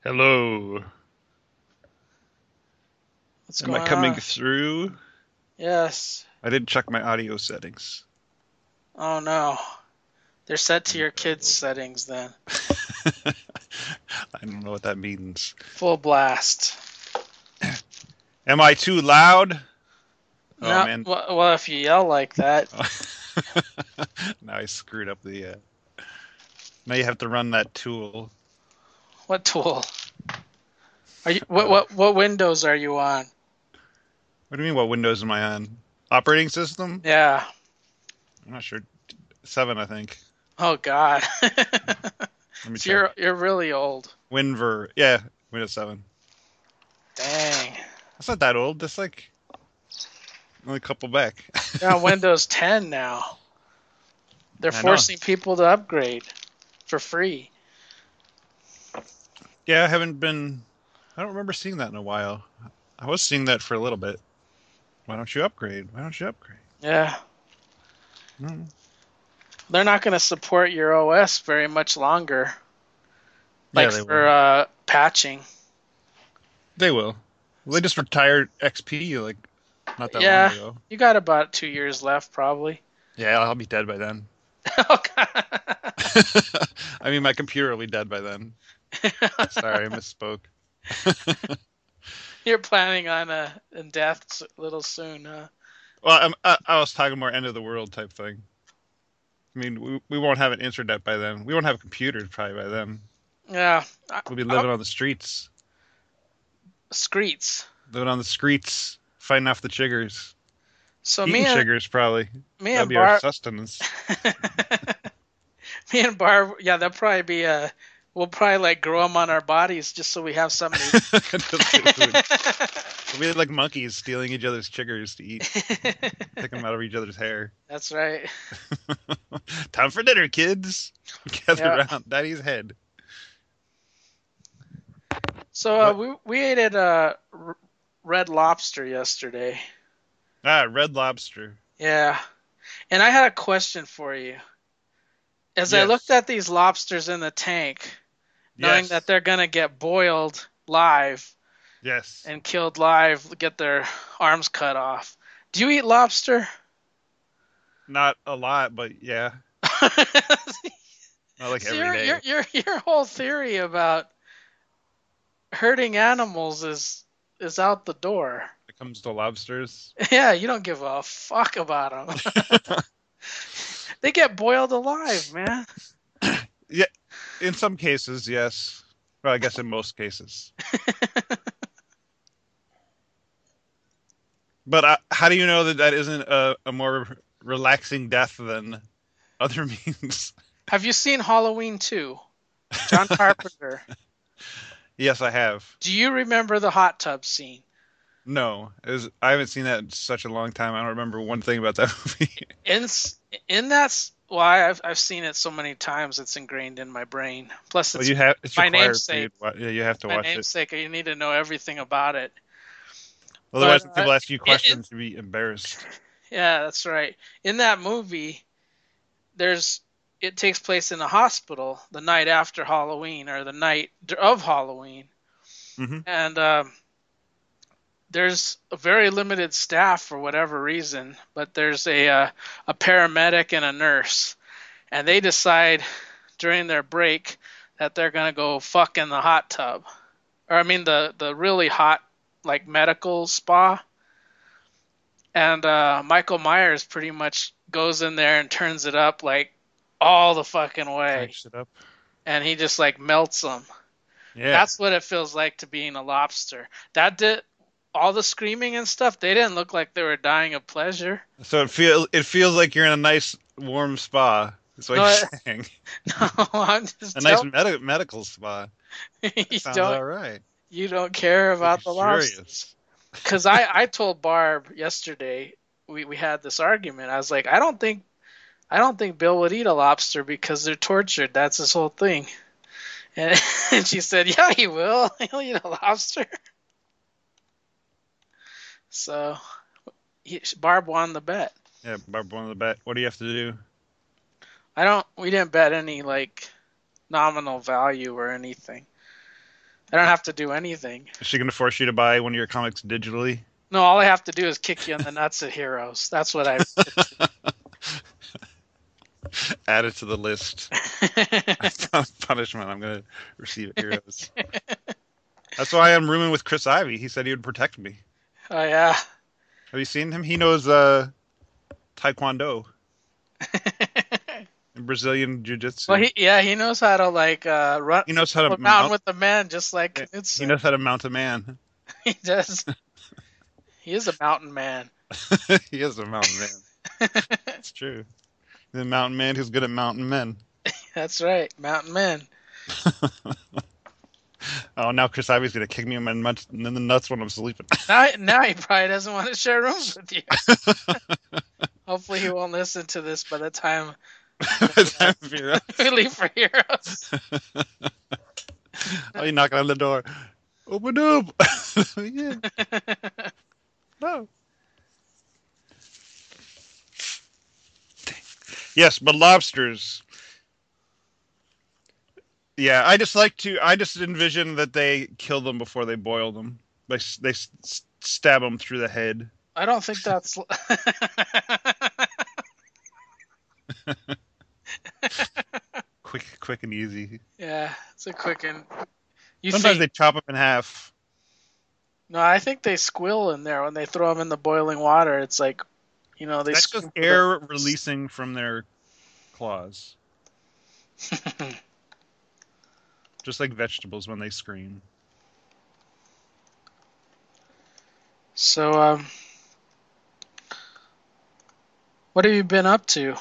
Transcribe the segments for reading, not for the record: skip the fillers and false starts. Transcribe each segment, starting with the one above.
Hello. What's Am I going coming on? through? Yes. I didn't check my audio settings. Oh no. They're set to your kids' No. settings then. I don't know what that means. Full blast. Am I too loud? Oh No, man. well, if you yell like that, Now I screwed up the. Now you have to run that tool. what tool? Are you what Uh, what what Windows are you on? what do you mean? What Windows am I on? Operating system? Yeah. I'm not sure. 7, I think. Oh God. Let me So check. you're really old. WinVer. Yeah, Windows 7. Dang. That's not that old. That's like only a couple back. You're on Windows 10 now. They're I know. forcing people to upgrade for free. Yeah, I haven't been. I don't remember seeing that in a while. I was seeing that for a little bit. Why don't you upgrade? Why don't you upgrade? Yeah. Mm. They're not going to support your OS very much longer, Yeah, like they will. for patching. They will. Well, they just retired XP like not that long Yeah, ago. you got about 2 years left, probably. Yeah, I'll be dead by then. Oh, God. I mean, my computer will be dead by then. Sorry, I misspoke. You're planning on a death a little soon, huh? Well, I was talking more end of the world type thing. I mean, we won't have an internet by then. We won't have computers probably by then. Yeah, We'll be living on the streets, Screets. living on the streets, fighting off the chiggers, So eating chiggers probably. me That'll and be our Barb, sustenance. me and Barb, yeah, that'll probably be a. We'll probably like grow them on our bodies just so we have something Dude, to we'll be like monkeys stealing each other's chiggers to eat, eat. picking them out of each other's hair. That's right. Time for dinner, kids. Gather Yeah. around Daddy's head. So What? we ate at Red Lobster yesterday. Ah, Red Lobster. Yeah, and I had a question for you. As I looked Yes. at these lobsters in the tank, knowing that Yes. they're gonna get boiled live Yes. and killed live, get their arms cut off. Do you eat lobster? Not a lot, but yeah. Not like So every day. your whole theory about hurting animals is out the door. It comes to lobsters. Yeah, you don't give a fuck about them. They get boiled alive, man. Yeah, in some cases, yes. Well, I guess in most cases. But how do you know that that isn't a more relaxing death than other means? Have you seen Halloween 2? John Carpenter. Yes, I have. Do you remember the hot tub scene? No, I haven't seen that in such a long time. I don't remember one thing about that movie. In in that, well, I've seen it so many times it's ingrained in my brain. Plus, Well, it's you have it's my required for you namesake. to yeah, you have to My watch it. namesake. You need to know everything about it. But Otherwise, when people ask you it questions, you'll be embarrassed. yeah, that's right. In that movie, there's it takes place in a hospital the night after Halloween or the night of Halloween, Hmm. and there's a very limited staff for whatever reason, but there's a paramedic and a nurse, and they decide during their break that they're gonna go fuck in the hot tub, or I mean the really hot like medical spa, and Michael Myers pretty much goes in there and turns it up like all the fucking way, Cranks it up. and he just like melts them. Yeah. That's what it feels like to being a lobster. That did all the screaming and stuff. They didn't look like they were dying of pleasure. So it feels like you're in a nice warm spa. That's what No, you're saying. no, I'm just A nice telling medical spa. you, That sounds all right. you don't care about the lobsters. Luxurious. Because I told Barb yesterday we had this argument. I was like, I don't think Bill would eat a lobster because they're tortured. That's his whole thing. And, and she said, yeah, he will. He'll eat a lobster. So Barb won the bet. Yeah, Barb won the bet. What do you have to do? We didn't bet any like nominal value or anything. I don't have to do anything. Is she going to force you to buy one of your comics digitally? No, all I have to do is kick you in the nuts at Heroes. That's what I. Add it to the list. Punishment I'm going to receive at Heroes. That's why I'm rooming with Chris Ivy. He said he would protect me. Oh yeah. Have you seen him? He knows Taekwondo and Brazilian Jiu-Jitsu. Well, he knows how to like run. He knows how to mountain with the man, just like Knudsen. He knows how to mount a man. He does. He is a mountain man. He is a mountain man. It's true. The mountain man who's good at mountain men. That's right, mountain men. Oh, now Chris Ivy's gonna kick me in the nuts when I'm sleeping. Now he probably doesn't want to share rooms with you. Hopefully he won't listen to this by the time we leave for Heroes. Oh, you knocking on the door. Open up. Yeah. No. Yes, but lobsters. Yeah, I just envision that they kill them before they boil them. They stab them through the head. I don't think that's. Quick and easy. Yeah, it's a quick and. Sometimes they chop them in half. No, I think they squill in there when they throw them in the boiling water. It's like, they. That's just air releasing from their claws. Just like vegetables when they scream. So, what have you been up to?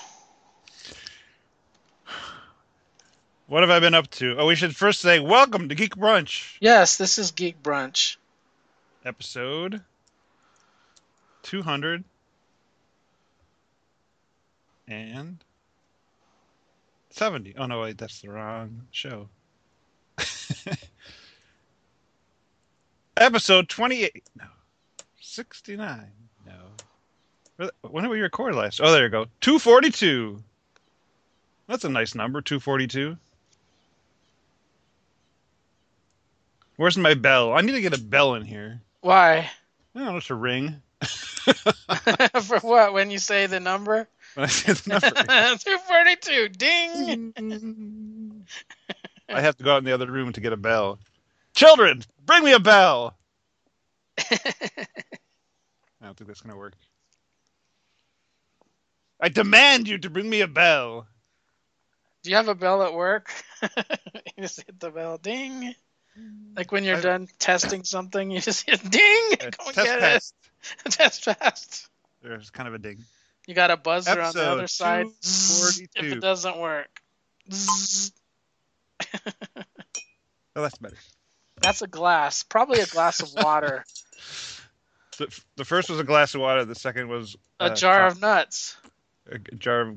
What have I been up to? Oh, we should first say welcome to Geek Brunch. Yes, this is Geek Brunch. Episode 270. Oh, no, wait, that's the wrong show. Episode 28. No. 69. No. When did we record last? Oh, there you go. 242. That's a nice number, 242. Where's my bell? I need to get a bell in here. Why? I don't know, to ring. For what? When you say the number? When I say the number. 242. Ding! I have to go out in the other room to get a bell. Children, bring me a bell! I don't think that's going to work. I demand you to bring me a bell. Do you have a bell at work? You just hit the bell. Ding! Like when you're done testing something, you just hit ding! Go and get passed. it. Test passed. There's kind of a ding. You got a buzzer Episode on the other side. 242. If it doesn't work. Oh, that's better. That's a glass. Probably a glass of water. The first was a glass of water. The second was a jar of nuts. A jar of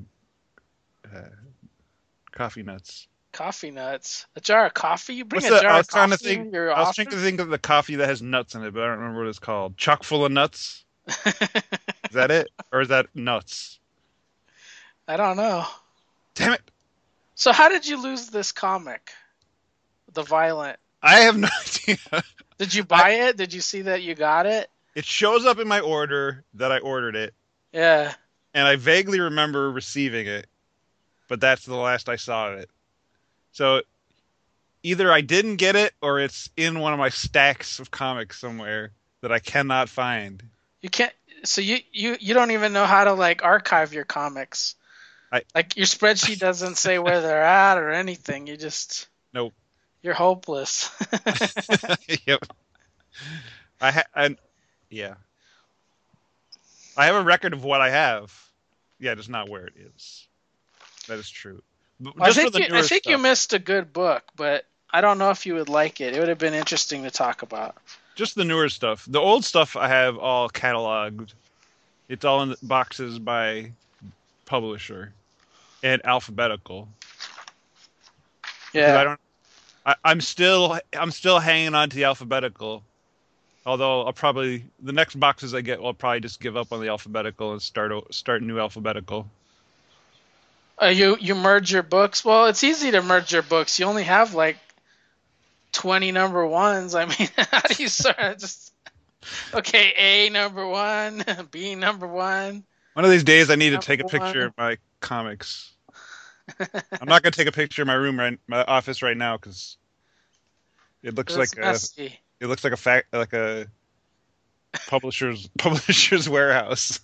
coffee nuts. Coffee nuts. A jar of coffee? You bring What's a jar I was of trying coffee to think. in your I was office? trying to think of the coffee that has nuts in it, but I don't remember what it's called. Chock full of nuts? Is that it? Or is that nuts? I don't know. Damn it. So how did you lose this comic? The Violent. I have no idea. Did you buy it? Did you see that you got it? It shows up in my order that I ordered it. Yeah. And I vaguely remember receiving it. But that's the last I saw of it. So either I didn't get it or it's in one of my stacks of comics somewhere that I cannot find. You can't. So you don't even know how to like archive your comics. Like your spreadsheet doesn't say where they're at or anything. You just nope. You're hopeless. Yep. Yeah. I have a record of what I have. Yeah, just not where it is. That is true. I think you missed a good book, but I don't know if you would like it. It would have been interesting to talk about. Just the newer stuff. The old stuff I have all cataloged. It's all in boxes by publisher and alphabetical. Yeah. I'm still hanging on to the alphabetical. Although the next boxes I get, I'll probably just give up on the alphabetical and start new alphabetical. You merge your books? Well, it's easy to merge your books. You only have like 20 number ones. I mean, how do you start? Just okay, A number one, B number one, One of these days, I C need to number take a picture one. of my comics. I'm not gonna take a picture of my my office right now because it looks It's like messy. a publisher's warehouse.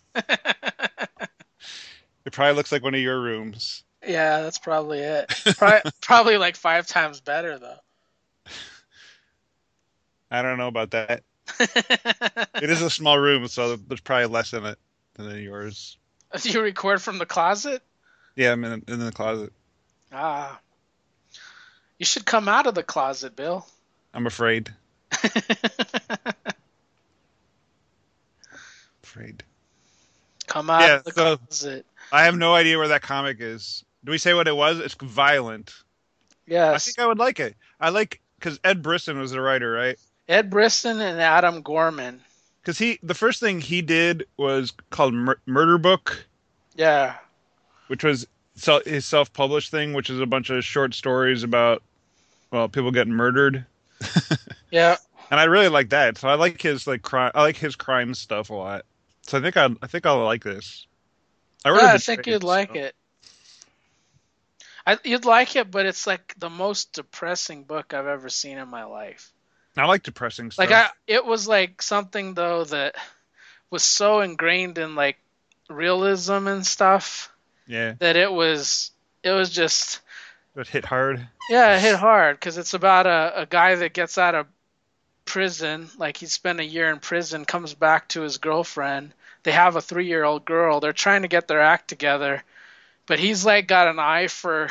It probably looks like one of your rooms. Yeah, that's probably it. Probably like 5 times better though. I don't know about that. It is a small room, so there's probably less in it than in yours. Do you record from the closet? Yeah, I'm in the closet. Ah, you should come out of the closet, Bill. I'm afraid. Afraid. Come out Yeah, of the so closet. I have no idea where that comic is. Do we say what it was? It's violent. I Yes, think I would like it. I like because Ed Brisson was the writer, right? Ed Brisson and Adam Gorman. Because the first thing he did was called Murder Book, Yeah, which was his self-published thing, which is a bunch of short stories about people getting murdered. yeah. And I really like that. So I like his crime. I like his crime stuff a lot. So I think I'll like this. I Yeah, ordered I the think trade, you'd like so it. You'd like it, but it's like the most depressing book I've ever seen in my life. I like depressing Like stuff. it was like something though that was so ingrained in like realism and stuff Yeah, that it was just that hit hard. yeah, it hit hard because it's about a guy that gets out of prison, like he spent a year in prison, comes back to his girlfriend. They have a 3-year-old girl. They're trying to get their act together, but he's like got an eye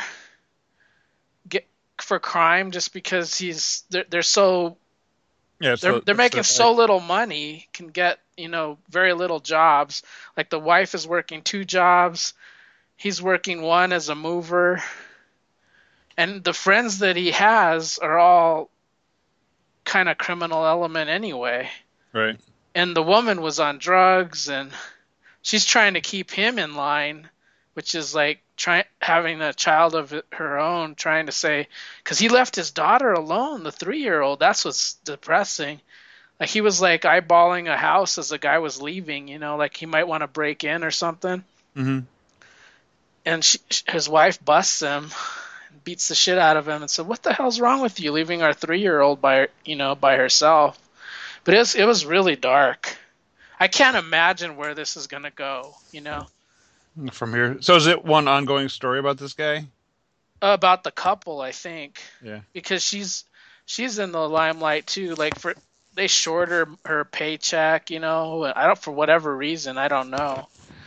get for crime just because they're so Yeah, they're that's making the so little money, can get very little jobs. Like the wife is working 2 jobs, he's working one as a mover, and the friends that he has are all kind of criminal element anyway. right. And the woman was on drugs, and she's trying to keep him in line, which is like having a child of her own, trying to say, because he left his daughter alone, the 3-year-old. That's what's depressing. Like he was like eyeballing a house as the guy was leaving, like he might want to break in or something. Hmm. And his wife busts him, beats the shit out of him, and said, "What the hell's wrong with you, leaving our 3-year-old by herself?" But it was really dark. I can't imagine where this is gonna go. From here. So is it one ongoing story about this guy? About the couple, I think, Yeah. because she's in the limelight too. Like they short her paycheck, I don't, for whatever reason, I don't know.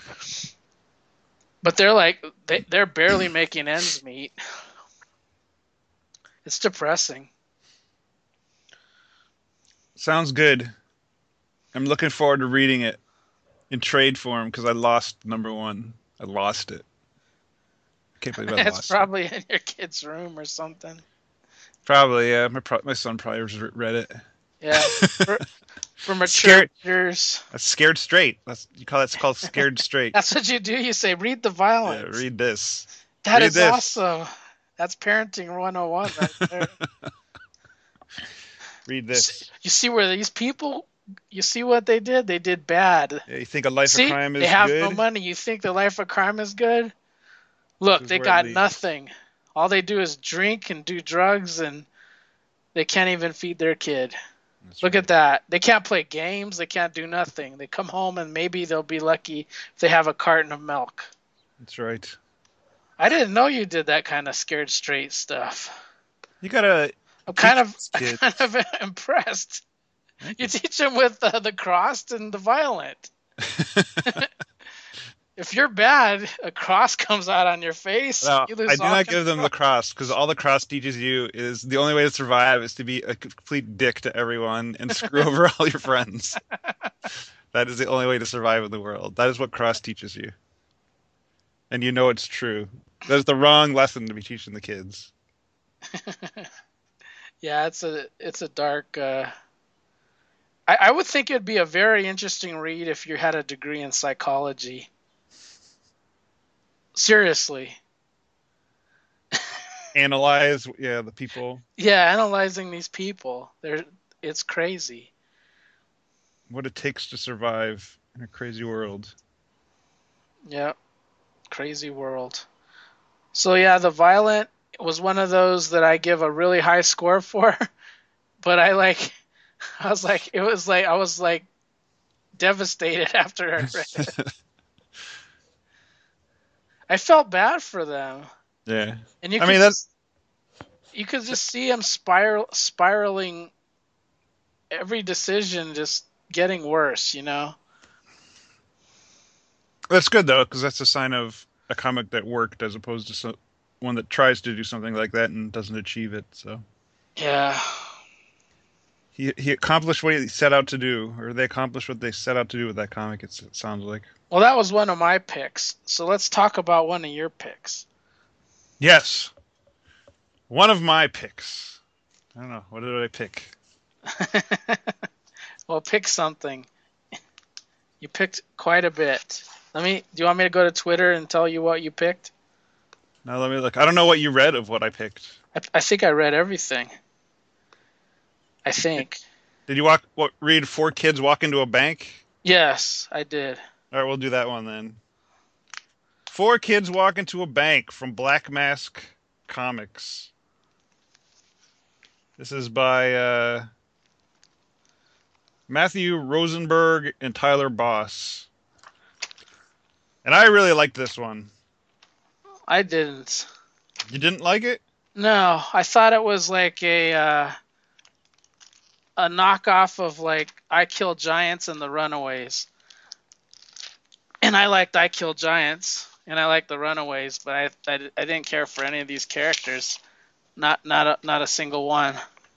But they're like they're barely making ends meet. It's depressing. Sounds good. I'm looking forward to reading it in trade form because I lost number one. I lost it. I can't believe I It's lost it. probably in your kid's room or something. Probably, yeah. My son probably read it. Yeah, for mature Scared. readers. That's scared straight. It's called scared straight. That's what you do. You say, read the Yeah, violence. read this. That Read is this. awesome. That's parenting 101 right there. Read this. You see where these people, you see what they did? They did bad. Yeah, you think a life of See, crime they is have no good? money. You think the life of crime is good? Look, This is they where it got leads. nothing. All they do is drink and do drugs, and they can't even feed their kid. That's Look right. at that. They can't play games. They can't do nothing. They come home and maybe they'll be lucky if they have a carton of milk. That's right. I didn't know you did that kind of scared straight stuff. You gotta I'm kind teach of these I'm kind kids. of impressed. Thank You you. teach them with the crossed and the violent. If you're bad, a cross comes out on your face. No, You I lose do all not give them control. the cross because all the cross teaches you is the only way to survive is to be a complete dick to everyone and screw over all your friends. That is the only way to survive in the world. That is what cross teaches you. And you know it's true. That's the wrong lesson to be teaching the kids. Yeah, it's a dark. I would think it'd be a very interesting read if you had a degree in psychology. Seriously. Analyze, yeah, the people. Yeah, analyzing these people. It's crazy. What it takes to survive in a crazy world. Yeah, crazy world. So yeah, The Violent was one of those that I give a really high score for, but I was like devastated after I read it. I felt bad for them, Yeah. and I mean, that's you could just see him spiraling, every decision just getting worse, you know. that's good though, because that's a sign of a comic that worked, as opposed to one that tries to do something like that and doesn't achieve it. So Yeah. he accomplished what he set out to do, or they accomplished what they set out to do with that comic. It sounds like. Well, that was one of my picks. So let's talk about one of your picks. Yes, one of my picks. I don't know. What did I pick? Well, pick something. You picked quite a bit. Do you want me to go to Twitter and tell you what you picked? Now let me look. I don't know what you read of what I picked. I think I read everything. I think. Did you read Four Kids Walk into a Bank? Yes, I did. All right, we'll do that one then. Four Kids Walk into a Bank from Black Mask Comics. This is by Matthew Rosenberg and Tyler Boss. And I really liked this one. I didn't. You didn't like it? No, I thought it was like a knockoff of like I Kill Giants and the Runaways. And I liked I Kill Giants and I liked the Runaways, but I didn't care for any of these characters. Not a single one.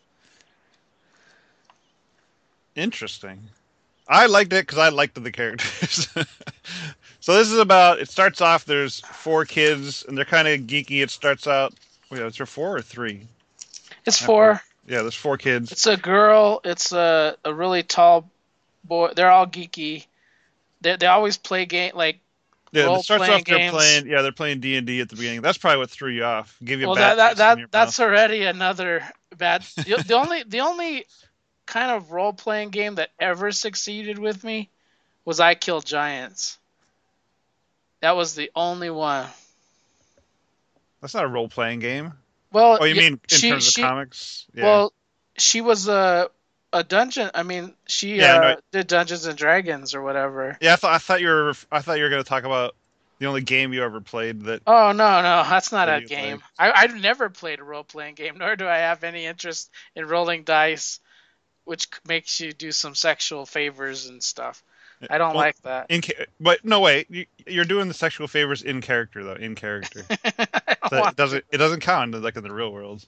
Interesting. I liked it because I liked the characters. So this is about. It starts off. There's four kids, and they're kind of geeky. It starts out. Wait, is there four or three? It's four. Yeah, there's four kids. It's a girl. It's a really tall boy. They're all geeky. They always play Yeah, it starts off games. they're playing D&D at the beginning. That's probably what threw you off. Give you a Well, bad taste in your that's mouth. already another bad. The only kind of role playing game that ever succeeded with me was I Kill Giants. That was the only one. That's not a role-playing game. Well, Oh, you mean in she terms of she comics? Yeah. well she was a dungeon. I mean, she Yeah, no. did Dungeons and Dragons or whatever. Yeah, I thought you were going to talk about the only game you ever played Oh no, that's not that a you game. liked. I've never played a role playing game, nor do I have any interest in rolling dice, which makes you do some sexual favors and stuff. I don't Well, like that. but no way. You're doing the sexual favors in character though, in character. I don't So want it doesn't count like in the real world.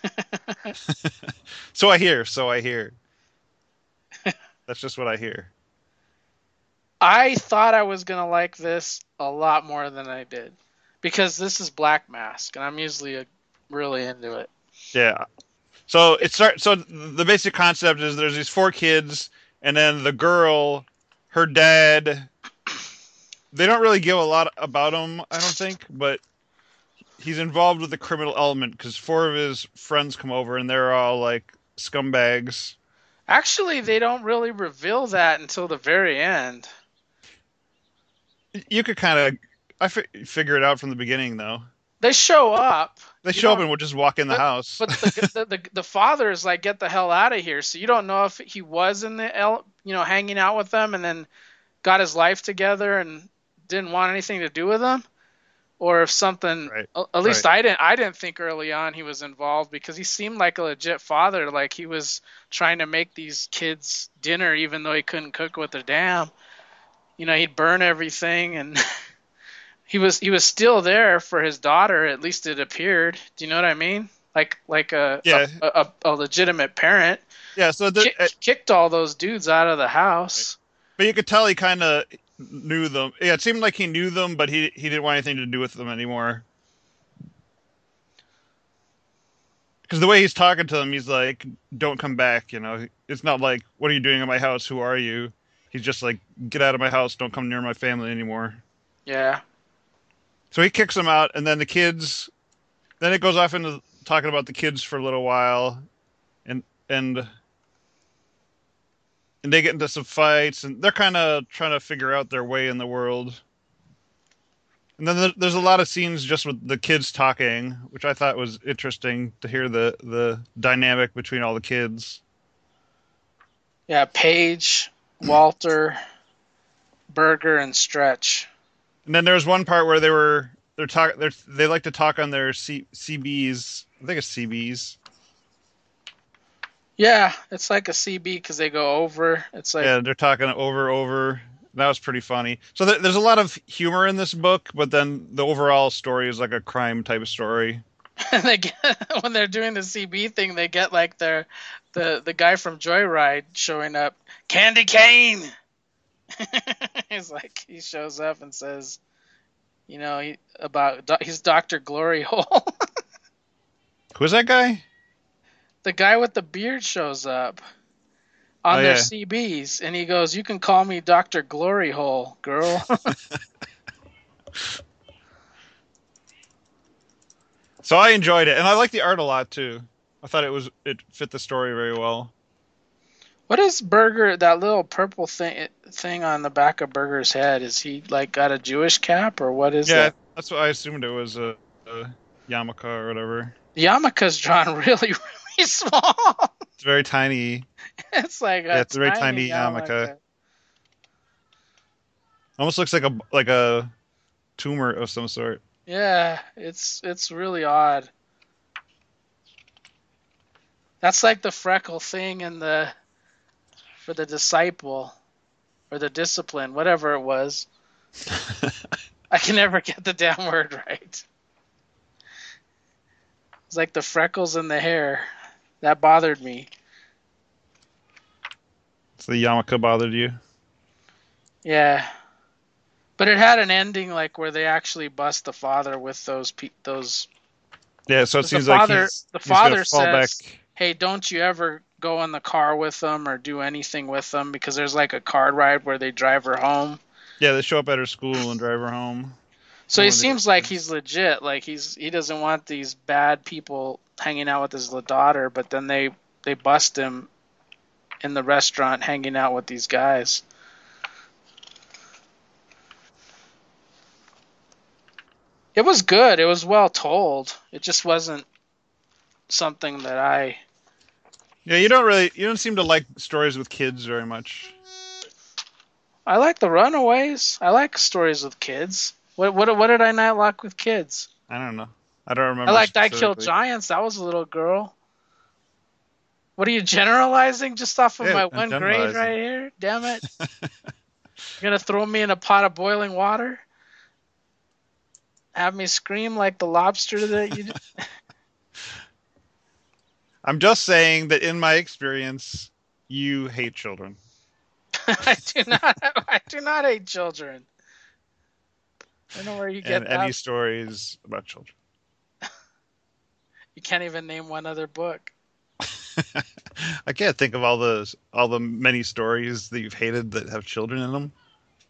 So I hear. That's just what I hear. I thought I was gonna like this a lot more than I did, because this is Black Mask, and I'm usually really into it. Yeah. So So the basic concept is there's these four kids, and then the girl, her dad. They don't really give a lot about him, I don't think, but he's involved with the criminal element because four of his friends come over and they're all like scumbags. Actually, they don't really reveal that until the very end. You could kind of, figure it out from the beginning though. They show up. They You show up don't. and we'll just walk in the house. But the father is like, get the hell out of here. So you don't know if he was in hanging out with them and then got his life together and didn't want anything to do with them, or if something. Right. At least Right. I didn't think early on he was involved, because he seemed like a legit father. Like he was trying to make these kids dinner even though he couldn't cook with a damn. He'd burn everything, and he was still there for his daughter. At least it appeared. Do you know what I mean? Like Yeah. a legitimate parent. Yeah. So Kicked all those dudes out of the house. but you could tell he kind of knew them. Yeah, it seemed like he knew them, but he didn't want anything to do with them anymore. Because the way he's talking to them, he's like, "Don't come back." It's not like, "What are you doing in my house? Who are you?" He's just like, "Get out of my house! Don't come near my family anymore." Yeah. So he kicks them out, and then the kids then it goes off into talking about the kids for a little while, and and and they get into some fights, and they're kind of trying to figure out their way in the world. And then there's a lot of scenes just with the kids talking, which I thought was interesting to hear the dynamic between all the kids. Yeah, Paige, Walter, Burger, and Stretch. And then there was one part where they like to talk on their CBs. I think it's CBs. Yeah, it's like a CB because they go over. It's like Yeah, they're talking over. That was pretty funny. So there's a lot of humor in this book, but then the overall story is like a crime type of story. they get when they're doing the CB thing, they get like the guy from Joyride showing up, Candy Cane. He's like he shows up and says, he's Dr. Glory Hole. Who's that guy? The guy with the beard shows up Oh on their yeah. CBs, and he goes, "You can call me Dr. Glory Hole, girl." So I enjoyed it, and I like the art a lot too. I thought it fit the story very well. What is Burger? That little purple thing on the back of Burger's head? Is he like got a Jewish cap, or what is Yeah, that? that's what I assumed it was a yarmulke or whatever. The yarmulke's drawn really, really small. It's very tiny. It's like Yeah, a it's a very tiny tiny yarmulke. yarmulke. Almost looks like a tumor of some sort. Yeah, it's really odd. That's like the freckle thing in the for the disciple or the discipline, whatever it was. I can never get the damn word right. It's like the freckles in the hair. That bothered me. So the yarmulke bothered you? Yeah. But it had an ending like where they actually bust the father with those. Yeah, so it The seems like father, the he's gonna father fall back. says, "Hey, don't you ever go in the car with them or do anything with them because there's like a car ride where they drive her home." Yeah, they show up at her school and drive her home. So One he of the seems like kids. he's legit. Like he doesn't want these bad people hanging out with his daughter, but then they bust him in the restaurant hanging out with these guys. It was good. It was well told. It just wasn't something that I. Yeah, you don't seem to like stories with kids very much. I like the Runaways. I like stories with kids. What did I not like with kids? I don't know. I don't I remember liked I Killed specifically. Giants. That was a little girl. What are you generalizing just off of Yeah, my I'm one grade generalizing. right here? Damn it! You're gonna throw me in a pot of boiling water? Have me scream like the lobster that you did? I'm just saying that in my experience, you hate children I do not. I do not hate children. I don't know where you and get any that. stories about children. You can't even name one other book. I can't think of all the many stories that you've hated that have children in them.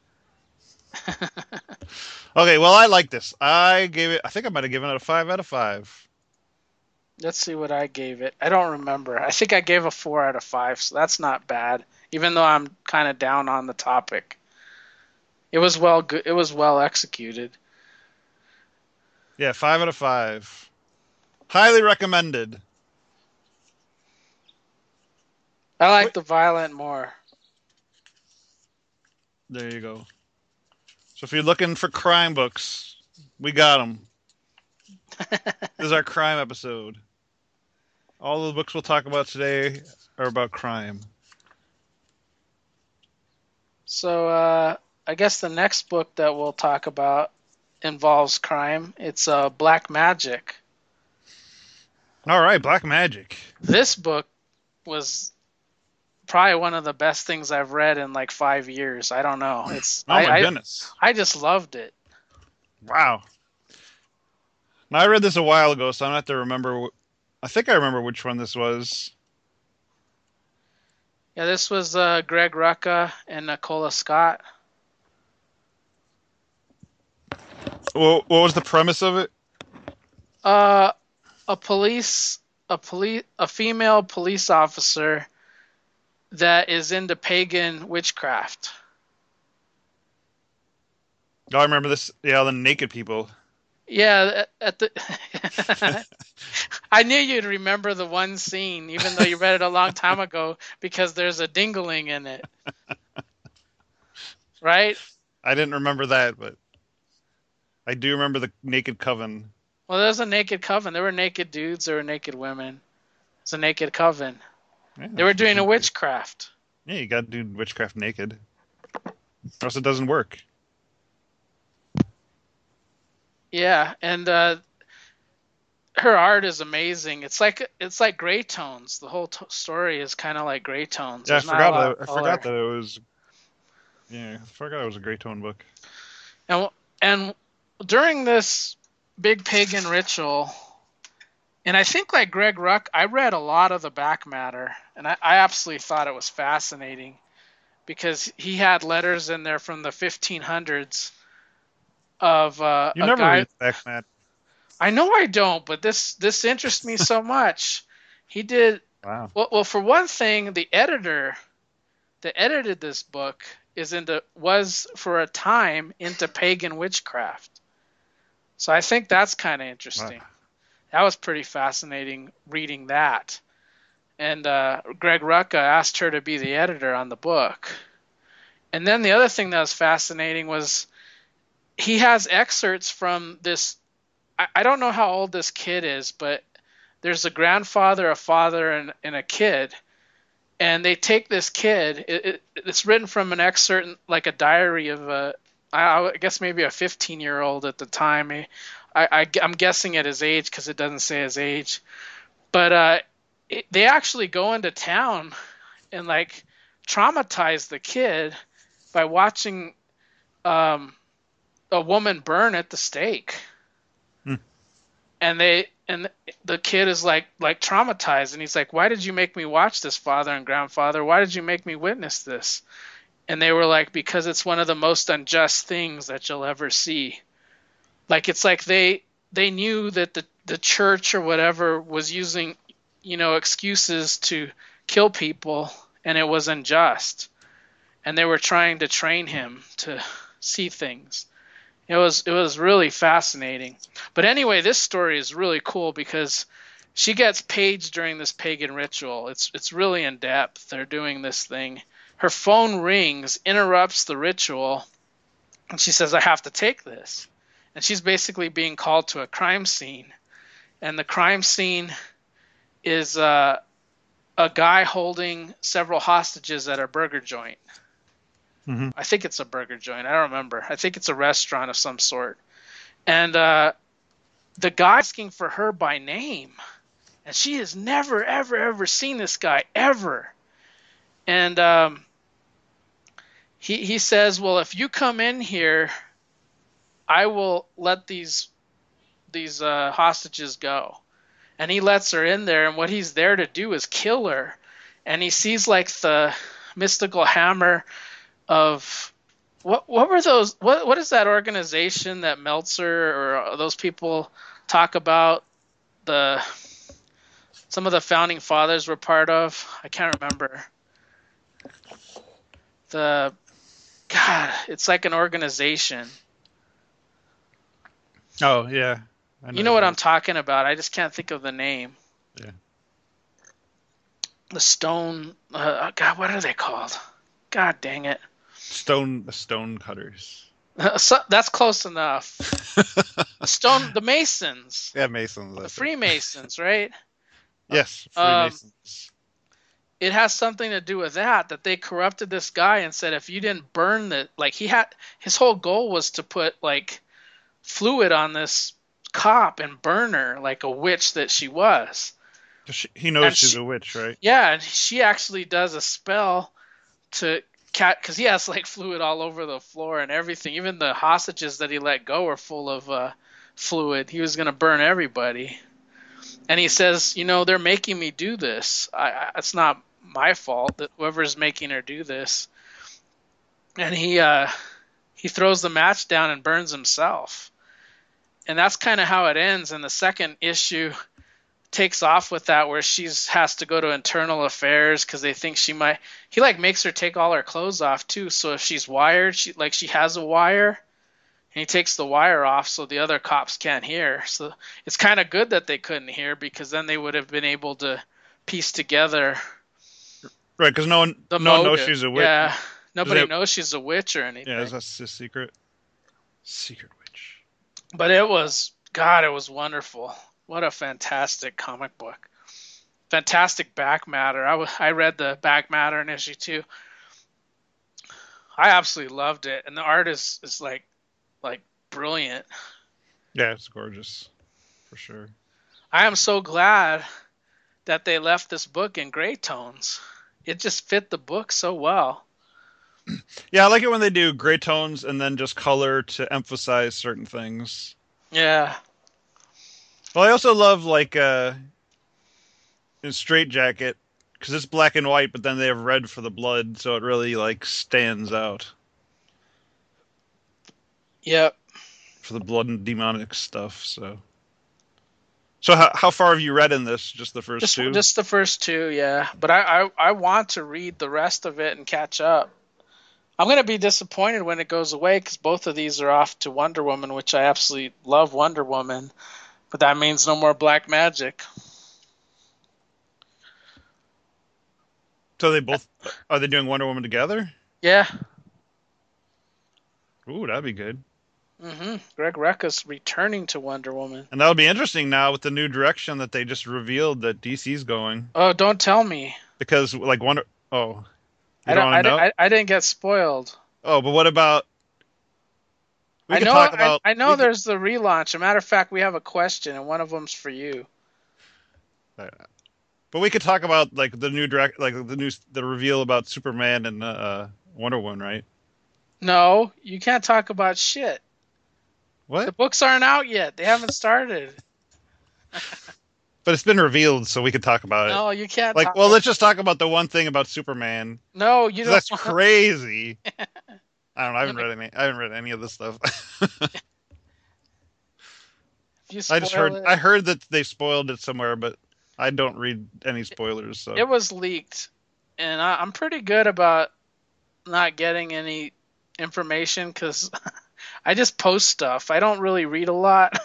Okay, well, I like this. I think I might have given it a 5 out of 5. Let's see what I gave it. I don't remember. I think I gave a 4 out of 5, so that's not bad. Even though I'm kind of down on the topic, it was well good. It was well executed. Yeah, 5 out of 5. Highly recommended. I like Wait, the violent more. there you go. So if you're looking for crime books, we got them. This is our crime episode. All the books we'll talk about today are about crime. So I guess the next book that we'll talk about involves crime. It's Black Magic. All right, Black Magic. This book was probably one of the best things I've read in like 5 years. I don't know. It's Oh my goodness. I just loved it. Wow. Now I read this a while ago, so I don't have to remember. I think I remember which one this was. Yeah, this was Greg Rucka and Nicola Scott. Well, what was the premise of it? a police a female police officer that is into pagan witchcraft. Oh, I remember this. Yeah, the naked people. Yeah, at the I knew you'd remember the one scene, even though you read it a long time ago, because there's a dingaling in it, right? I didn't remember that, but I do remember the naked coven. Well, there's a naked coven. There were naked dudes, there were naked women. It's a naked coven. Yeah, They were doing a witchcraft. yeah, you got to do witchcraft naked, or else it doesn't work. Yeah, and her art is amazing. It's like gray tones. The whole story is kind of like gray tones. Yeah, There's not a lot I of forgot color. that it was. Yeah, I forgot it was a Grey Tone book. And during this big pagan ritual, and I think like Greg Ruck, I read a lot of the back matter, and I absolutely thought it was fascinating because he had letters in there from the 1500s of You a never guy. read back, Matt. I know I don't, but this interests me so much. He did Wow. well. For one thing, the editor that edited this book was for a time into pagan witchcraft. So I think that's kind of Wow. interesting. That was pretty fascinating reading that. And Greg Rucka asked her to be the editor on the book. And then the other thing that was fascinating was he has excerpts from this. I don't know how old this kid is, but there's a grandfather, a father, and a kid. And they take this kid. It's written from an excerpt, like a diary of I guess maybe a 15-year-old at the time. I'm guessing at his age because it doesn't say his age. But they actually go into town and like traumatize the kid by watching a woman burn at the stake. Hmm. And the kid is like traumatized, and he's like, "Why did you make me watch this, father and grandfather? Why did you make me witness this?" And they were like, "Because it's one of the most unjust things that you'll ever see." Like it's like they knew that the church or whatever was using, excuses to kill people, and it was unjust. And they were trying to train him to see things. It was really fascinating. But anyway, this story is really cool because she gets paged during this pagan ritual. It's really in depth. They're doing this thing. Her phone rings, interrupts the ritual, and she says, "I have to take this." And she's basically being called to a crime scene. And the crime scene is a guy holding several hostages at a burger joint. Mm-hmm. I think it's a burger joint. I don't remember. I think it's a restaurant of some sort. And the guy asking for her by name. And she has never, ever, ever seen this guy, ever. And he says, "Well, if you come in here, I will let these hostages go." And he lets her in there, and what he's there to do is kill her. And he sees like the mystical hammer of what were those? What is that organization that Meltzer or those people talk about? Some of the founding fathers were part of. I can't remember. The God, it's like an organization. Oh yeah, I You know what know. I'm talking about. I just can't think of the name. Yeah. The stone. God, what are they called? God dang it. The stone cutters. So, that's close enough. The Masons, Yeah, Masons. the That's it. Freemasons, right? Yes, Um, Freemasons. it has something to do with that they corrupted this guy and said if you didn't burn the like his whole goal was to put like fluid on this cop and burn her like a witch that she was. He knows And she's a witch, right? yeah, and she actually does a spell to cat because he has like fluid all over the floor and everything. Even the hostages that he let go are full of fluid. He was gonna burn everybody. And he says, they're making me do this. It's not my fault that whoever's making her do this. And he throws the match down and burns himself. And that's kind of how it ends. In the second issue, takes off with that where she's has to go to internal affairs because they think she might. He like makes her take all her clothes off too. So if she's wired, she has a wire, and he takes the wire off so the other cops can't hear. So it's kind of good that they couldn't hear because then they would have been able to piece together Right, because no the one knows motive. she's a witch. Yeah, nobody knows she's a witch or anything. Yeah, that's a secret witch. But it was God. It was wonderful. What a fantastic comic book. Fantastic back matter. I read the back matter in issue 2. I absolutely loved it, and the art is like brilliant. Yeah, it's gorgeous, for sure. I am so glad that they left this book in gray tones. It just fit the book so well. Yeah, I like it when they do gray tones and then just color to emphasize certain things. Yeah. Well, I also love like in Straight Jacket because it's black and white, but then they have red for the blood, so it really like stands out. Yep. For the blood and demonic stuff. So how far have you read in this? Just the first two? Just the first 2, yeah. But I want to read the rest of it and catch up. I'm going to be disappointed when it goes away because both of these are off to Wonder Woman, which I absolutely love Wonder Woman. But that means no more Black Magic. So are they doing Wonder Woman together? Yeah. Ooh, that'd be good. Greg Rucka's returning to Wonder Woman. And that'll be interesting now with the new direction that they just revealed that DC's going. Oh, don't tell me. Because like Wonder... Oh. I didn't get spoiled. Oh, but what about... I know there's the relaunch. As a matter of fact, we have a question, and one of them's for you. But we could talk about like the new the reveal about Superman and Wonder Woman, right? No, you can't talk about shit. What? The books aren't out yet. They haven't started. But it's been revealed, so we could talk about it. No, you can't. Let's just talk about the one thing about Superman. No, you don't. That's crazy. I don't know. I haven't read any of this stuff. I heard that they spoiled it somewhere, but I don't read any spoilers. So it was leaked, and I'm pretty good about not getting any information because I just post stuff. I don't really read a lot.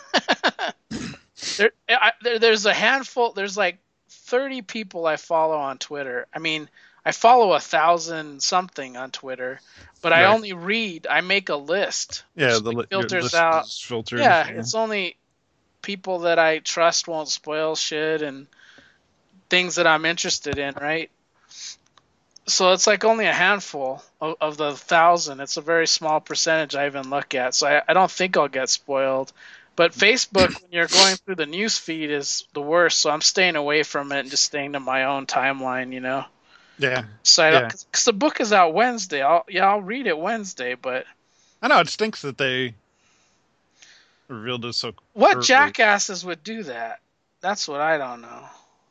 There's a handful. There's like 30 people I follow on Twitter. I mean, I follow 1,000 something on Twitter, but right. I only read. I make a list. Yeah, filters out. Filters, yeah, it's only people that I trust won't spoil shit and things that I'm interested in, right? So it's like only a handful of the 1,000. It's a very small percentage I even look at. So I don't think I'll get spoiled. But Facebook, when you're going through the news feed, is the worst. So I'm staying away from it and just staying to my own timeline, you know? Yeah. So because the book is out Wednesday. I'll read it Wednesday, but I know it stinks that they revealed it so. What jackasses would do that? That's what I don't know.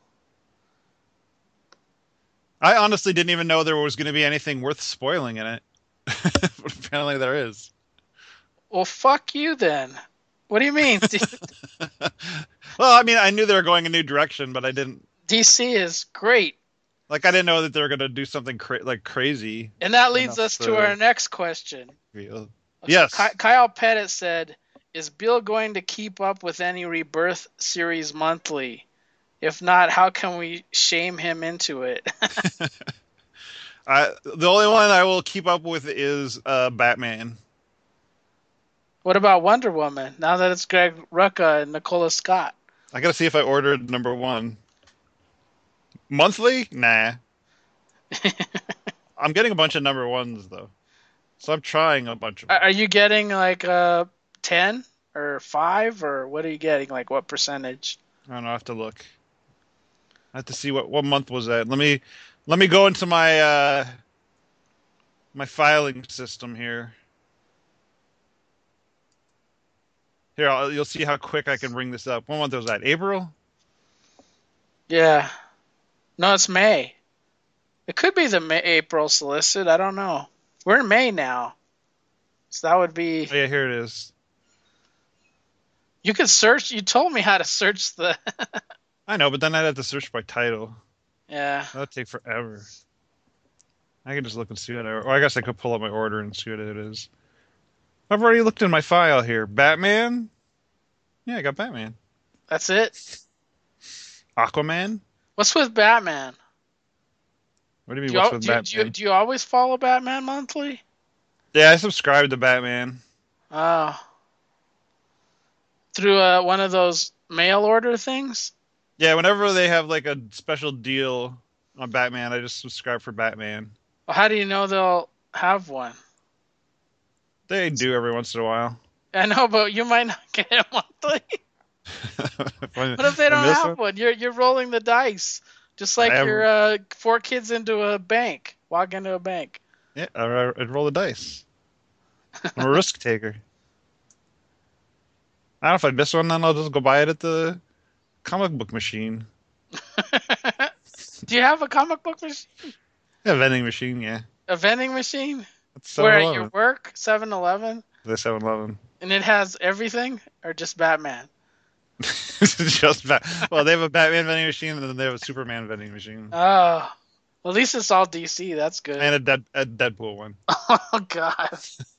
I honestly didn't even know there was going to be anything worth spoiling in it. Apparently there is. Well, fuck you then. What do you mean? Well, I mean, I knew they were going a new direction, but I didn't. DC is great. Like, I didn't know that they were going to do something crazy. And that leads us to our next question. Real. Yes. Kyle Pettit said, is Bill going to keep up with any Rebirth series monthly? If not, how can we shame him into it? The only one I will keep up with is Batman. What about Wonder Woman, now that it's Greg Rucka and Nicola Scott? I got to see if I ordered #1. Monthly? Nah. I'm getting a bunch of #1s, though. So I'm trying a bunch of them. Are you getting like 10 or 5 or what are you getting? Like what percentage? I don't know. I have to look. I have to see what month was that. Let me go into my my filing system here. Here, you'll see how quick I can bring this up. What month was that? April? Yeah. No, it's May. It could be the April solicit. I don't know. We're in May now. So that would be... Oh, yeah, here it is. You could search... You told me how to search the... I know, but then I'd have to search by title. Yeah, That'd take forever. I could just look and see what or I guess I could pull up my order and see what it is. I've already looked in my file here. Batman? Yeah, I got Batman. that's it. Aquaman? What's with Batman? What do you mean, Do you what's al- with do you, do you, Batman? do you always follow Batman monthly? Yeah, I subscribe to Batman. Oh, through one of those mail order things? Yeah, whenever they have like a special deal on Batman, I just subscribe for Batman. Well, how do you know they'll have one? They do every once in a while. I know, but you might not get it monthly. What if they If I don't miss have one, one? You're rolling the dice, just I like have, you're four kids into a bank. Walk into a bank. yeah, I'd roll the dice. I'm a risk taker. I don't know if I miss one, then I'll just go buy it at the comic book machine. Do you have a comic book machine? Yeah, vending machine, yeah. A vending machine? It's Where at your 7-Eleven. work? 7-Eleven? The 7-Eleven. And it has everything? Or just Batman? Just well, they have a Batman vending machine and then they have a Superman vending machine. Oh. Well, at least it's all DC. That's good. And a Deadpool one. Oh, God.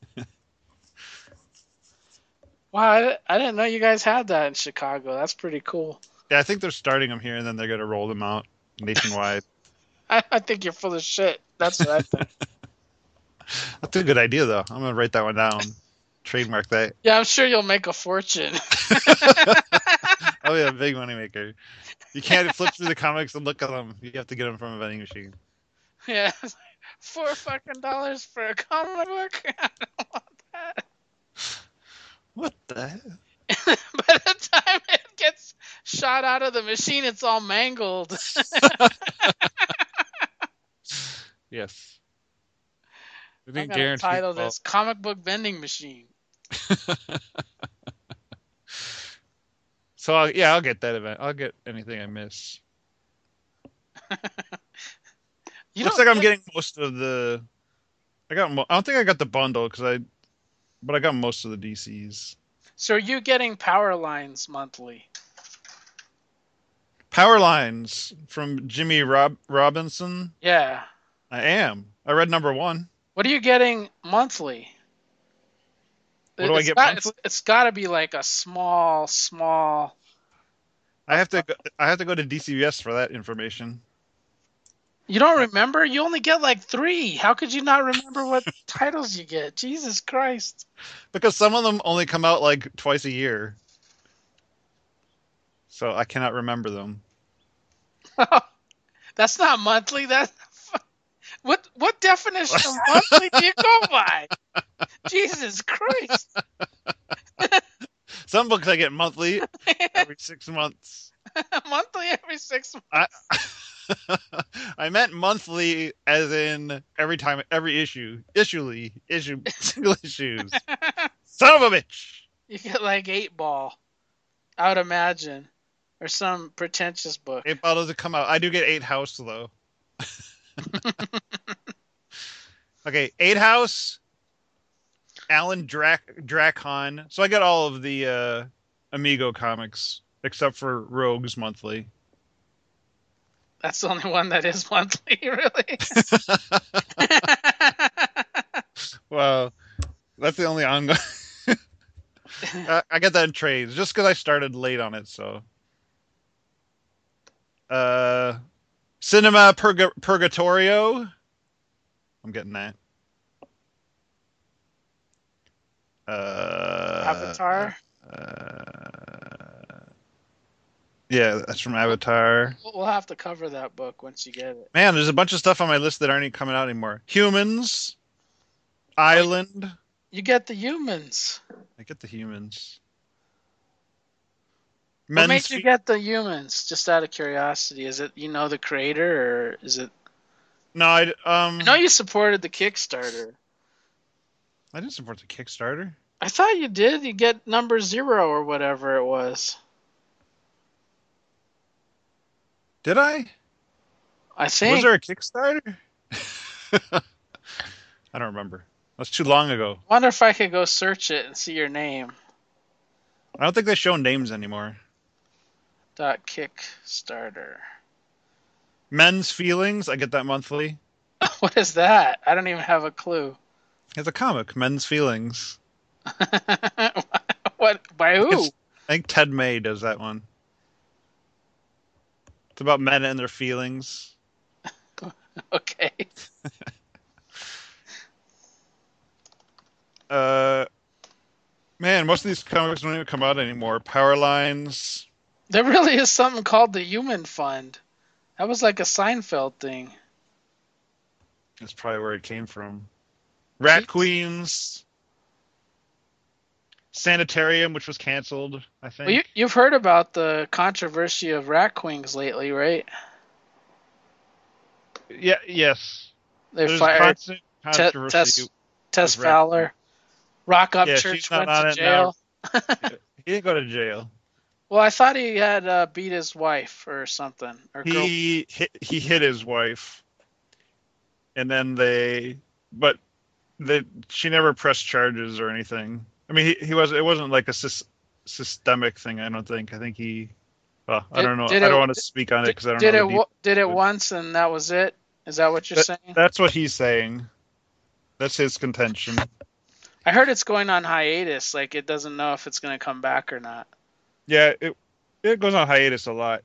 Wow, I didn't know you guys had that in Chicago. That's pretty cool. Yeah, I think they're starting them here and then they're gonna roll them out nationwide. I think you're full of shit. That's what I think. That's a good idea though. I'm gonna write that one down. Trademark that. Yeah, I'm sure you'll make a fortune. Oh yeah, big money maker. You can't flip through the comics and look at them. You have to get them from a vending machine. Yeah. $4 for a comic book? I don't want that. What the heck? By the time it gets shot out of the machine, it's all mangled. Yes. I I'm think gonna guaranteed. title Well, this "Comic Book Vending Machine." so yeah, I'll get that event. I'll get anything I miss. You Looks don't like I'm get getting most of the. I don't think I got the bundle but I got most of the DCs. so are you getting Power Lines monthly? Power Lines from Jimmy Robinson. Yeah. I am. I read number one. What are you getting monthly? What do I It's get got it's, monthly? it's got to be like a small. I Uh, have to go, I have to go to DCBS for that information you don't remember? You only get like 3. How could you not remember what titles you get? Jesus Christ. because some of them only come out like twice a year, so I cannot remember them. That's not monthly. That's what definition of monthly do you go by? Jesus Christ. Some books I get monthly every 6 months. Monthly every 6 I months. I meant monthly as in every time, every single issues. Son of a bitch! You get like 8 Ball, I would imagine, or some pretentious book. 8 Ball doesn't come out. I do get 8 House though. Okay, 8 House, Alan Drakon. So I got all of the Amigo comics except for Rogues monthly. That's the only one that is monthly, really. Well, that's the only ongoing. I get that in trades just because I started late on it. So, uh, Cinema Purgatorio. I'm getting that. Uh, Avatar. yeah, that's from We'll, Avatar. we'll have to cover that book once you get it. Man, there's a bunch of stuff on my list that aren't even coming out anymore. Humans, Oh, Island. you get the humans. I get the humans. What Men's made you feet. get the humans? Just out of curiosity, is it the creator, or is it? No, I know you supported the Kickstarter. I didn't support the Kickstarter. I thought you did. You get number 0 or whatever it was. Did I? I Was think. there a Kickstarter? I don't remember. That's too long ago. Wonder if I could go search it and see your name. I don't think they show names anymore. Kickstarter. Men's Feelings, I get that monthly. What is that? I don't even have a clue. It's a comic, Men's Feelings. What? By who? I think Ted May does that one. It's about men and their feelings. Okay. Man, most of these comics don't even come out anymore. Power Lines. There really is something called the Human Fund. That was like a Seinfeld thing. That's probably where it came from. Rat Jeez. Queens. Sanitarium, which was canceled, I think. Well, you've heard about the controversy of rat queens lately, right? Yeah, yes. They There's fired constant controversy Tess with Rat Queen. Fowler. Rock Up Yeah, she's Church not went to on it now. jail. He didn't go to jail. Well, I thought he had beat his wife or something, or girl. He hit his wife, and then she never pressed charges or anything. I mean, it wasn't like a systemic thing. I don't think. I think I don't know. I don't want to speak on it because I don't know the details. Did it once and that was it? Is that what you're saying? That's what he's saying. That's his contention. I heard it's going on hiatus. Like it doesn't know if it's going to come back or not. Yeah, it goes on hiatus a lot.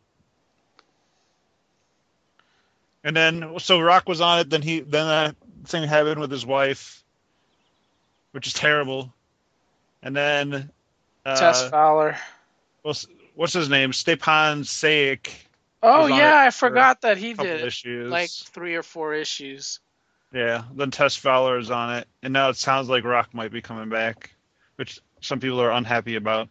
And then so Rock was on it. Then that thing happened with his wife, which is terrible. And then Tess Fowler. Well, what's his name? Stepan Saik. Oh yeah, I forgot that he did issues. Like 3 or 4 issues. Yeah, then Tess Fowler is on it, and now it sounds like Rock might be coming back, which some people are unhappy about.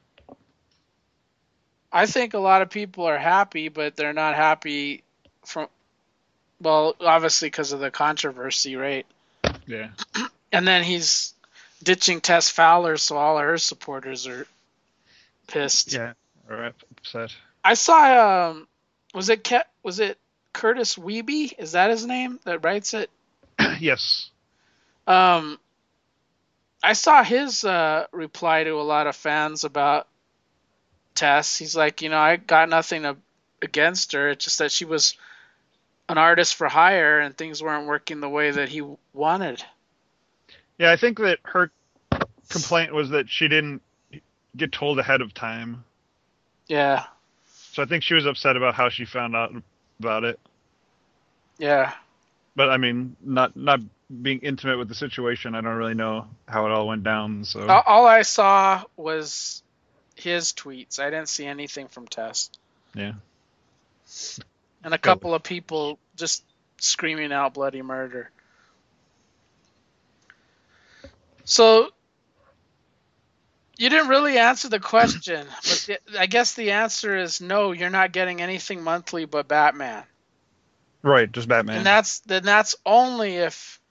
I think a lot of people are happy, but they're not happy obviously because of the controversy, right? Yeah. And then he's ditching Tess Fowler, so all her supporters are pissed. Yeah, or upset. I saw was it Curtis Wiebe? Is that his name that writes it? Yes. I saw his reply to a lot of fans about Tess. He's like, I got nothing against her. It's just that she was an artist for hire and things weren't working the way that he wanted. Yeah, I think that her complaint was that she didn't get told ahead of time. Yeah. So I think she was upset about how she found out about it. Yeah. But I mean, not being intimate with the situation, I don't really know how it all went down. So all I saw was his tweets. I didn't see anything from Tess. Yeah. And a couple of people just screaming out bloody murder. So you didn't really answer the question, but I guess the answer is no. You're not getting anything monthly but Batman. Right, just Batman. And that's only if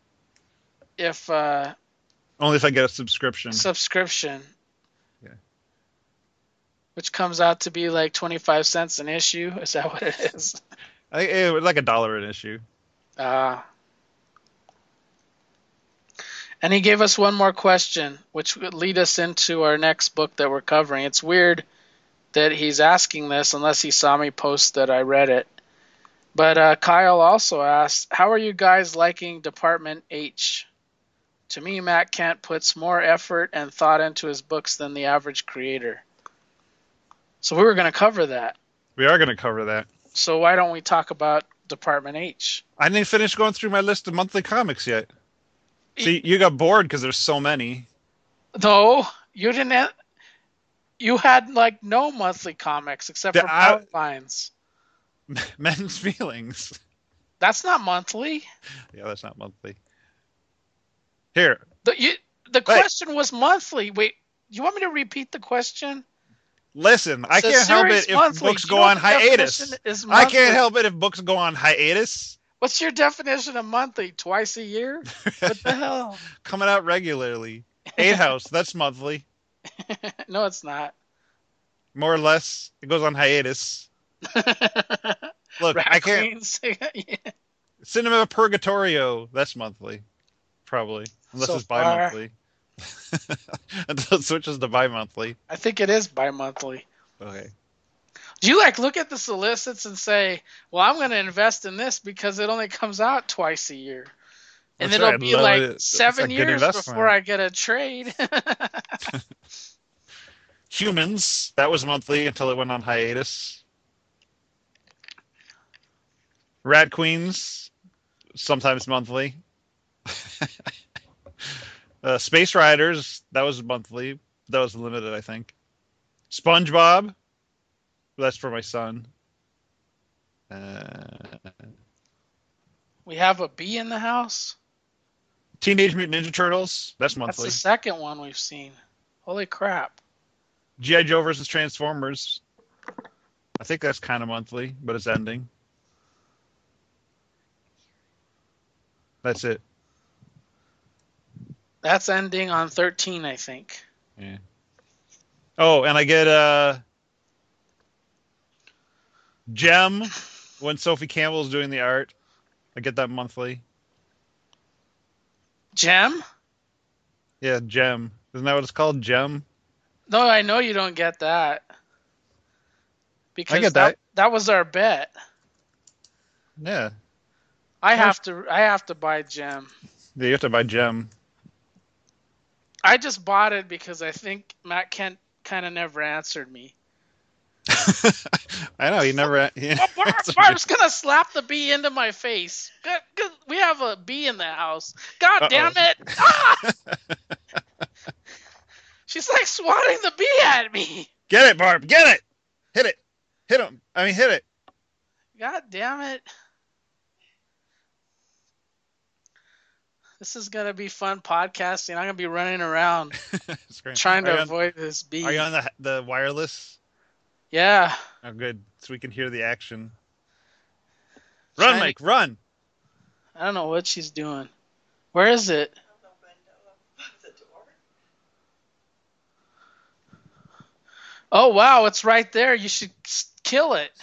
only if I get a subscription. Yeah. Which comes out to be like 25 cents an issue. Is that what it is? It was like $1 an issue. And he gave us one more question, which would lead us into our next book that we're covering. It's weird that he's asking this unless he saw me post that I read it. But Kyle also asked, how are you guys liking Department H? To me, Matt Kent puts more effort and thought into his books than the average creator. So we were going to cover that. We are going to cover that. So why don't we talk about Department H? I didn't finish going through my list of monthly comics yet. See, you got bored because there's so many. No, you didn't. You had like no monthly comics except for Power Lines. Men's Feelings. That's not monthly. Yeah, that's not monthly. Here. The question was monthly. Wait, you want me to repeat the question? Listen, I can't help it if books go on hiatus. I can't help it if books go on hiatus. What's your definition of monthly? Twice a year? What the hell? Coming out regularly. 8 House, that's monthly. No, it's not. More or less. It goes on hiatus. Look, I can't. Yeah. Cinema Purgatorio, that's monthly. Probably. Unless it's bi-monthly. Until it switches to bi-monthly. I think it is bi-monthly. Okay. Do you like look at the solicits and say, "Well, I'm going to invest in this because it only comes out twice a year, and That's it'll right. be like It's a 7 good years before investment. I get a trade." Humans, that was monthly until it went on hiatus. Rat Queens, sometimes monthly. Space Riders, that was monthly. That was limited, I think. SpongeBob, that's for my son. Uh, We have a bee in the house. Teenage Mutant Ninja Turtles, that's That's the monthly. second one we've seen. Holy crap. G.I. Joe versus Transformers, I think that's kind of monthly, but it's ending. That's it. That's ending on 13, I think. Yeah. Oh, and I get Gem when Sophie Campbell is doing the art. I get that monthly. Gem? Yeah, Gem. Isn't that what it's called? Gem? No, I know you don't get that I because get that. that was our bet. Yeah. I have to buy Gem. Yeah, you have to buy Gem. I just bought it because I think Matt Kent kind of never answered me. I know, he never. Yeah. Oh, Barb's gonna slap the bee into my face. We have a bee in the house. God damn it! Ah! She's like swatting the bee at me. Get it, Barb. Get it. Hit it. Hit him. I mean, hit it. God damn it. This is gonna be fun podcasting. I'm gonna be running around trying to avoid this bee. Are you on the wireless? Yeah. Oh, good. So we can hear the action. Run, Mike. Run. I don't know what she's doing. Where is it? Oh, wow. It's right there. You should kill it.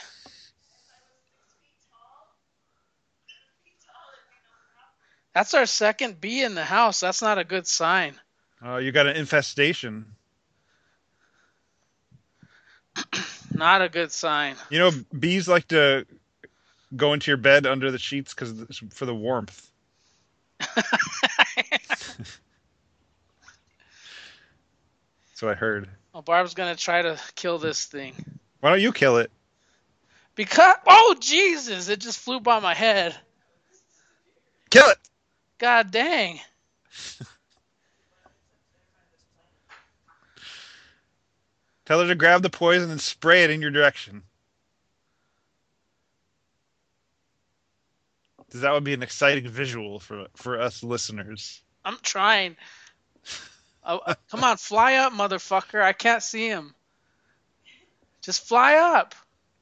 That's our second bee in the house. That's not a good sign. Oh, you got an infestation. Not a good sign. You know, bees like to go into your bed under the sheets for the warmth. That's what I heard. Oh, Barb's gonna try to kill this thing. Why don't you kill it? Because oh Jesus! It just flew by my head. Kill it! God dang! Tell her to grab the poison and spray it in your direction. Because that would be an exciting visual for us listeners. I'm trying. Come on, fly up, motherfucker! I can't see him. Just fly up.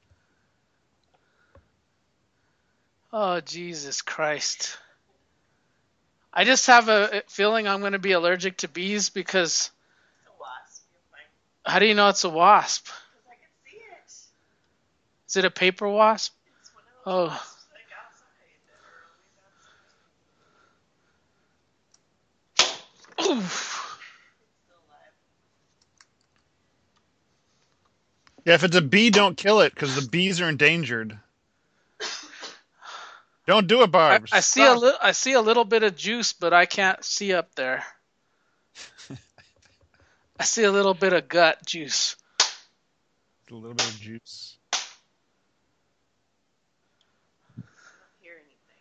Oh, Jesus Christ. I just have a feeling I'm going to be allergic to bees because... It's a wasp. How do you know it's a wasp? Because I can see it. Is it a paper wasp? It's one of those wasps like outside that are always outside. Oof. It's still alive. Yeah, if it's a bee, don't kill it because the bees are endangered. Don't do it, Barb. I see a little bit of juice, but I can't see up there. I see a little bit of gut juice. A little bit of juice. I don't hear anything.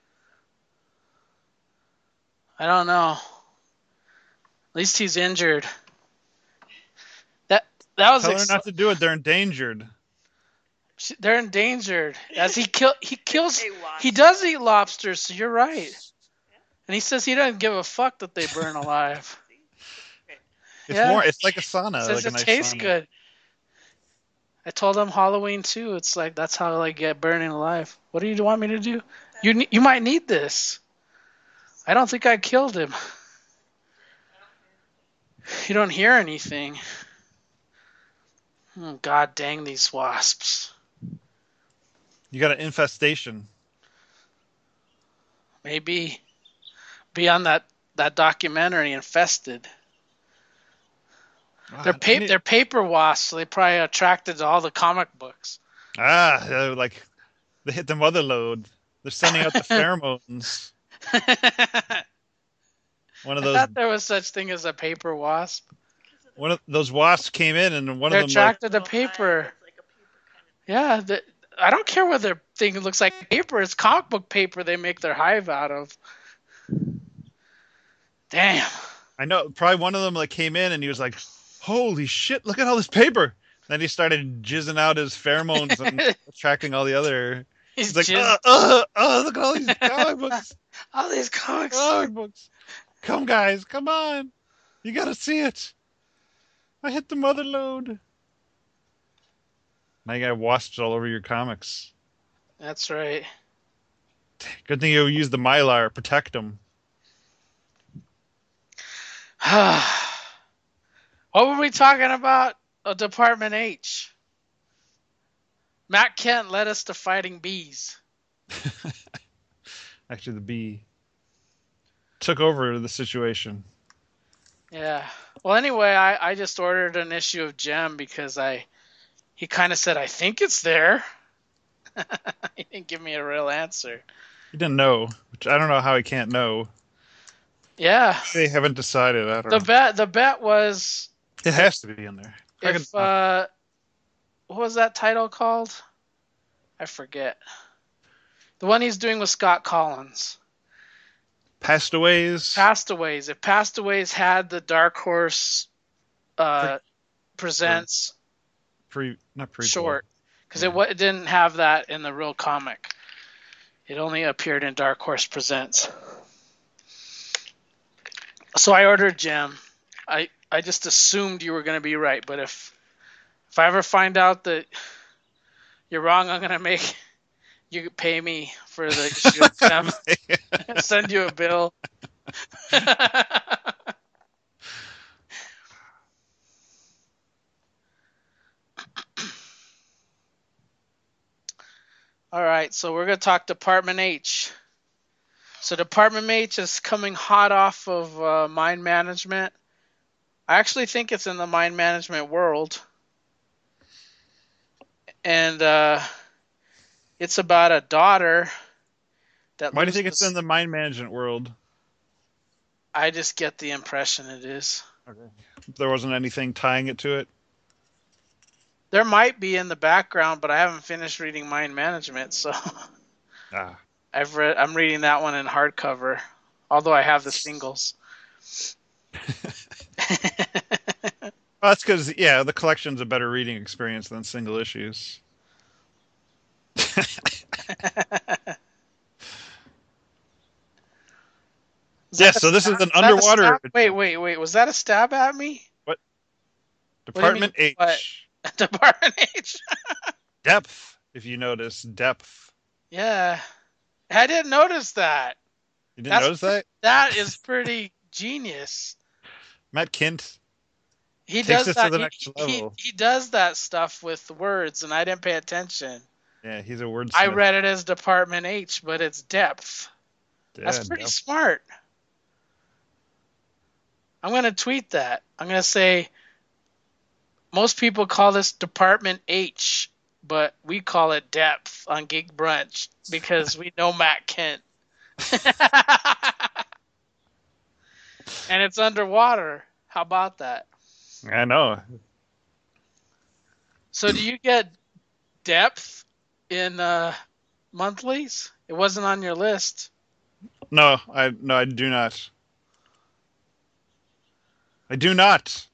I don't know. At least he's injured. That was Tell her not to do it. They're endangered. They're endangered. As he kills. Hey, wasp. He does eat lobsters. So you're right. And he says he doesn't give a fuck that they burn alive. It's more. It's like a sauna. Says like a it nice tastes sauna. good. I told him Halloween too. It's like that's how I get burning alive. What do you want me to do? You might need this. I don't think I killed him. You don't hear anything. Oh, God dang these wasps. You got an infestation. Maybe be on that documentary Infested. Wow, They're paper wasps, so they probably attracted to all the comic books. Like they hit the mother load. They're sending out the pheromones. I One of those thought there was such thing as a paper wasp. Because of the one of those wasps came in, and one of They're them like attracted to little hive paper. that's like a paper kind of. Yeah, I don't care what their thing looks like paper. It's comic book paper they make their hive out of. Damn. I know probably one of them like came in, and he was like, "Holy shit! Look at all this paper!" Then he started jizzing out his pheromones and attracting all the other. He's He's like, just look at all these comic books, all these comics. comic books. Come, guys, come on! You gotta see it. I hit the mother load. Now you got wasps all over your comics. That's right. Good thing you use the Mylar, protect them. What were we talking about? Oh, Department H. Matt Kent led us to fighting bees. Actually, the bee took over the situation. Yeah. Well, anyway, I just ordered an issue of Gem because he kind of said, I think it's there. He didn't give me a real answer. He didn't know, which I don't know how he can't know. Yeah. They haven't decided. I don't know. The bet was It has to be in there. if what was that title called? I forget. The one he's doing with Scott Collins. Pastaways. Pastaways. If Pastaways had the Dark Horse presents Not prequel. short, because Yeah. it didn't have that in the real comic. It only appeared in Dark Horse Presents. So I ordered Gem. I just assumed you were going to be right, but if I ever find out that you're wrong, I'm going to make you pay me for the issue of Gem. Send you a bill. All right, so we're going to talk Department H. So Department H is coming hot off of Mind Management. I actually think it's in the Mind Management world. And it's about a daughter that Why do you think loses- it's in the mind management world? I just get the impression it is. Okay. There wasn't anything tying it to it. There might be in the background, but I haven't finished reading Mind Management, so Ah. I'm reading that one in hardcover, although I have the singles. Well, that's because the collection's a better reading experience than single issues. Yes, so this is an underwater. Wait. Was that a stab at me? Department mean, H. Department H. Depth, if you notice, depth. Yeah. I didn't notice that. You didn't notice that? That is pretty genius. Matt Kint He takes does this that. to the next level. He does that stuff with words, and I didn't pay attention. Yeah, he's a wordsmith. I read it as Department H, but it's depth. That's pretty smart. I'm going to tweet that. I'm going to say, most people call this Department H, but we call it depth on Geek Brunch because we know Matt Kent. And it's underwater. How about that? I know. So do you get depth in monthlies? It wasn't on your list. No, I do not. I do not.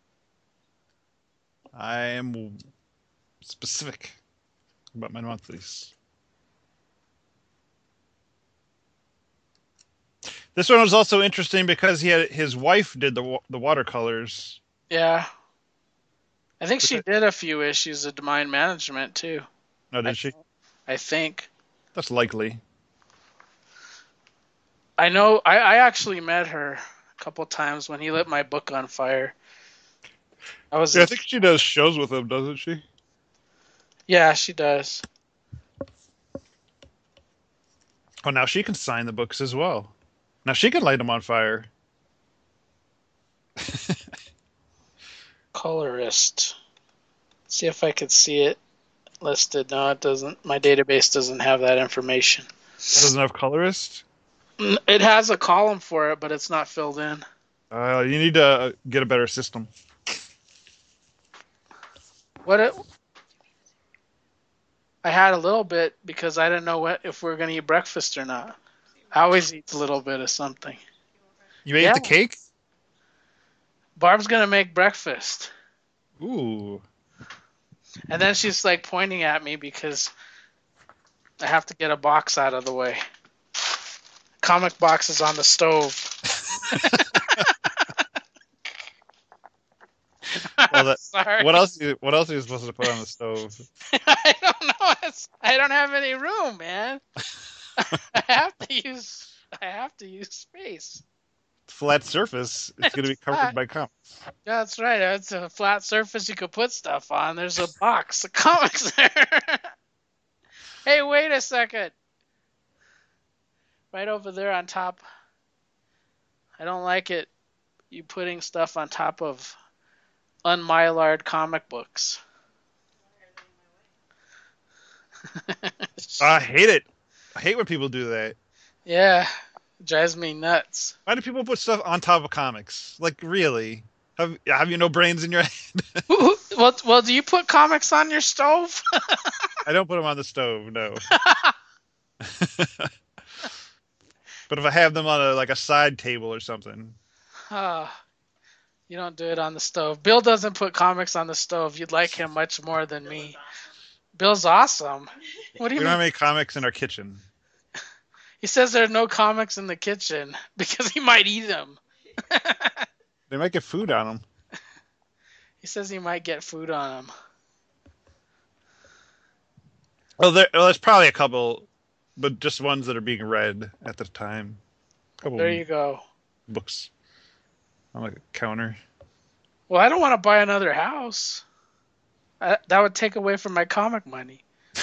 I am specific about my monthlies. This one was also interesting because his wife did the watercolors. Yeah. I think she did a few issues of Mind Management too. Oh, did she? I think. That's likely. I know. I actually met her a couple times when he lit my book on fire. I think she does shows with him, doesn't she? Yeah, she does. Oh, now she can sign the books as well. Now she can light them on fire. Colorist. See if I could see it. listed. No, it doesn't. My database doesn't have that information. Doesn't have colorist. It has a column for it, but it's not filled in. You need to get a better system. I had a little bit because I didn't know if we were going to eat breakfast or not. I always eat a little bit of something. You ate Yeah. the cake? Barb's going to make breakfast. Ooh. And then she's like pointing at me because I have to get a box out of the way. Comic box is on the stove. Well, Sorry. What else are you supposed to put on the stove? I don't know. I don't have any room, man. I have to use space. Flat surface. It's going to be covered by comics. Yeah, that's right. It's a flat surface you could put stuff on. There's a box of comics there. Hey, wait a second. Right over there on top. I don't like it. You putting stuff on top of unmylarred comic books. I hate it. I hate when people do that. Yeah, it drives me nuts. Why do people put stuff on top of comics? Like, really? Have you no brains in your head? Well, do you put comics on your stove? I don't put them on the stove, no. But if I have them on a side table or something. You don't do it on the stove. Bill doesn't put comics on the stove. You'd like him much more than me. Bill's awesome. What do you We mean? don't have any comics in our kitchen. He says there are no comics in the kitchen because he might eat them. They might get food on them. He says he might get food on them. Well, there's probably a couple, but just ones that are being read at the time. There you go. Books on the counter. Well, I don't want to buy another house. That would take away from my comic money.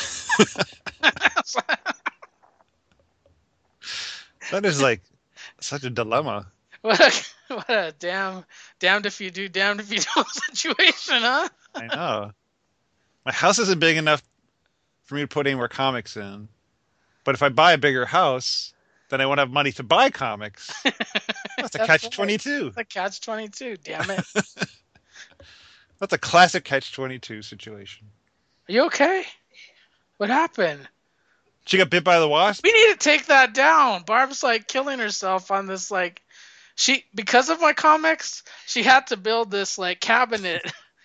That is like such a dilemma. What a damned if you do, damned if you don't situation, huh? I know. My house isn't big enough for me to put any more comics in. But if I buy a bigger house, then I won't have money to buy comics. That's a catch-22. That's a catch-22, damn it. That's a classic catch-22 situation. Are you okay? What happened? She got bit by the wasp? We need to take that down. Barb's like killing herself on this because of my comics, she had to build this cabinet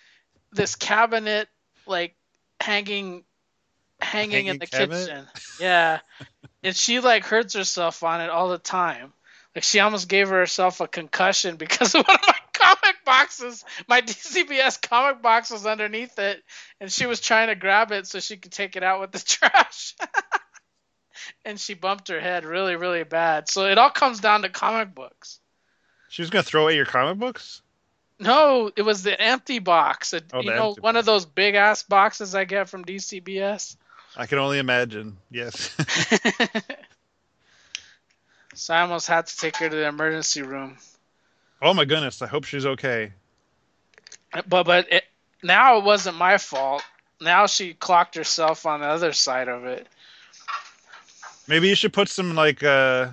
like hanging in the cabinet? kitchen. Yeah. And she hurts herself on it all the time. Like she almost gave herself a concussion because of one of my comic boxes. My DCBS comic box was underneath it, and she was trying to grab it so she could take it out with the trash. And she bumped her head really, really bad. So it all comes down to comic books. She was going to throw away your comic books? No, it was the empty box. Empty One of those big ass boxes I get from DCBS. I can only imagine. Yes. So I almost had to take her to the emergency room. Oh my goodness! I hope she's okay. But now it wasn't my fault. Now she clocked herself on the other side of it. Maybe you should put some I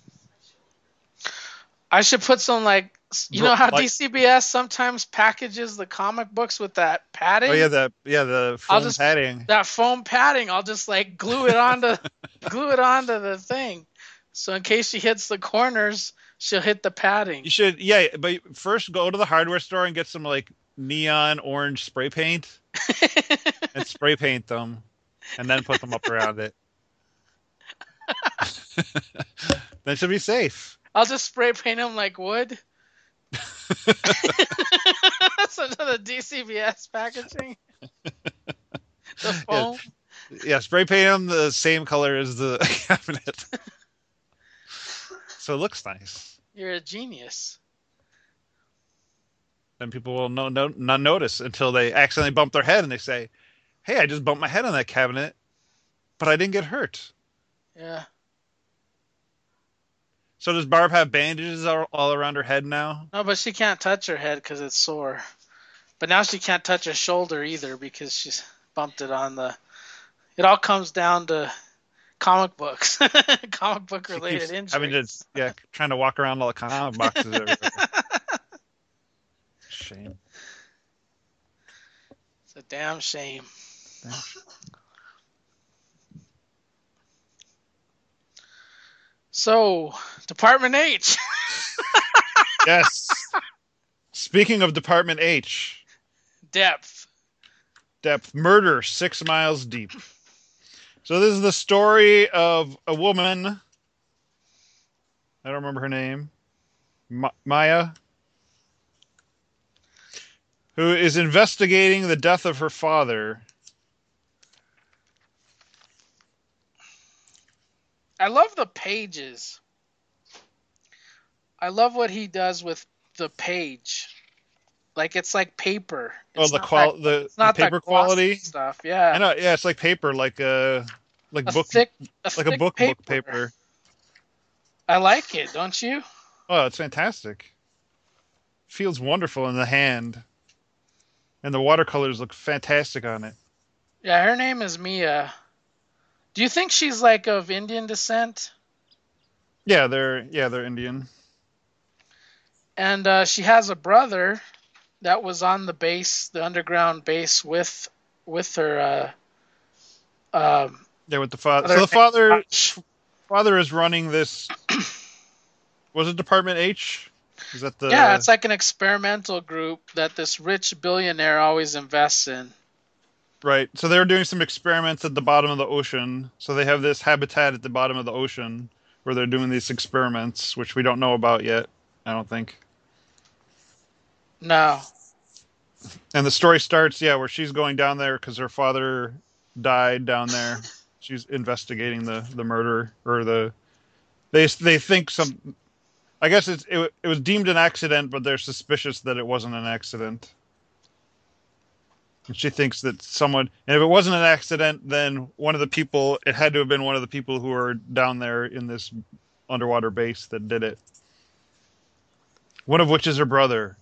should put some you know how DCBS sometimes packages the comic books with that padding? Oh yeah, the foam padding. That foam padding, I'll just glue it onto the thing. So in case she hits the corners, she'll hit the padding. You should, but first go to the hardware store and get some neon orange spray paint and spray paint them, and then put them up around it. Then she'll be safe. I'll just spray paint them like wood. That's another DCBS packaging. The foam. Yeah, spray paint them the same color as the cabinet. So it looks nice. You're a genius. Then people will not notice until they accidentally bump their head and they say, "Hey, I just bumped my head on that cabinet, but I didn't get hurt." Yeah. So does Barb have bandages all around her head now? No, but she can't touch her head because it's sore. But now she can't touch her shoulder either because she's bumped it on the It all comes down to comic books, comic book She related keeps having to, injuries. trying to walk around all the comic boxes everywhere. Shame. It's a damn shame. Damn shame. So, Department H. Yes. Speaking of Department H, Depth. depth, murder 6 miles deep. So this is the story of a woman. I don't remember her name. Maya, who is investigating the death of her father. I love the pages. I love what he does with the page. Like it's like paper. Oh, It's the not that. It's the not that paper glossy quality. stuff. I Yeah, know. Yeah, it's like paper, like a book, thick, like a book paper. I like it, don't you? Oh, it's fantastic. Feels wonderful in the hand, and the watercolors look fantastic on it. Yeah, her name is Mia. Do you think she's like of Indian descent? They're Indian. And she has a brother that was on the base, the underground base with her. Yeah, with the father. So Other the name, Raj. father is running this. Was it Department H? Is that Yeah, the it's like an experimental group that this rich billionaire always invests in. right? So they're doing some experiments at the bottom of the ocean. So they have this habitat at the bottom of the ocean where they're doing these experiments, which we don't know about yet. I don't think. No. And the story starts, where she's going down there because her father died down there. She's investigating the murder or they think some. I guess it was deemed an accident, but they're suspicious that it wasn't an accident. And she thinks that someone, and if it wasn't an accident, then one of the people, it had to have been one of the people who were down there in this underwater base that did it. One of which is her brother.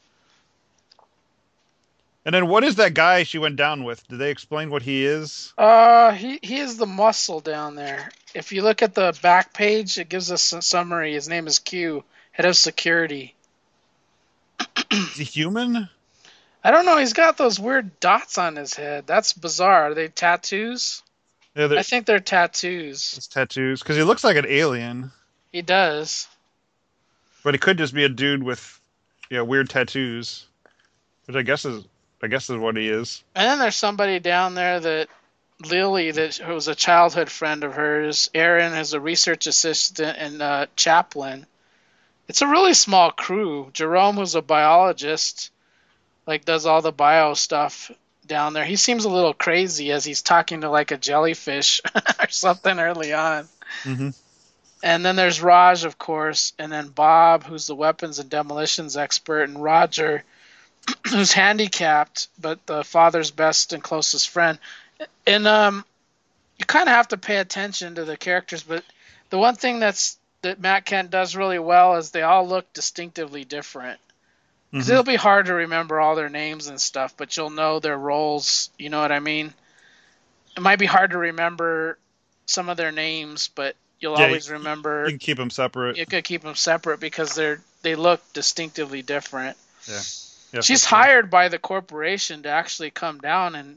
And then what is that guy she went down with? Did they explain what he is? He is the muscle down there. If you look at the back page, it gives us a summary. His name is Q, head of security. Is he human? I don't know. He's got those weird dots on his head. That's bizarre. Are they tattoos? Yeah, I think they're tattoos. it's tattoos because he looks like an alien, He does. but he could just be a dude with, weird tattoos, which I guess is what he is. And then there's somebody down there that Lily, that was a childhood friend of hers. Aaron is a research assistant and chaplain. It's a really small crew. Jerome, who's a biologist, like does all the bio stuff down there. He seems a little crazy as he's talking to like a jellyfish or something early on. Mm-hmm. And then there's Raj, of course, and then Bob, who's the weapons and demolitions expert, and Roger, who's handicapped but the father's best and closest friend. And you kind of have to pay attention to the characters, but the one thing that Matt Kent does really well is they all look distinctively different. Because Mm-hmm. it'll be hard to remember all their names and stuff, but you'll know their roles. You know what I mean? It might be hard to remember some of their names, but you'll always remember. You can keep them separate. You could keep them separate because they look distinctively different. Yeah, She's hired by the corporation to actually come down and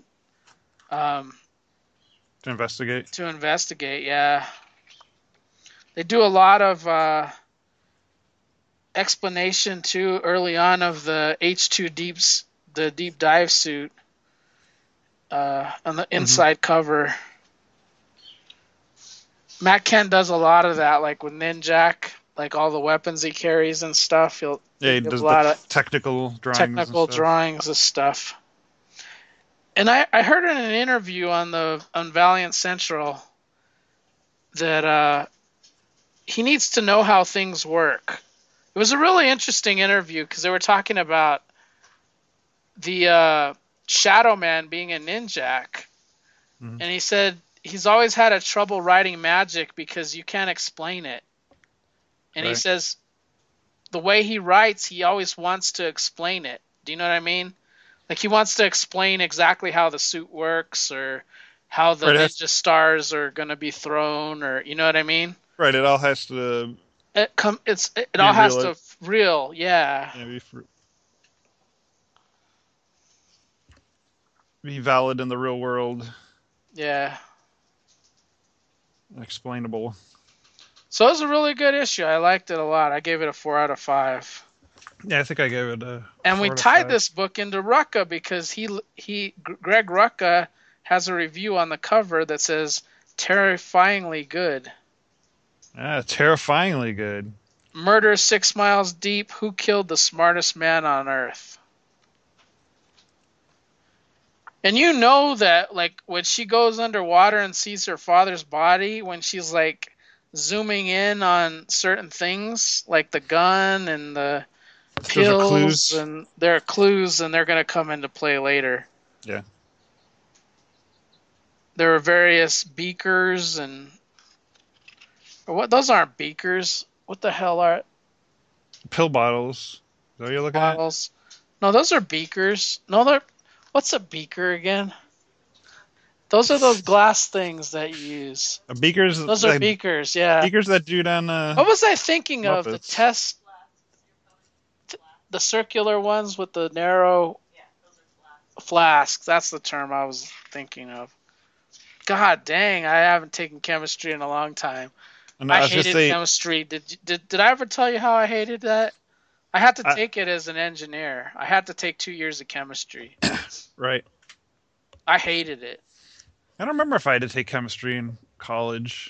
to investigate. Yeah, they do a lot of explanation too early on of the H2 the deep dive suit on the inside cover. Matt Kent does a lot of that, like with Ninjak, like all the weapons he carries and stuff. He does a lot of technical drawings of stuff. And I heard in an interview on Valiant Central that he needs to know how things work. It was a really interesting interview because they were talking about the Shadow Man being a Ninjak, and he said he's always had a trouble writing magic because you can't explain it. And he says the way he writes, he always wants to explain it. Do you know what I mean? Like he wants to explain exactly how the suit works, or how the Right, ninja stars are going to be thrown, or you know what I mean? right. It all has to It be all has real. to real, yeah. Yeah, be valid in the real world, Yeah. explainable. So it was a really good issue. I liked it a lot. I gave it a 4 out of 5. Yeah, I think I gave it a And we 4 out of 5. tied this book into Rucka because Greg Rucka has a review on the cover that says terrifyingly good. Yeah, terrifyingly good. Murder 6 miles deep. Who killed the smartest man on earth? And you know that, like, when she goes underwater and sees her father's body, when she's like zooming in on certain things, like the gun and the Those are pills, clues. and there are clues, and they're going to come into play later. Yeah. There were various beakers and or what? Those aren't beakers. What the hell are Pill bottles. Is that what you're looking at? bottles? No, those are beakers. No, they're. What's a beaker again? Those are those glass things that you use. Beakers. Those are beakers, yeah. Beakers that do down What was I thinking of? The Muppets. test, the circular ones with the narrow flasks. That's the term I was thinking of. God dang, I haven't taken chemistry in a long time. And I was gonna hated say, chemistry. Did I ever tell you how I hated that? I had to take it as an engineer. I had to take 2 years of chemistry. right. I hated it. I don't remember if I had to take chemistry in college.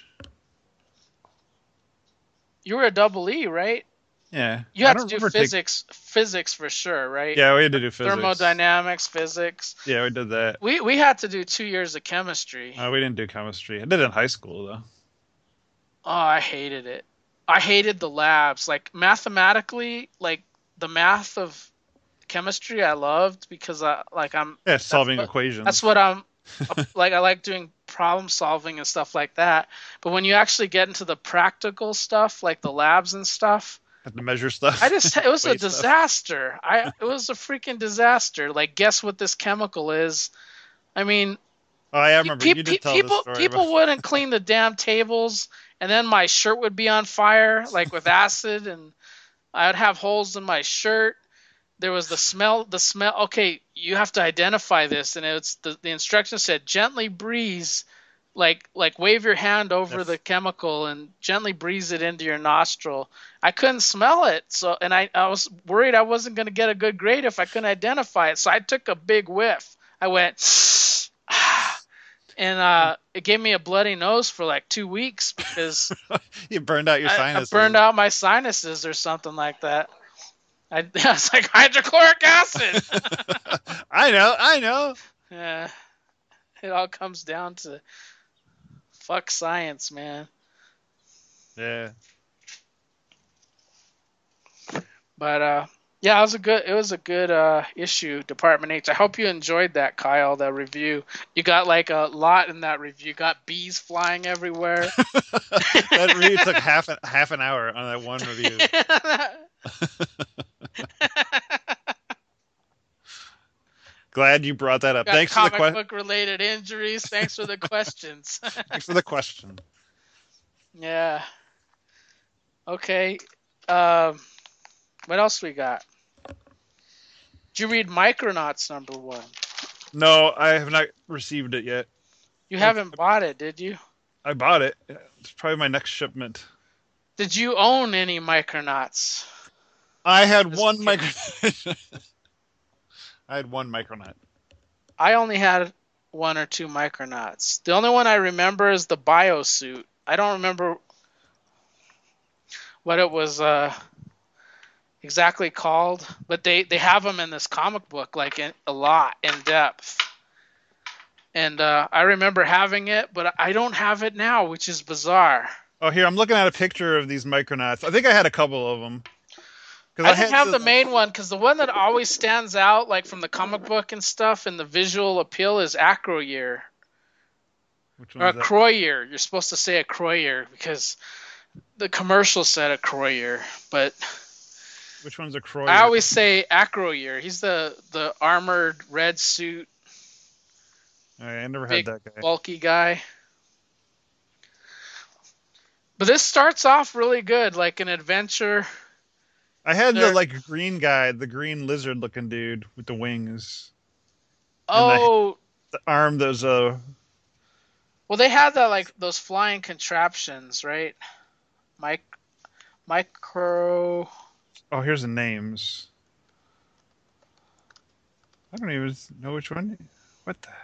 You were a double E, right? Yeah. You I had don't to do remember physics for sure, right? Yeah, we had to do physics. Thermodynamics, physics. Yeah, we did that. We had to do 2 years of chemistry. We didn't do chemistry. I did it in high school though. Oh, I hated it. I hated the labs. Like mathematically, like the math of chemistry I loved because solving equations. That's what I'm like. I like doing problem solving and stuff like that. But when you actually get into the practical stuff, like the labs and stuff, have to measure stuff. it was a disaster. It was a freaking disaster. Like, guess what this chemical is? I mean, I remember you did tell the story. People wouldn't clean the damn tables, and then my shirt would be on fire, like with acid, and I'd have holes in my shirt. There was the smell. Okay, you have to identify this, and it's the instructions said gently breeze, like wave your hand over the chemical and gently breeze it into your nostril. I couldn't smell it, so and I was worried I wasn't going to get a good grade if I couldn't identify it. So I took a big whiff. I went, and it gave me a bloody nose for like 2 weeks because you burned out your sinuses. I burned out my sinuses or something like that. I was like hydrochloric acid. I know. Yeah, it all comes down to fuck science, man. Yeah. But yeah, it was a good issue, Department H. I hope you enjoyed that, Kyle. That review. You got like a lot in that review. You got bees flying everywhere. That review took half an hour on that one review. Glad you brought that up. Thanks for the comic book related injuries. Thanks for the questions. Thanks for the question. Yeah. Okay. What else we got? Did you read Micronauts #1? No, I have not received it yet. You haven't bought it, did you? I bought it. It's probably my next shipment. Did you own any Micronauts? I had one Micronaut. I had one Micronaut. I only had 1 or 2 Micronauts. The only one I remember is the Biosuit. I don't remember what it was exactly called, but they have them in this comic book like a lot in depth. And I remember having it, but I don't have it now, which is bizarre. Oh, here, I'm looking at a picture of these Micronauts. I think I had a couple of them. I didn't have the main one, because the one that always stands out, like from the comic book and stuff, and the visual appeal is Acroyear. Which one or is that? Croyer. You're supposed to say Acroyear, because the commercial said Acroyear, but... Which one's Acroyear? I always say Acroyear. He's the armored red suit. I never had Big, that guy. bulky guy. But this starts off really good, like an adventure. I had the There. like green guy, the green lizard looking dude with the wings and Oh, the arm. Those well, they had that like those flying contraptions, right? Mic micro. oh, here's the names. I don't even know which one. What the?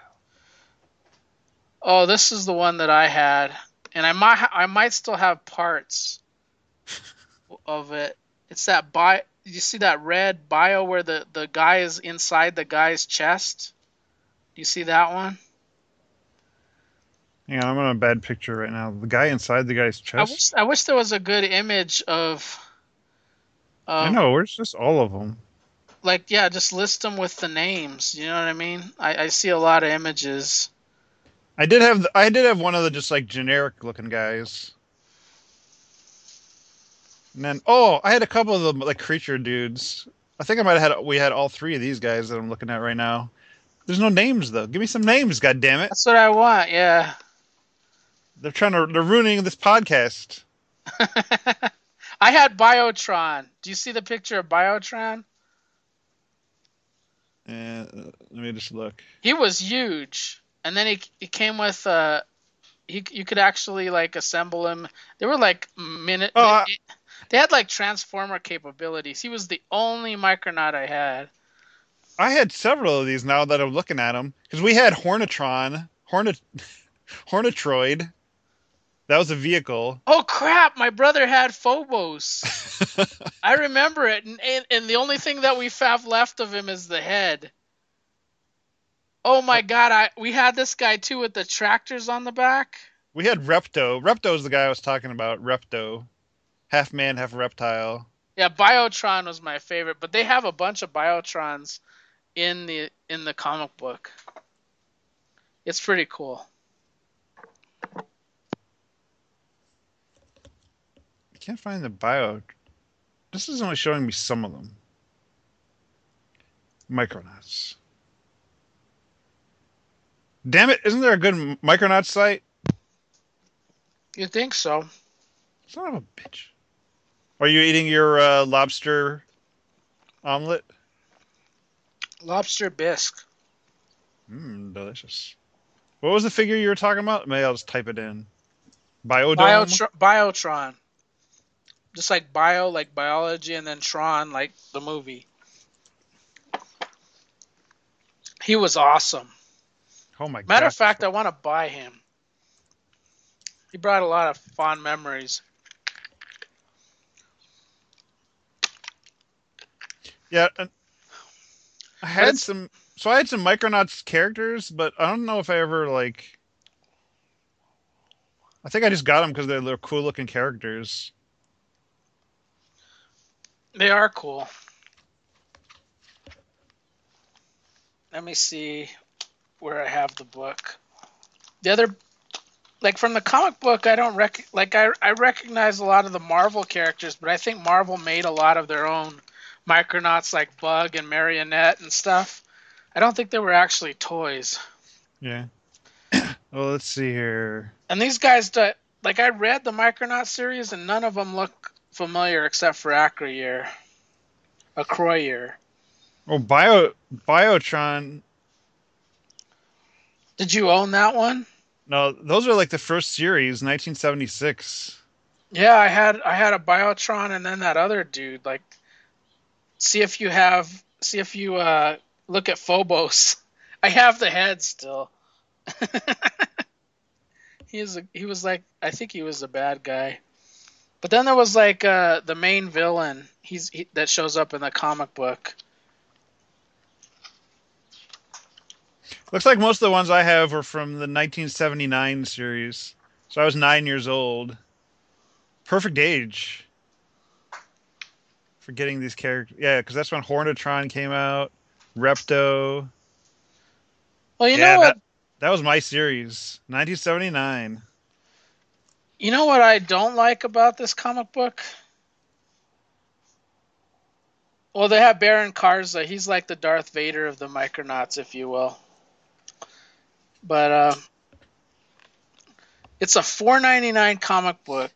Oh, this is the one that I had, and I might still have parts of it. It's that bio. You see that red bio where the guy is inside the guy's chest? Do you see that one? Hang on, I'm on a bad picture right now. The guy inside the guy's I chest. wish I wish there was a good image I of know. Where's just all of them? like, yeah, just list them with the names. You know what I mean? I see a lot of images. I did have one of the just like generic looking guys. And then I had a couple of the like creature dudes. I think I might have had we had all three of these guys that I'm looking at right now. There's no names though. Give me some names, god damn it. That's what I want. Yeah. They're ruining this podcast. I had Biotron. Do you see the picture of Biotron? Let me just look. He was huge, and then he came with you could actually like assemble him. They were like minute. Oh, They had like transformer capabilities. He was the only Micronaut I had. I had several of these now that I'm looking at them because we had Hornetroid. That was a vehicle. Oh crap! My brother had Phobos. I remember it, and the only thing that we have left of him is the head. Oh my god! We had this guy too with the tractors on the back. We had Repto. Repto's the guy I was talking about. Repto, half man, half reptile. Yeah, Biotron was my favorite, but they have a bunch of Biotrons in the comic book. It's pretty cool. I can't find the bio. This is only showing me some of them. Micronauts. Damn it! Isn't there a good Micronauts site? You think so? Son of a bitch. Are you eating your lobster omelet? Lobster bisque. Delicious. What was the figure you were talking about? Maybe I'll just type it in. Biodome? Biotron. Just like bio, like biology, and then Tron, like the movie. He was awesome. Oh my Matter god. of fact, I want to buy him. He brought a lot of fond memories. Yeah, I had some. So I had some Micronauts characters, but I don't know if I ever like. I think I just got them because they're cool looking characters. They are cool. Let me see where I have the book. The other, like from the comic book, I don't I recognize a lot of the Marvel characters, but I think Marvel made a lot of their own Micronauts like Bug and Marionette and stuff. I don't think they were actually toys. Yeah. Well, let's see here. And these guys, like I read the Micronaut series, and none of them look familiar except for Acroyear. Oh, Biotron. Did you own that one? No, those are like the first series, 1976. Yeah, I had a Biotron and then that other dude. Like, see if you look at Phobos. I have the head still. He was like, I think he was a bad guy. But then there was like the main villain. That shows up in the comic book. Looks like most of the ones I have are from the 1979 series. So I was 9 years old. Perfect age for getting these characters. Yeah, because that's when Hornetron came out. Repto. Well, you know Yeah, what? that was my series. 1979. You know what I don't like about this comic book? Well, they have Baron Karza. He's like the Darth Vader of the Micronauts, if you will. But it's a $4.99 comic book,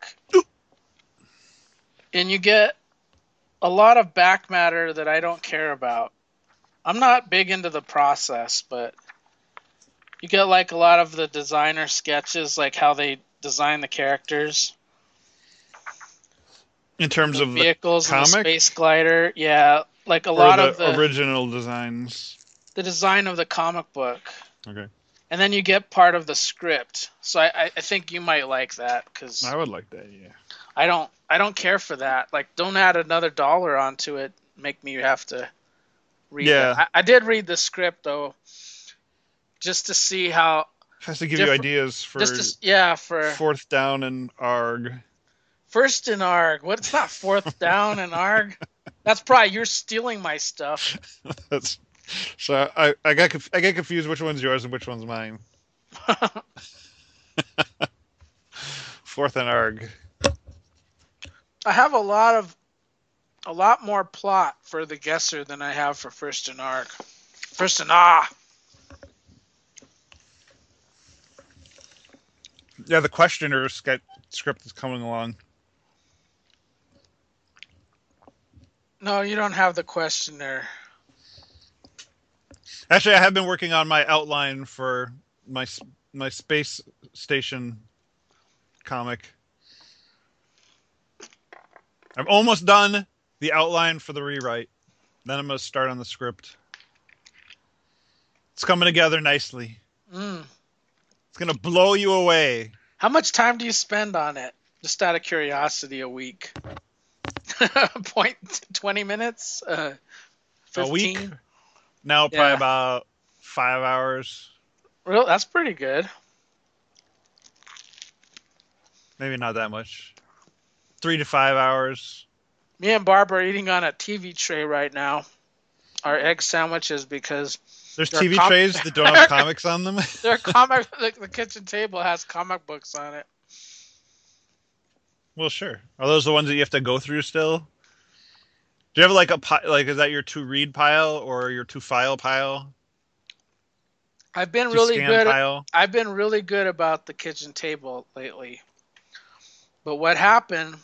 and you get a lot of back matter that I don't care about. I'm not big into the process, but you get like a lot of the designer sketches, like how they design the characters, In terms the of the vehicles, and the comic, space glider. Yeah, like a or lot the of the original designs. design of the comic book. Okay, And then you get part of the script. So I think you might like that because I would like that. Yeah. I don't care for that. Like, don't add another dollar onto it. Make me have to read Yeah. that. I did read the script though, just to see how Has to give you different. ideas for For fourth down and ARG. first in ARG. What? It's not fourth down in ARG. That's probably you're stealing my stuff. That's so I get confused which one's yours and which one's mine. Fourth and ARG. I have a lot more plot for the guesser than I have for first in ARG. First in Yeah, the questioner script is coming along. No, you don't have the questioner. Actually, I have been working on my outline for my space station comic. I'm almost done the outline for the rewrite. Then I'm going to start on the script. It's coming together nicely. It's going to blow you away. How much time do you spend on it? Just out of curiosity, a week. 20 minutes? 15? A week? No, probably about 5 hours. Real? That's pretty good. Maybe not that much. 3 to 5 hours. Me and Barbara are eating on a TV tray right now. Our egg sandwiches because there's TV trays that don't have comics on them. The kitchen table has comic books on it. Well, sure. Are those the ones that you have to go through still? Do you have like is that your to read pile or your to file pile? I've been really good. I've been really good about the kitchen table lately. But what happened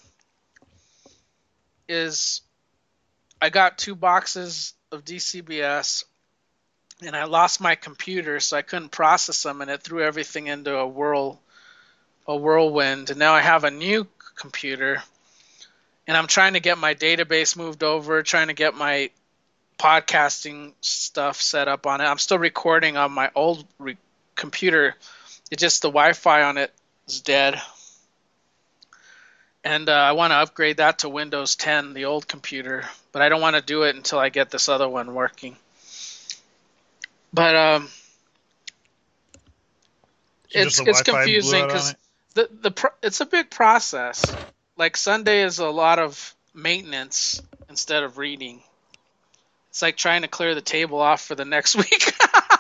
is I got 2 boxes of DCBS and I lost my computer, so I couldn't process them, and it threw everything into a whirlwind. And now I have a new computer, and I'm trying to get my database moved over, trying to get my podcasting stuff set up on it. I'm still recording on my old computer. It's just the Wi-Fi on it is dead. And I want to upgrade that to Windows 10, the old computer. But I don't want to do it until I get this other one working. But it's confusing because it's a big process. Like Sunday is a lot of maintenance instead of reading. It's like trying to clear the table off for the next week.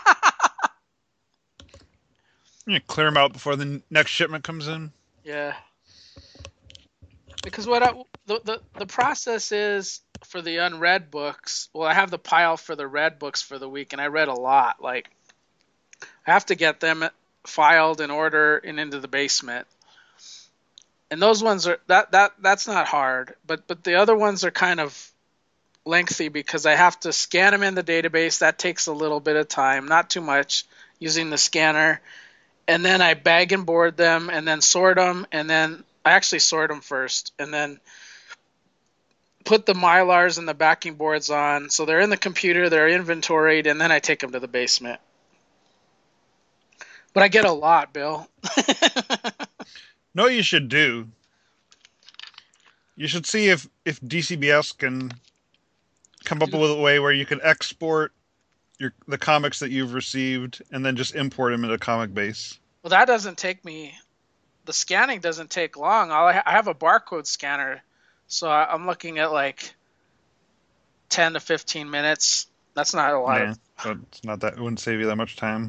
You clear them out before the next shipment comes in. Yeah. Because the process is for the unread books. Well, I have the pile for the read books for the week, and I read a lot. Like, I have to get them filed in order and into the basement. And those ones are that's not hard, but the other ones are kind of lengthy because I have to scan them in the database. That takes a little bit of time, not too much, using the scanner. And then I bag and board them, and then sort them, and then I actually sort them first, and then put the Mylars and the backing boards on. So they're in the computer, they're inventoried, and then I take them to the basement. But I get a lot, Bill. No, you should do. You should see if DCBS can come up with a way where you can export the comics that you've received and then just import them into Comic Base. Well, that doesn't take me. The scanning doesn't take long. I have a barcode scanner, so I'm looking at like 10 to 15 minutes. That's not a lot. But it's not that. It wouldn't save you that much time.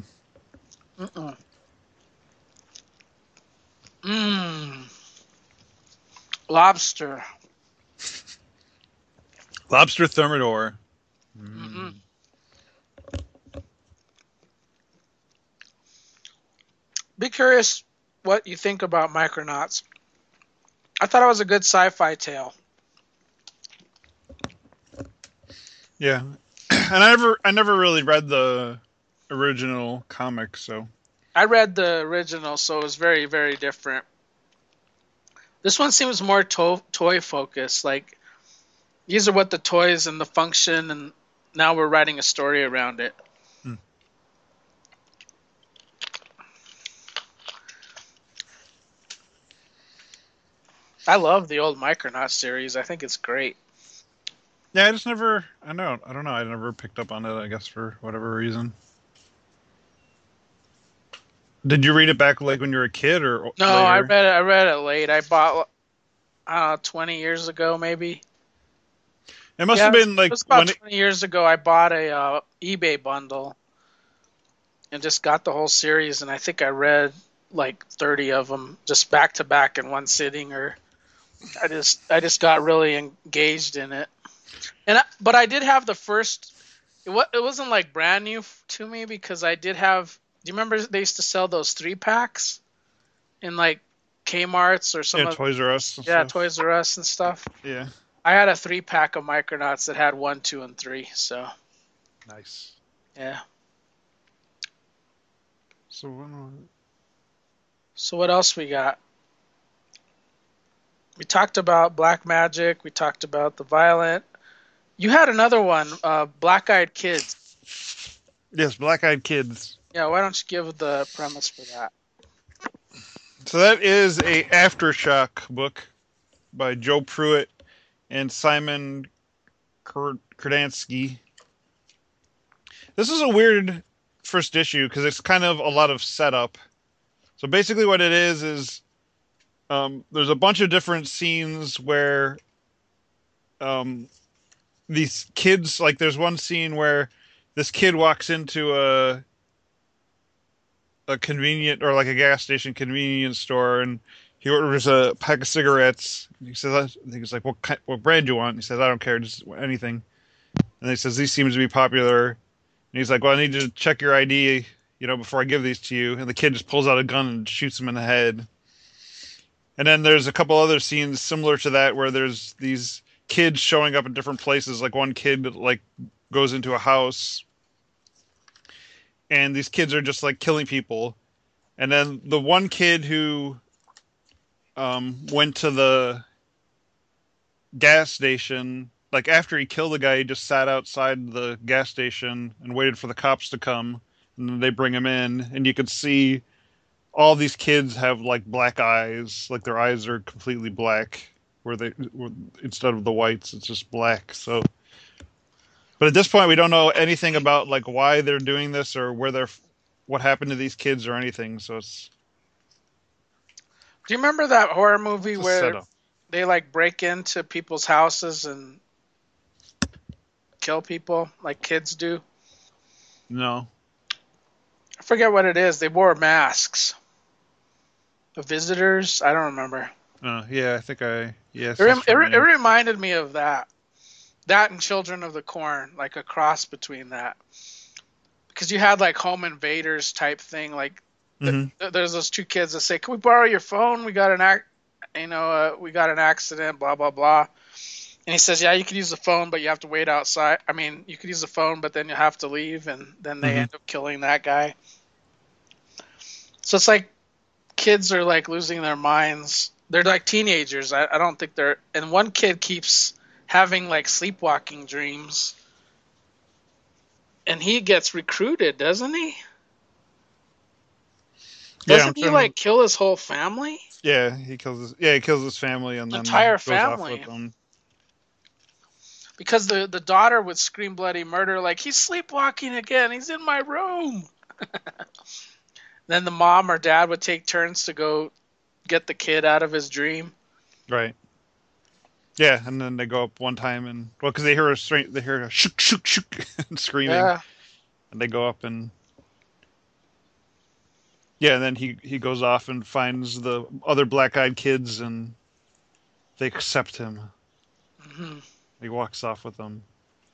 Lobster. Lobster Thermidor. Be curious what you think about Micronauts. I thought it was a good sci-fi tale. Yeah, and I never really read the original comic, so I read the original, so it was very, very different. This one seems more toy focused. Like these are what the toys and the function, and now we're writing a story around it. hmm. I love the old Micronauts series. I think it's great. Yeah, I just never. I don't know. I never picked up on it. I guess for whatever reason. Did you read it back like when you were a kid or No, later? I read it late. I bought 20 years ago, maybe. It must Yeah, have been it like was about when it. 20 years ago. I bought a eBay bundle and just got the whole series, and I think I read like 30 of them just back to back in one sitting. Or I just got really engaged in it. But I did have the first. It wasn't like brand new to me because I did have. Do you remember they used to sell those 3-packs in like Kmart's or some Yeah, of Toys R Us and yeah, stuff. Toys R Us and stuff. Yeah, I had a 3-pack of Micronauts that had 1, 2, and 3. So nice. yeah. So So what else we got? We talked about Black Magic. We talked about the Violent. You had another one, Black Eyed Kids. yes, Black Eyed Kids. Yeah, why don't you give the premise for that? So that is a Aftershock book by Joe Pruitt and Simon Kurdansky. This is a weird first issue because it's kind of a lot of setup. So basically, what it is there's a bunch of different scenes where these kids, like, there's one scene where this kid walks into a convenient or like a gas station convenience store and he orders a pack of cigarettes. He says, I think it's like, what brand do you want? He says, I don't care, just anything. And he says, these seem to be popular. And he's like, well, I need to check your ID, before I give these to you. And the kid just pulls out a gun and shoots him in the head. And then there's a couple other scenes similar to that where there's these kids showing up in different places. Like one kid like goes into a house and these kids are just like killing people. And then the one kid who went to the gas station, like after he killed the guy, he just sat outside the gas station and waited for the cops to come. And then they bring him in, and you could see all these kids have like black eyes, like their eyes are completely black, instead of the whites, it's just black. So, but at this point, we don't know anything about like why they're doing this or what happened to these kids or anything. So Do you remember that horror movie it's a where setup. they like break into people's houses and kill people like kids do? No. I forget what it is. They wore masks. The Visitors? I don't remember. Yeah, I think yeah, it It, sounds it familiar. reminded me of that. That and Children of the Corn, like a cross between that. Because you had like home invaders type thing. Like Hmm. there's those two kids that say, "Can we borrow your phone? We got we got an accident. Blah blah blah." And he says, "Yeah, you can use the phone, but you have to wait outside. I mean, you could use the phone, but then you have to leave." And then they Hmm. end up killing that guy. So it's like kids are like losing their minds. They're like teenagers. I don't think they're. And one kid keeps having like sleepwalking dreams, and he gets recruited, doesn't he? Yeah, I'm Doesn't he trying to. like kill his whole family? Yeah, he kills his family and then Entire goes off with family. them. Because the daughter would scream bloody murder like he's sleepwalking again. He's in my room. Then the mom or dad would take turns to go get the kid out of his dream. Right. Yeah, and then they go up one time and because they hear a shook shook shook and screaming, Yeah. and they go up and yeah, and then he goes off and finds the other black-eyed kids and they accept him. Hmm. He walks off with them.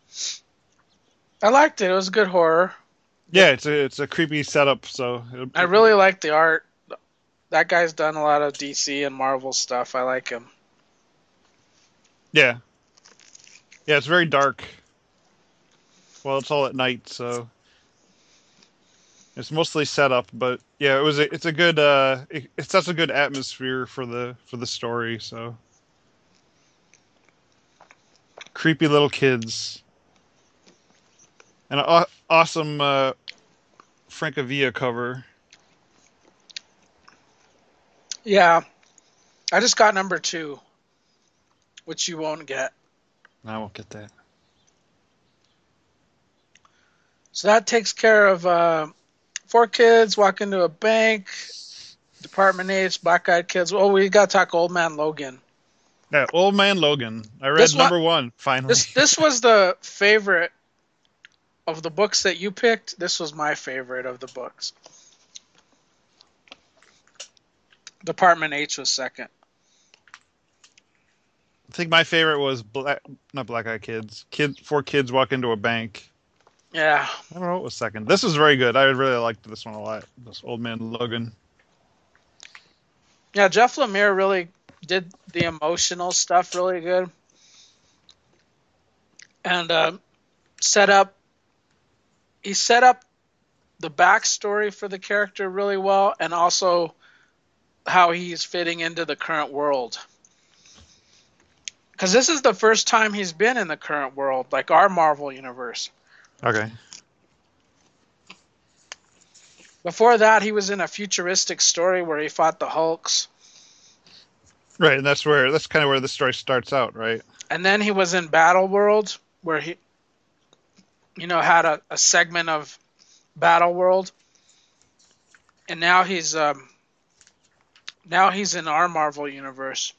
I liked it. It was good horror. Yeah, it's a creepy setup. So I really liked the art. That guy's done a lot of DC and Marvel stuff. I like him. Yeah. Yeah, it's very dark. Well, it's all at night, so it's mostly set up, but yeah, it's a good it sets a good atmosphere for the story, so creepy little kids. And an awesome Francavilla cover. Yeah, I just got number 2, which you won't get. I won't get that. So that takes care of 4 kids walk into a bank, Department H, black-eyed kids. Oh, we got to talk Old Man Logan. Yeah, Old Man Logan. I read This one- number 1 finally. This was the favorite of the books that you picked. This was my favorite of the books. Department H was second. I think my favorite was not Black Eyed Kids. 4 kids walk into a bank. Yeah. I don't know what was second. This was very good. I really liked this one a lot. This Old Man Logan. Yeah, Jeff Lemire really did the emotional stuff really good. And set up the backstory for the character really well, and also how he's fitting into the current world. Because this is the first time he's been in the current world, like our Marvel universe. Okay. Before that, he was in a futuristic story where he fought the Hulks. Right, and that's kind of where the story starts out, right? And then he was in Battle World, where he, had a segment of Battle World. And now he's in our Marvel universe.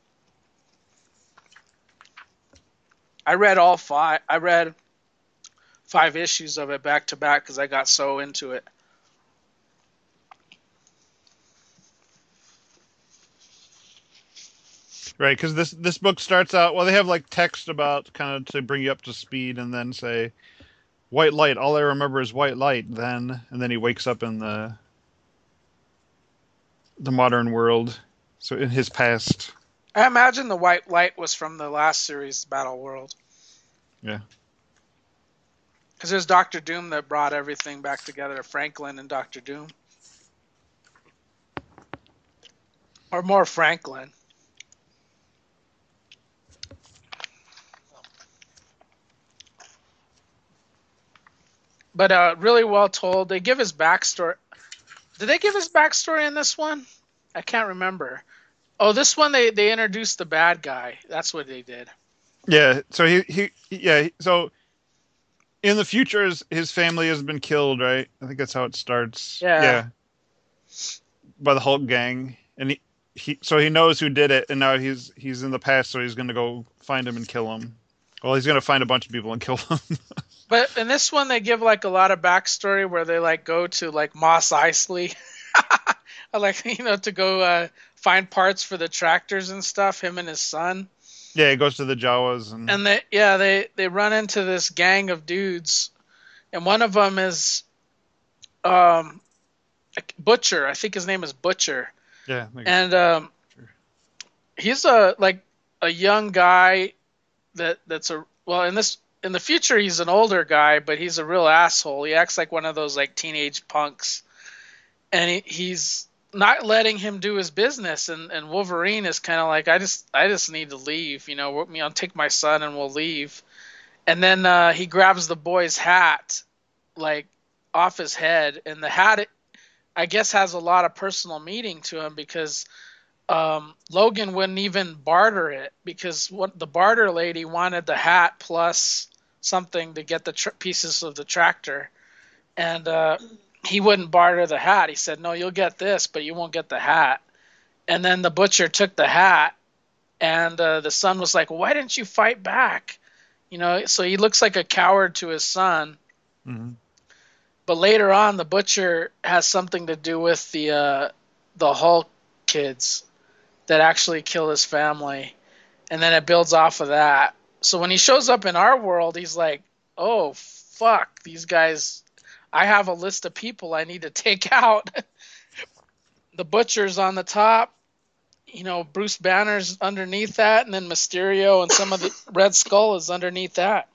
I read all 5. I read 5 issues of it back to back because I got so into it. Right, because this book starts out. Well, they have like text about kind of to bring you up to speed, and then say, "White light." All I remember is white light. And then he wakes up in the modern world, so in his past. I imagine the white light was from the last series, Battle World. Yeah. Because there's Doctor Doom that brought everything back together, Franklin and Doctor Doom. Or more Franklin. But really well told. They give his backstory. Did they give his backstory in this one? I can't remember. Oh, this one they introduced the bad guy. That's what they did. Yeah. So So in the future, his family has been killed, right? I think that's how it starts. Yeah. By the Hulk gang, and he knows who did it, and now he's in the past, so he's going to go find him and kill him. Well, he's going to find a bunch of people and kill them. But in this one, they give like a lot of backstory where they like go to like Mos Eisley, like to go find parts for the tractors and stuff. Him and his son. Yeah, he goes to the Jawas and they run into this gang of dudes, and one of them is Butcher. I think his name is Butcher. Yeah. And he's a young guy that's in the future, he's an older guy, but he's a real asshole. He acts like one of those like teenage punks, and he's not letting him do his business. And Wolverine is kind of like, I just need to leave. I'll take my son and we'll leave. And then he grabs the boy's hat, like off his head, and the hat, I guess, has a lot of personal meaning to him because Logan wouldn't even barter it because the barter lady wanted the hat plus something to get the pieces of the tractor, and he wouldn't barter the hat. He said, "No, you'll get this, but you won't get the hat." And then the Butcher took the hat, and the son was like, "Why didn't you fight back?" So he looks like a coward to his son. Mm-hmm. But later on, the Butcher has something to do with the Hulk kids that actually kill his family, and then it builds off of that. So when he shows up in our world, he's like, "Oh fuck, these guys! I have a list of people I need to take out." the Butcher's on the top. Bruce Banner's underneath that, and then Mysterio and some of the Red Skull is underneath that.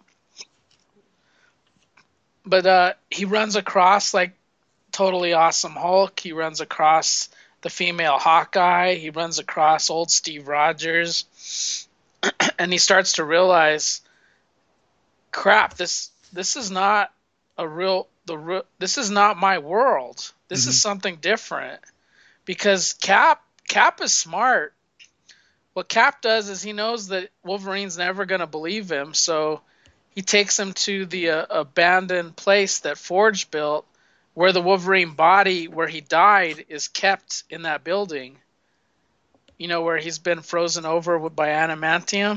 But he runs across like totally awesome Hulk. He runs across the female Hawkeye. He runs across old Steve Rogers, and he starts to realize, crap, this is not this is not my world. This is something different. Because Cap is smart. What Cap does is he knows that Wolverine's never going to believe him, so he takes him to the abandoned place that Forge built, where the Wolverine body, where he died, is kept in that building. Where he's been frozen over by adamantium.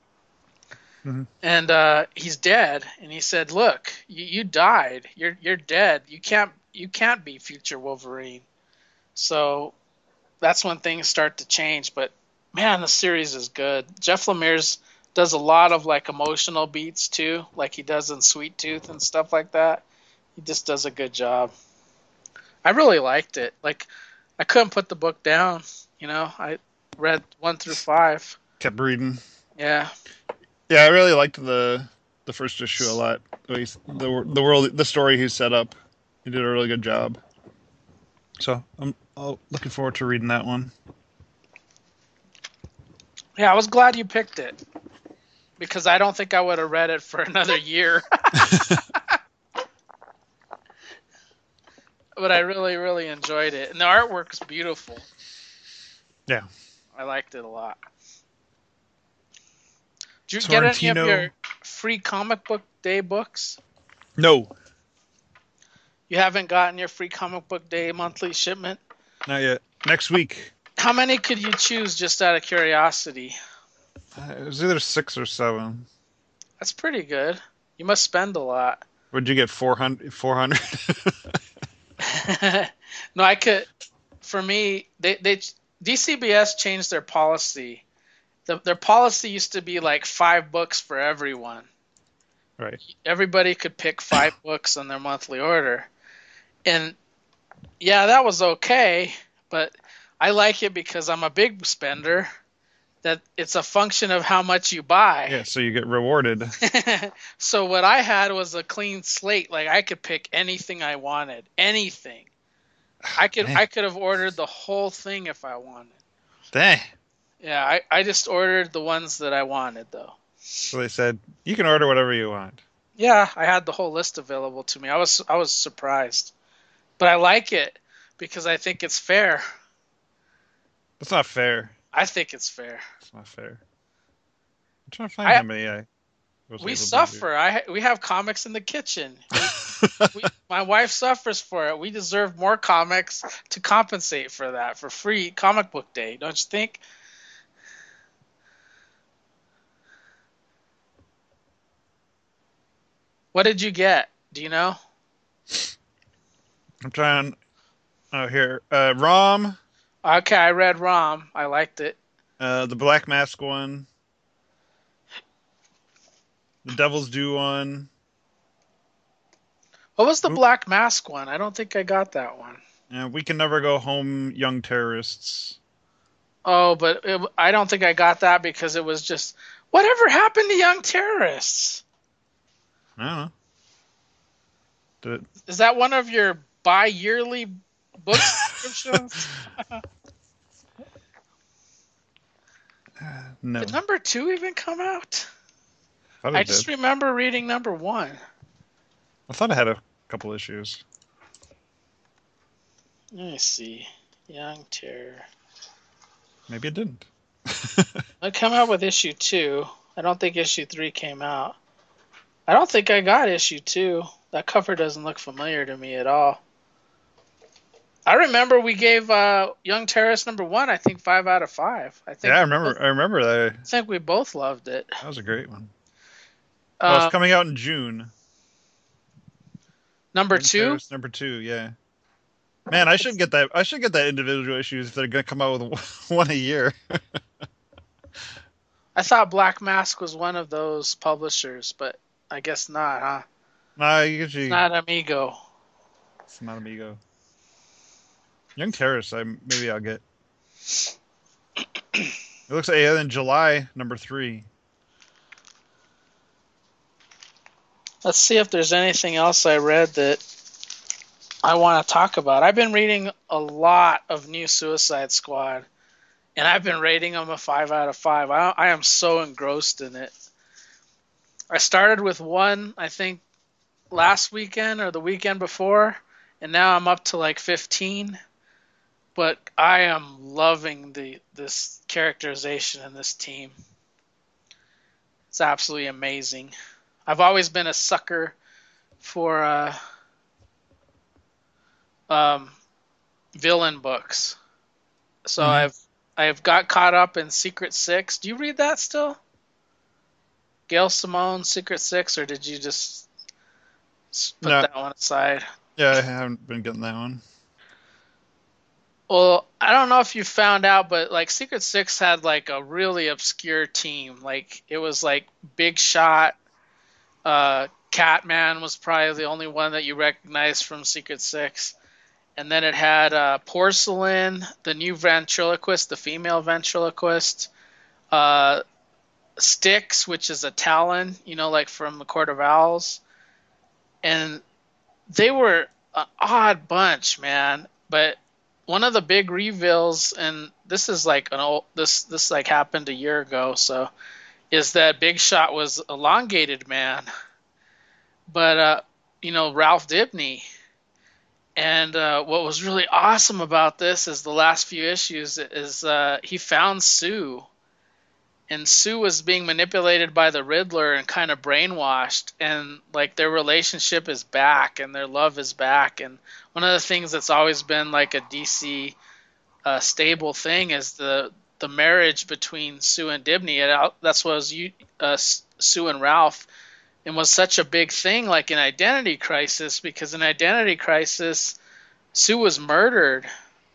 And he's dead. And he said, "Look, you died. You're dead. You can't be future Wolverine." So that's when things start to change. But man, the series is good. Jeff Lemire does a lot of like emotional beats too, like he does in Sweet Tooth and stuff like that. He just does a good job. I really liked it. Like, I couldn't put the book down. I read 1 through 5. Kept reading. Yeah. Yeah, I really liked the first issue a lot. The world, the story he set up, he did a really good job. So I'm looking forward to reading that one. Yeah, I was glad you picked it, because I don't think I would have read it for another year. But I really, really enjoyed it. And the artwork is beautiful. Yeah. I liked it a lot. Did you get any of your free comic book day books? No. You haven't gotten your free comic book day monthly shipment? Not yet. Next week. How many could you choose, just out of curiosity? It was either 6 or 7. That's pretty good. You must spend a lot. Would you get 400? No, I could. For me, they DCBS changed their policy. Their policy used to be like 5 books for everyone. Right. Everybody could pick 5 books on their monthly order. And yeah, that was okay, but I like it because I'm a big spender. That it's a function of how much you buy. Yeah, so you get rewarded. So what I had was a clean slate. Like, I could pick anything I wanted. Anything. I could have ordered the whole thing if I wanted. Dang. Yeah, I just ordered the ones that I wanted, though. So they said, you can order whatever you want. Yeah, I had the whole list available to me. I was surprised. But I like it because I think it's fair. That's not fair. I think it's fair. It's not fair. I'm trying to find how many I was We able to suffer. We have comics in the kitchen. My wife suffers for it. We deserve more comics to compensate for that, for free comic book day, don't you think? What did you get? Do you know? I'm trying. Oh, here. ROM. Okay, I read ROM. I liked it. The Black Mask one. The Devil's Due one. What was the Black Mask one? I don't think I got that one. We Can Never Go Home, Young Terrorists. Oh, but I don't think I got that because it was just, whatever happened to Young Terrorists? I don't know. Is that one of your bi-yearly book subscriptions? No. Did number 2 even come out? I just remember reading number 1. I thought I had a couple issues. Let me see. Young Terror. Maybe it didn't. I come out with issue 2. I don't think issue 3 came out. I don't think I got issue 2. That cover doesn't look familiar to me at all. I remember we gave Young Terrorist number 1, I think 5 out of 5. I remember that. I think we both loved it. That was a great one. It's coming out in June. Number 2? Number 2, yeah. Man, I should get that. I should get that individual issues if they're gonna come out with one a year. I thought Black Mask was one of those publishers, but I guess not, huh? Nah, usually it's not Amigo. It's not Amigo. Young Terrace, maybe I'll get. It looks like, yeah, in July, number 3. Let's see if there's anything else I read that I want to talk about. I've been reading a lot of new Suicide Squad, and I've been rating them a 5 out of 5. I am so engrossed in it. I started with one, I think, last weekend or the weekend before, and now I'm up to like 15. But I am loving this characterization in this team. It's absolutely amazing. I've always been a sucker for villain books, so I've got caught up in Secret Six. Do you read that still? Gail Simone, Secret Six, or did you just put that one aside? Yeah, I haven't been getting that one. Well, I don't know if you found out, but like Secret Six had like a really obscure team. Like it was like Big Shot, Catman was probably the only one that you recognized from Secret Six. And then it had Porcelain, the new ventriloquist, the female ventriloquist, Styx, which is a Talon, like from the Court of Owls. And they were an odd bunch, man. But one of the big reveals, and this is like this like happened a year ago, so is that Big Shot was Elongated Man, but Ralph Dibny. And what was really awesome about this is the last few issues is he found Sue, and Sue was being manipulated by the Riddler and kind of brainwashed, and like their relationship is back and their love is back. And one of the things that's always been like a DC stable thing is the marriage between Sue and Dibny. That's what was Sue and Ralph, and was such a big thing like in Identity Crisis, because in Identity Crisis Sue was murdered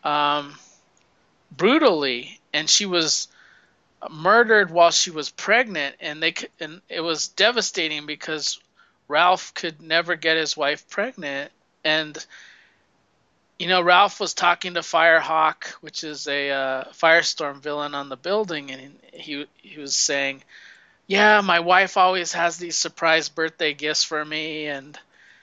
brutally, and she was murdered while she was pregnant, and it was devastating because Ralph could never get his wife pregnant. And Ralph was talking to Firehawk, which is a Firestorm villain on the building, and he was saying, yeah, my wife always has these surprise birthday gifts for me, and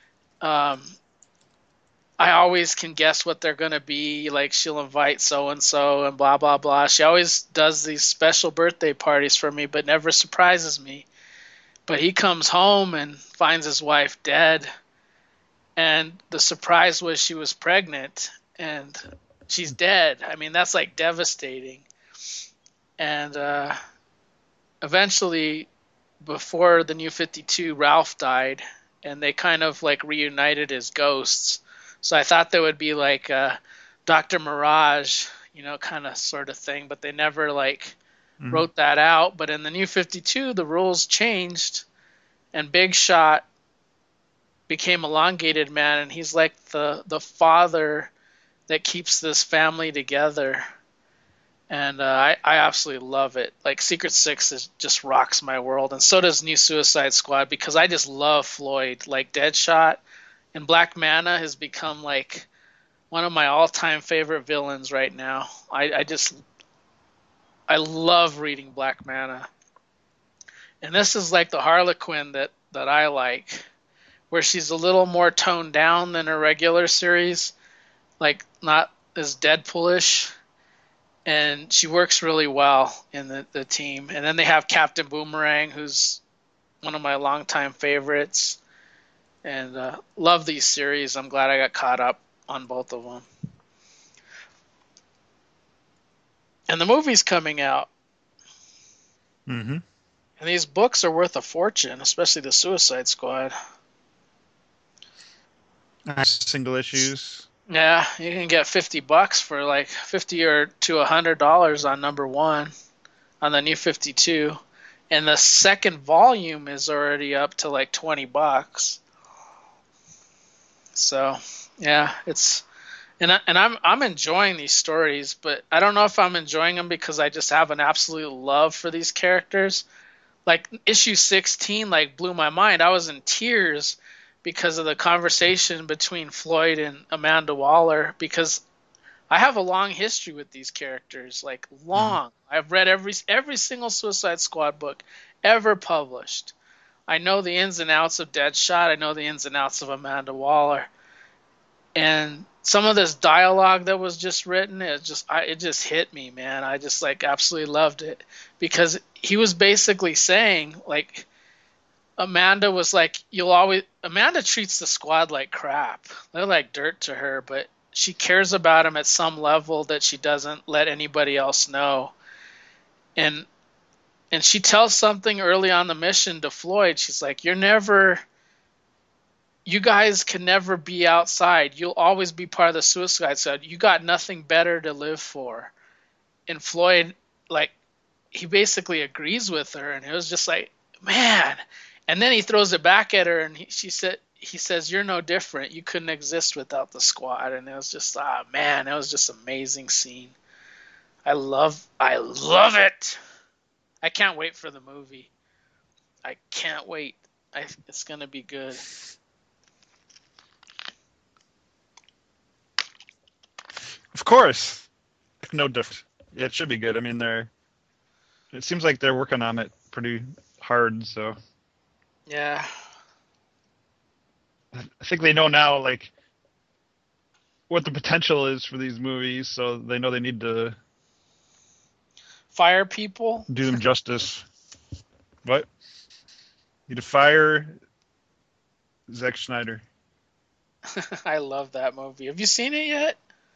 I always can guess what they're going to be. Like, she'll invite so-and-so and blah, blah, blah. She always does these special birthday parties for me, but never surprises me. But he comes home and finds his wife dead. And the surprise was she was pregnant and she's dead. I mean, that's like devastating. And eventually, before the New 52, Ralph died, and they kind of like reunited as ghosts. So I thought there would be like Dr. Mirage, kind of sort of thing, but they never wrote that out. But in the New 52, the rules changed, and Big Shot became Elongated Man, and he's like the father that keeps this family together. And I absolutely love it. Like, Secret Six just rocks my world, and so does New Suicide Squad, because I just love Floyd. Like, Deadshot and Black Manta has become like one of my all-time favorite villains right now. I love reading Black Manta. And this is like the Harlequin that I like, where she's a little more toned down than her regular series, like not as Deadpoolish, and she works really well in the team. And then they have Captain Boomerang, who's one of my longtime favorites. And love these series. I'm glad I got caught up on both of them. And the movie's coming out. Mm-hmm. And these books are worth a fortune, especially the Suicide Squad. Single issues. Yeah, you can get $50 for like $50 or to $100 on number 1 on the New 52. And the second volume is already up to like $20. So, yeah, I'm enjoying these stories, but I don't know if I'm enjoying them because I just have an absolute love for these characters. Like, issue 16 blew my mind. I was in tears because of the conversation between Floyd and Amanda Waller, because I have a long history with these characters, like long. I've read every single Suicide Squad book ever published. I know the ins and outs of Deadshot. I know the ins and outs of Amanda Waller. And some of this dialogue that was just written, it just hit me, man. I just like absolutely loved it because he was basically saying like Amanda was like Amanda treats the squad like crap. They're like dirt to her, but she cares about him at some level that she doesn't let anybody else know. And she tells something early on the mission to Floyd. She's like, you guys can never be outside. You'll always be part of the Suicide Squad. You got nothing better to live for. And Floyd, like, he basically agrees with her, and it was just like, man. And then he throws it back at her, and he says, "You're no different. You couldn't exist without the squad." And it was just, man, that was just an amazing scene. I love it. I can't wait for the movie. I can't wait. It's gonna be good. Of course. No different. Yeah, it should be good. I mean, it seems like they're working on it pretty hard, so. Yeah. I think they know now, like, what the potential is for these movies, so they know they need to fire people, do them justice. What? Need to fire Zack Snyder. I love that movie. Have you seen it yet?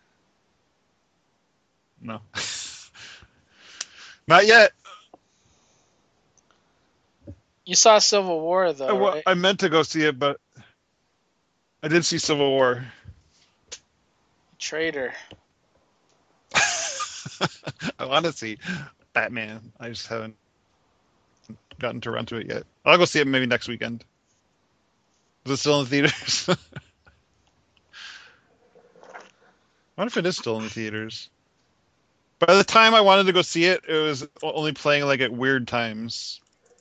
No. Not yet. You saw Civil War, though, right? I meant to go see it, but I did see Civil War. Traitor. I want to see Batman. I just haven't gotten to run to it yet. I'll go see it maybe next weekend. Is it still in the theaters? I wonder if it is still in the theaters. By the time I wanted to go see it, it was only playing like at weird times.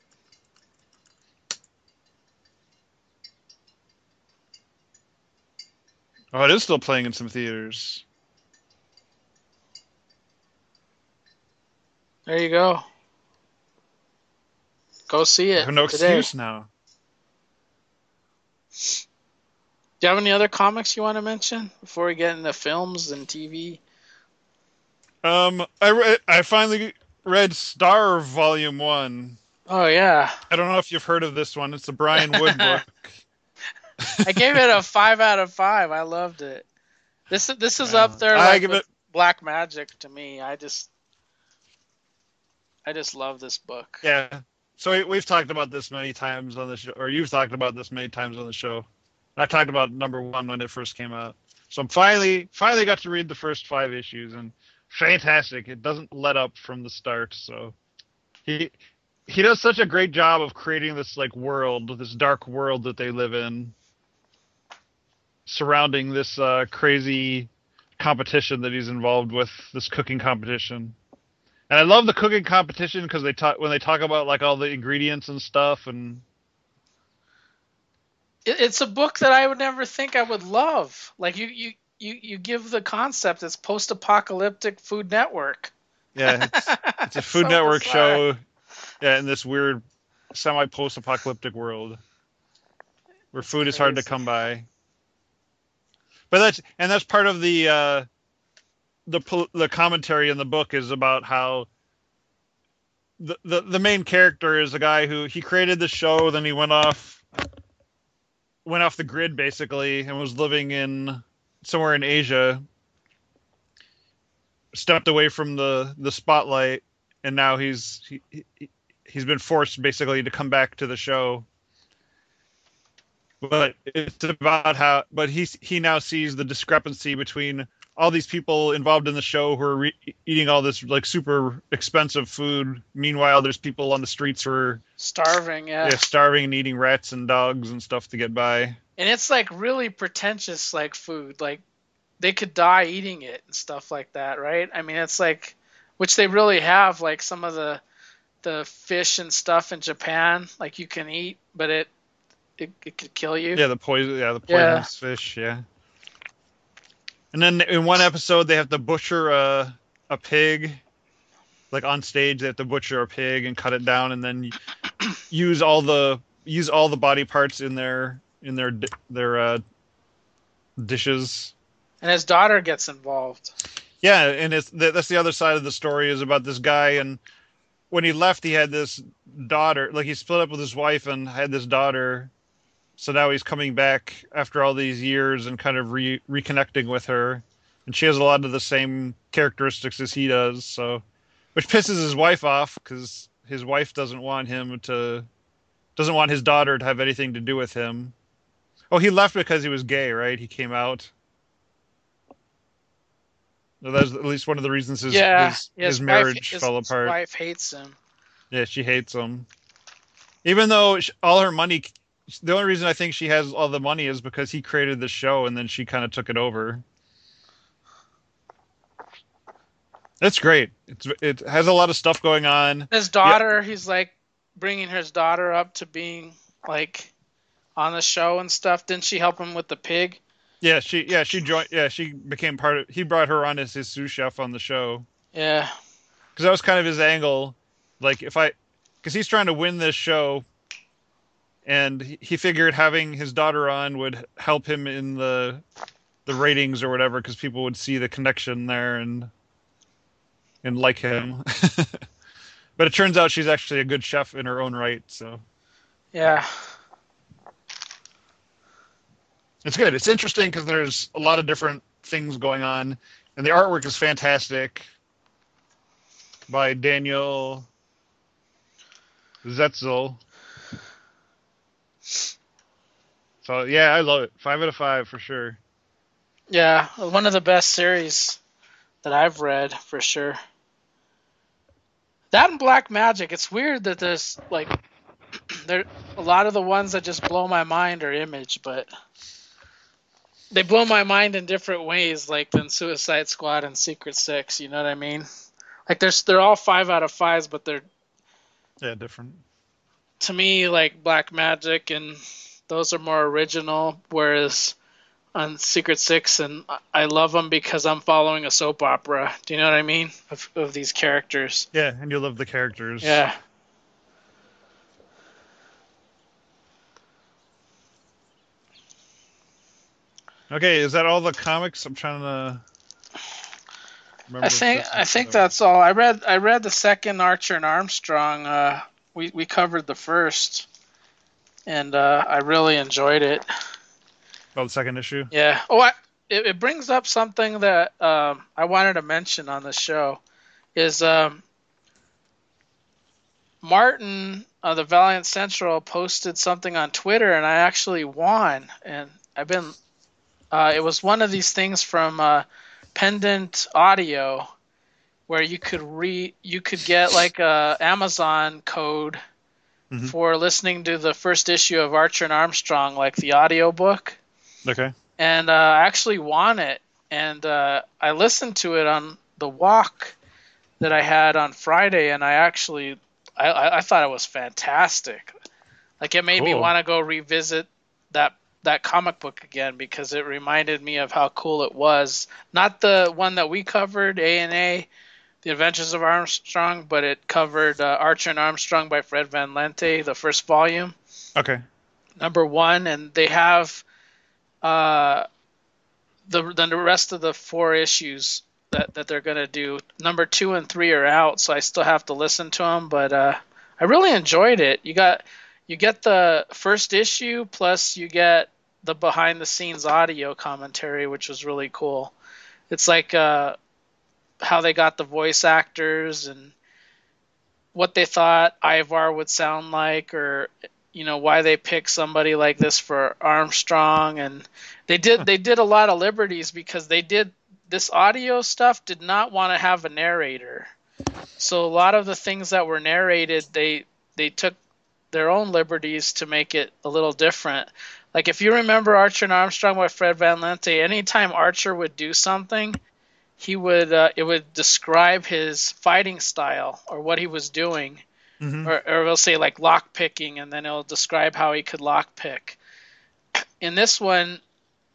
Oh, it is still playing in some theaters. There you go. Go see it. I have no excuse now. Do you have any other comics you want to mention before we get into films and TV? I finally read Star Volume 1. Oh, yeah. I don't know if you've heard of this one. It's a Brian Wood book. I gave it a 5 out of 5. I loved it. This is up there like with Black Magic to me. I just love this book. Yeah. So we've talked about this many times on the show, or you've talked about this many times on the show. I talked about #1 when it first came out. So I'm finally got to read the first 5 issues, and fantastic. It doesn't let up from the start. So he does such a great job of creating this like world, this dark world that they live in, surrounding this crazy competition that he's involved with, this cooking competition. And I love the cooking competition because when they talk about like all the ingredients and stuff, and it's a book that I would never think I would love. Like you give the concept. It's post-apocalyptic Food Network. Yeah, it's a Food Network show. Yeah, in this weird semi-post-apocalyptic world where food is hard to come by. But that's part of the commentary in the book is about how the main character is a guy who he created the show, then he went off the grid basically and was living in somewhere in Asia, stepped away from the spotlight, and now he's been forced basically to come back to the show. But it's about but he now sees the discrepancy between all these people involved in the show who are eating all this like super expensive food. Meanwhile, there's people on the streets who are starving. Yeah, starving and eating rats and dogs and stuff to get by. And it's like really pretentious, like food. Like they could die eating it and stuff like that, right? I mean, it's like, which they really have. Like some of the fish and stuff in Japan, like you can eat, but it could kill you. Yeah, the poisonous fish. Yeah. And then in one episode, they have to butcher a pig. Like on stage, they have to butcher a pig and cut it down, and then use all the body parts in their dishes. And his daughter gets involved. Yeah, and that's the other side of the story, is about this guy. And when he left, he had this daughter. Like, he split up with his wife and had this daughter. So now he's coming back after all these years and kind of reconnecting with her. And she has a lot of the same characteristics as he does. So, which pisses his wife off, because his wife doesn't want his daughter to have anything to do with him. Oh, he left because he was gay, right? He came out. So that's at least one of the reasons his marriage fell apart. His wife hates him. Yeah, she hates him. Even though all her money, the only reason I think she has all the money is because he created the show, and then she kind of took it over. It's great. It has a lot of stuff going on. His daughter, he's like bringing his daughter up to being like on the show and stuff. Didn't she help him with the pig? Yeah, she joined. Yeah, she became part of. He brought her on as his sous chef on the show. Yeah, because that was kind of his angle. Like, because he's trying to win this show, and he figured having his daughter on would help him in the ratings or whatever, because people would see the connection there and like him. But it turns out she's actually a good chef in her own right. So yeah. It's good. It's interesting because there's a lot of different things going on, and the artwork is fantastic by Daniel Zetzel. So yeah, I love it. 5 out of 5 for sure. Yeah, one of the best series that I've read for sure. That and Black Magic. It's weird that there's like there a lot of the ones that just blow my mind are Image, but they blow my mind in different ways, like than Suicide Squad and Secret Six. You know what I mean? Like they're all 5 out of 5s, but they're different. To me, like Black Magic and those are more original, whereas on Secret Six, and I love them because I'm following a soap opera. Do you know what I mean? Of these characters. Yeah, and you love the characters. Yeah. Okay, is that all the comics? I'm trying to remember. I think that's all. I read the second Archer and Armstrong. We covered the first, and I really enjoyed it. Oh, the second issue? Yeah. Oh, it brings up something that I wanted to mention on the show. Is Martin of the Valiant Central posted something on Twitter, and I actually won. And I've been... it was one of these things from Pendant Audio, where you could get like a Amazon code for listening to the first issue of Archer and Armstrong, like the audio book. Okay. And I actually won it, and I listened to it on the walk that I had on Friday, and I thought it was fantastic. Like, it made me want to go revisit that comic book again, because it reminded me of how cool it was. Not the one that we covered, A&A, The Adventures of Armstrong, but it covered Archer and Armstrong by Fred Van Lente, the first volume. Okay. Number 1, and they have the rest of the 4 issues that they're going to do. Number 2 and 3 are out, so I still have to listen to them, but I really enjoyed it. You get the first issue, plus you get the behind-the-scenes audio commentary, which was really cool. It's like how they got the voice actors and what they thought Ivar would sound like, or why they picked somebody like this for Armstrong. And they did a lot of liberties, because this audio stuff did not want to have a narrator. So a lot of the things that were narrated, they took their own liberties to make it a little different. Like, if you remember Archer and Armstrong by Fred Van Lente, anytime Archer would do something, it would describe his fighting style or what he was doing. Or it'll say like lock picking, and then it'll describe how he could lock pick. In this one,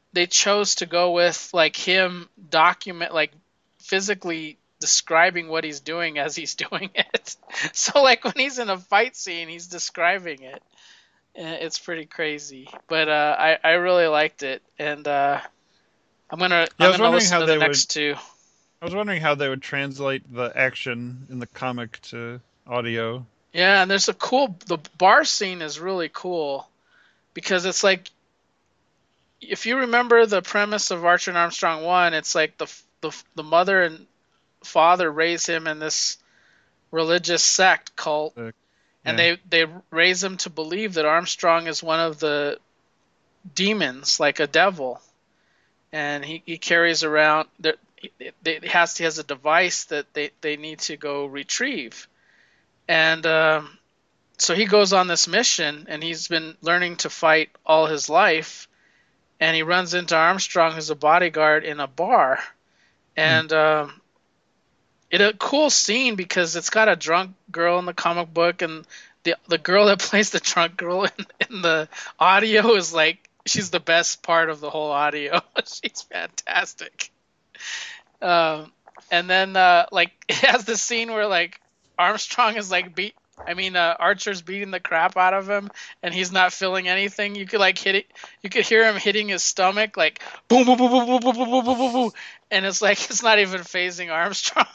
they chose to go with like him physically describing what he's doing as he's doing it. So like when he's in a fight scene, he's describing it. It's pretty crazy, but I really liked it, and I'm gonna listen to the next two. I was wondering how they would translate the action in the comic to audio. Yeah, and the bar scene is really cool because it's like, if you remember the premise of Archer and Armstrong 1, it's like the mother and father raise him in this religious sect cult, and they raise him to believe that Armstrong is one of the demons, like a devil, and he carries around he has a device that they need to go retrieve, and so he goes on this mission, and he's been learning to fight all his life, and he runs into Armstrong, who's a bodyguard, in a bar, and it's a cool scene because it's got a drunk girl in the comic book, and the girl that plays the drunk girl in the audio is like, she's the best part of the whole audio. She's fantastic. And then like it has this scene where like Armstrong is like Archer's beating the crap out of him, and he's not feeling anything. You could like hit it. You could hear him hitting his stomach, like boom, boom, boom, boom, boom, boom, boom, boom, boom, boom, and it's like it's not even phasing Armstrong.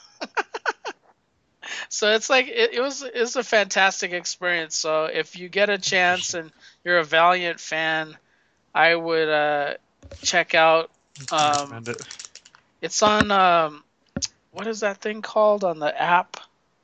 So it's like it's a fantastic experience. So if you get a chance and you're a Valiant fan, I would check out. It's on what is that thing called on the app?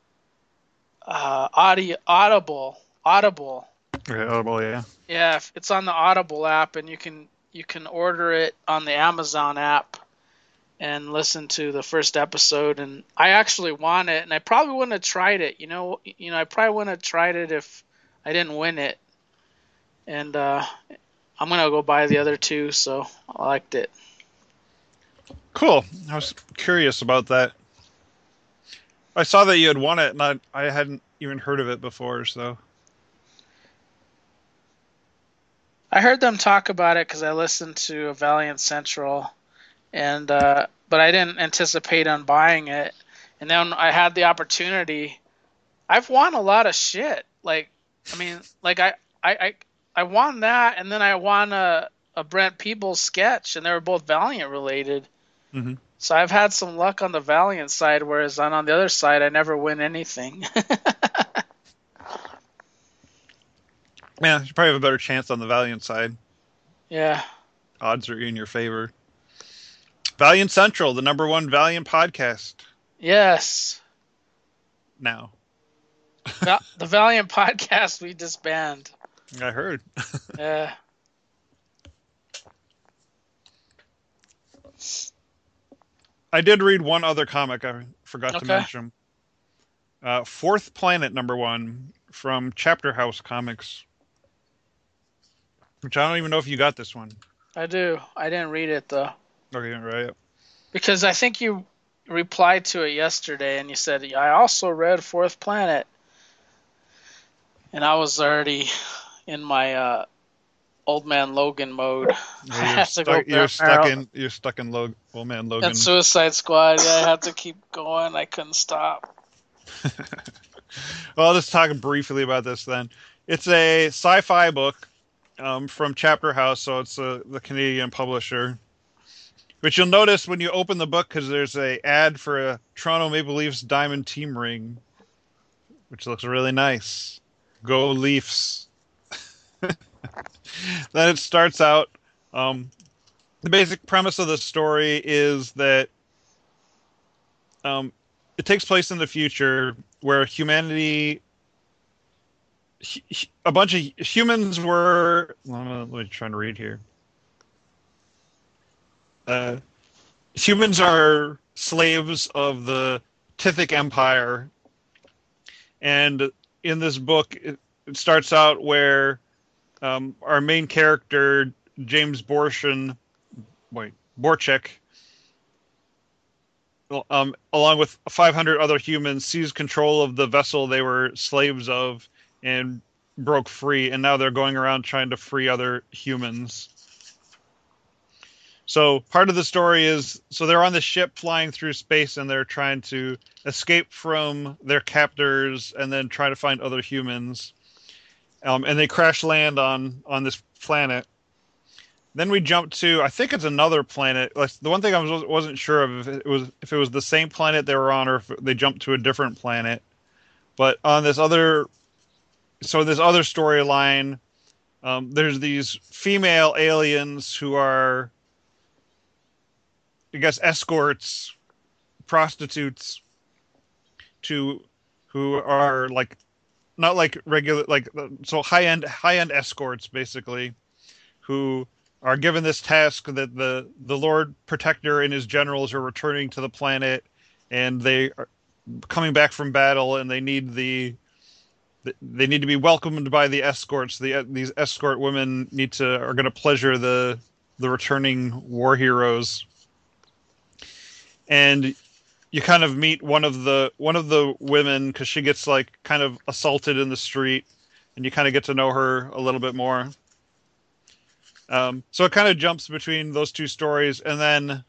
Audible. Okay, Audible, yeah. Yeah, it's on the Audible app, and you can order it on the Amazon app and listen to the first episode. And I actually want it, and I probably wouldn't have tried it. I probably wouldn't have tried it if I didn't win it. And I'm gonna go buy the other two, so I liked it. Cool. I was curious about that. I saw that you had won it, and I hadn't even heard of it before, so. I heard them talk about it because I listened to Valiant Central, and but I didn't anticipate on buying it. And then I had the opportunity. I've won a lot of shit. I won that, and then I won a Brent Peebles sketch, and they were both Valiant related. Mm-hmm. So I've had some luck on the Valiant side, whereas on the other side, I never win anything. Yeah, you probably have a better chance on the Valiant side. Yeah. Odds are in your favor. Valiant Central, the #1 Valiant podcast. Yes. Now. The Valiant podcast we disbanded. I heard. Yeah. I did read one other comic I forgot to mention. Fourth Planet #1 from Chapter House Comics. Which I don't even know if you got this one. I do. I didn't read it, though. Okay, right. Because I think you replied to it yesterday, and you said, I also read Fourth Planet. And I was already in my Old Man Logan mode. Yeah, you're stuck in Old Man Logan. And Suicide Squad. Yeah, I had to keep going. I couldn't stop. Well, I'll just talk briefly about this then. It's a sci-fi book from Chapter House, so it's the Canadian publisher. Which you'll notice when you open the book, because there's a ad for a Toronto Maple Leafs diamond team ring, which looks really nice. Go Leafs. Then it starts out. The basic premise of the story is that it takes place in the future where humanity, a bunch of humans were. Let me try to read here. Humans are slaves of the Tithic Empire, and in this book, it starts out where our main character, James Borchek, along with 500 other humans, seized control of the vessel they were slaves of and broke free, and now they're going around trying to free other humans. So part of the story is, so they're on the ship flying through space and they're trying to escape from their captors and then try to find other humans. And they crash land on this planet. Then we jump to, I think it's another planet. Like, the one thing I wasn't sure of if it was the same planet they were on or if they jumped to a different planet. But on this other storyline, there's these female aliens who are, I guess, escorts, prostitutes, to who are like not like regular, like, so high end escorts basically, who are given this task that the Lord Protector and his generals are returning to the planet, and they are coming back from battle, and they need to be welcomed by the escorts. These escort women are going to pleasure the returning war heroes, and you kind of meet one of the women because she gets like kind of assaulted in the street, and you kind of get to know her a little bit more. So it kind of jumps between those two stories, and then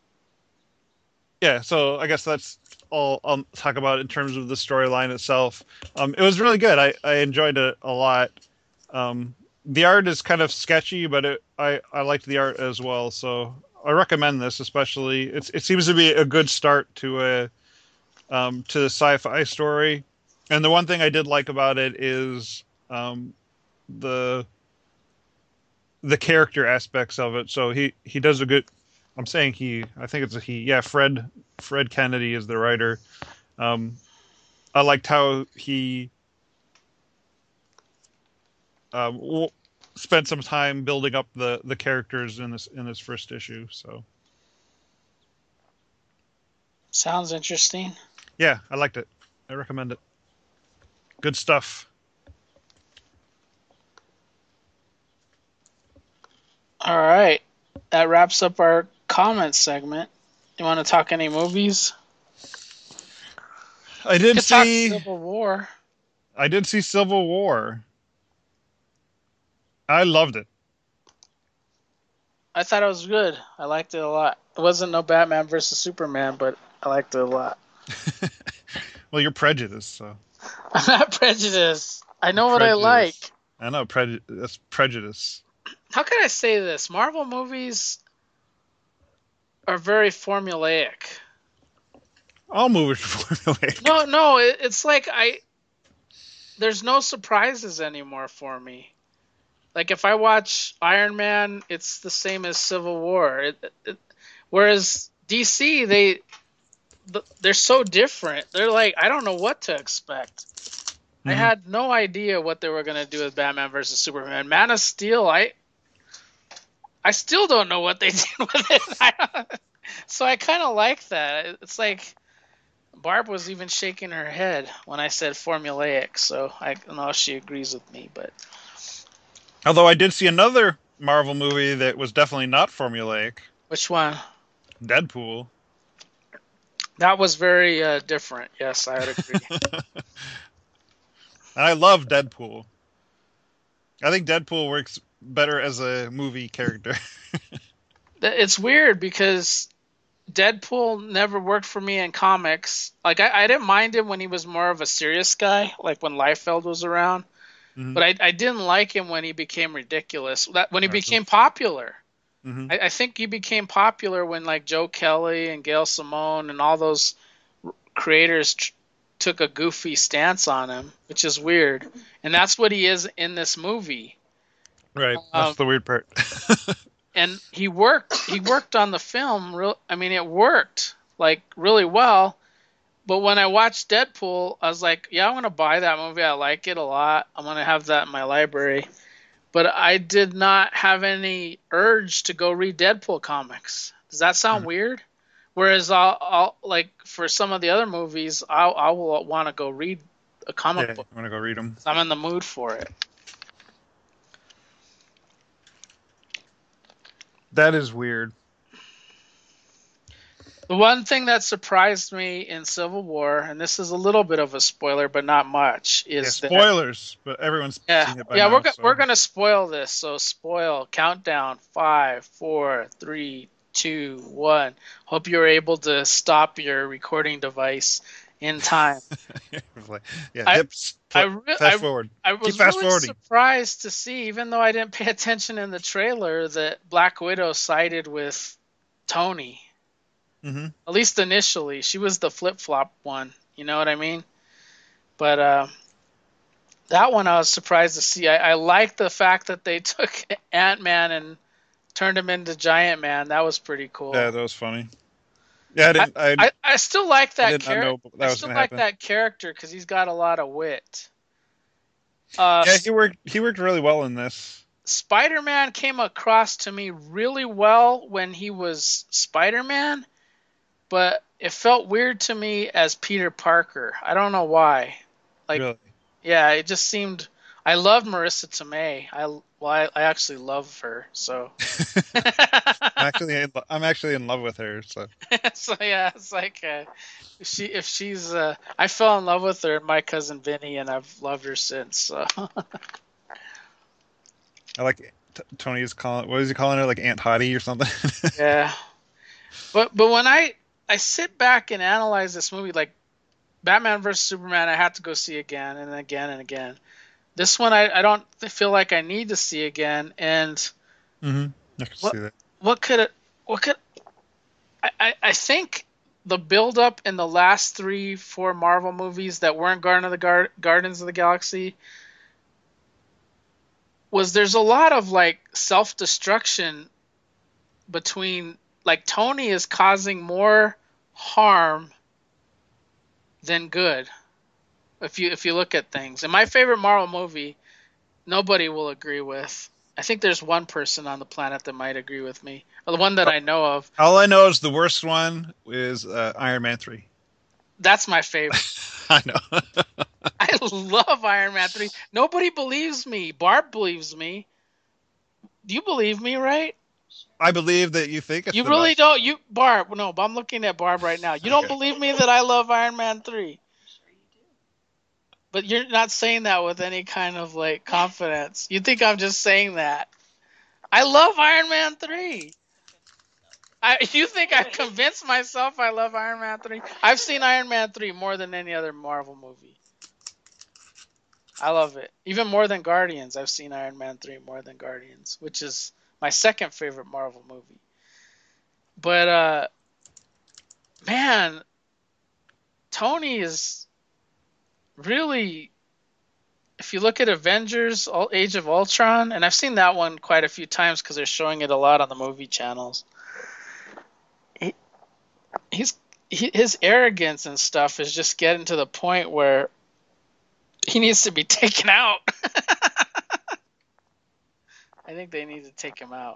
so I guess that's all I'll talk about in terms of the storyline itself. It was really good. I enjoyed it a lot. The art is kind of sketchy, but I liked the art as well. So I recommend this, especially. It seems to be a good start to a sci-fi story. And the one thing I did like about it is the character aspects of it. So he does a good. I'm saying he. I think it's a he. Yeah, Fred Kennedy is the writer. I liked how he spent some time building up the characters in this first issue. So Sounds interesting. yeah, I liked it. I recommend it. Good stuff. All right. That wraps up our comment segment. You want to talk any movies? I did see Civil War. I did see Civil War. I loved it. I thought it was good. I liked it a lot. It wasn't no Batman versus Superman, but I liked it a lot. Well, you're prejudiced, so. I'm not prejudiced. I know what I like. I know, that's prejudice. How can I say this? Marvel movies are very formulaic. All movies are formulaic. No, it's like there's no surprises anymore for me. Like if I watch Iron Man, it's the same as Civil War. Whereas DC, they're so different. They're like, I don't know what to expect. Mm-hmm. I had no idea what they were going to do with Batman versus Superman. Man of Steel, I still don't know what they did with it. So I kind of like that. It's like Barb was even shaking her head when I said formulaic, so I don't know if she agrees with me. But although I did see another Marvel movie that was definitely not formulaic. Which one? Deadpool. That was very different. Yes, I would agree. And I love Deadpool. I think Deadpool works better as a movie character. It's weird because Deadpool never worked for me in comics. Like I didn't mind him when he was more of a serious guy, like when Liefeld was around. Mm-hmm. But I didn't like him when he became ridiculous. When he became popular. Mm-hmm. I think he became popular when like Joe Kelly and Gail Simone and all those creators took a goofy stance on him, which is weird. And that's what he is in this movie. Right. That's the weird part. And he worked on the film. I mean, it worked like really well. But when I watched Deadpool, I was like, yeah, I'm going to buy that movie. I like it a lot. I'm going to have that in my library. But I did not have any urge to go read Deadpool comics. Does that sound weird? Whereas I'll like for some of the other movies, I will want to go read a comic book. I want to go read them. I'm in the mood for it. That is weird. The one thing that surprised me in Civil War, and this is a little bit of a spoiler, but not much, Yeah, is that spoilers, but everyone's yeah, seen it by yeah, now. we're So gonna spoil this. So spoil countdown 5, 4, 3, 2, 1. Hope you're able to stop your recording device in time. yeah, I hip I re- fast forward. I Keep was fast really forwarding. surprised to see, even though I didn't pay attention in the trailer, that Black Widow sided with Tony. Hmm. At least initially, she was the flip flop one. You know what I mean? But that one I was surprised to see. I like the fact that they took Ant Man and turned him into Giant Man. That was pretty Yeah, cool. that was funny. Yeah, I, I still like I that did not character. know I that was still going to like happen. that character because he's got a lot of wit. Uh, Yeah, he worked really well in this. Spider-Man came across to me really well when he was Spider-Man, but it felt weird to me as Peter Parker. I don't know why. Like, Really. yeah, it just seemed. I love Marissa Tomei. I actually love her. So, I'm actually in love with her. So so yeah, it's like if she's I fell in love with her and my cousin Vinny, and I've loved her since. So. I like Tony's calling. What is he calling her? Like Aunt Hottie or something? Yeah, but when I sit back and analyze this movie, like Batman vs Superman, I had to go see again and again and again. This one I don't feel like I need to see again. And Hmm. I can what see that. what could it what could I think the build up in the last 3, 4 Marvel movies that weren't Guardians of the Galaxy was there's a lot of like self destruction between, like, Tony is causing more harm than good if you look at things. And my favorite Marvel movie, nobody will agree with. I think there's one person on the planet that might agree with me. The one that I know of. All I know is the worst one is Iron Man 3. That's my favorite. I know. I love Iron Man 3. Nobody believes me. Barb believes me. Do you believe me, right? I believe that you think it's You the really best. don't. You Barb, no, but I'm looking at Barb right now. You don't Okay. believe me that I love Iron Man 3. But you're not saying that with any kind of like confidence. You think I'm just saying that. I love Iron Man 3. You think I've convinced myself I love Iron Man 3? I've seen Iron Man 3 more than any other Marvel movie. I love it. Even more than Guardians. I've seen Iron Man 3 more than Guardians, which is my second favorite Marvel movie. But man, Tony is really, if you look at Avengers Age of Ultron, and I've seen that one quite a few times because they're showing it a lot on the movie channels. He, he's his arrogance and stuff is just getting to the point where he needs to be taken out. I think they need to take him out.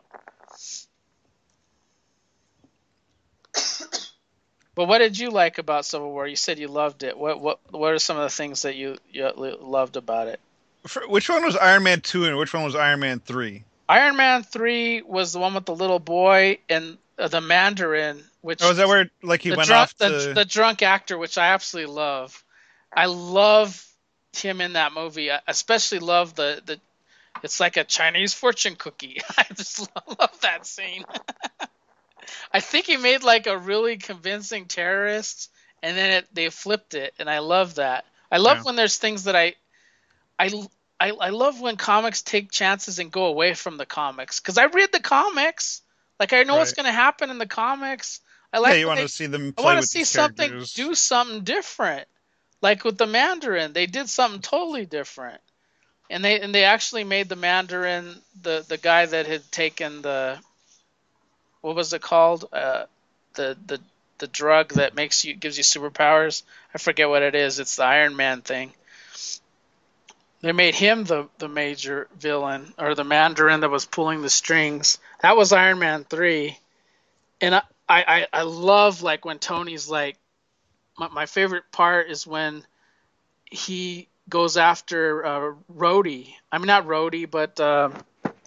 But what did you like about Civil War? You said you loved it. What are some of the things that you loved about it? Which one was Iron Man 2 and which one was Iron Man 3? Iron Man 3 was the one with the little boy and the Mandarin, Oh, which is that where like he the went drunk off to? the drunk actor, which I absolutely love. I love him in that movie. I especially love the it's like a Chinese fortune cookie. I just love that scene. I think he made like a really convincing terrorist, and then they flipped it, and I love that. I love Yeah, when there's things that I I love when comics take chances and go away from the comics because I read the comics, like I know what's right. going to happen in the comics. I Yeah, like you when want to see them I play want to with see these something characters. do something different, like with the Mandarin. They did something totally different, and they actually made the Mandarin the guy that had taken the, what was it called? The the drug that gives you superpowers. I forget what it is. It's the Iron Man thing. They made him the major villain, or the Mandarin that was pulling the strings. That was Iron Man 3. And I love, like, when Tony's like, my favorite part is when he goes after Rhodey. I mean, not Rhodey, but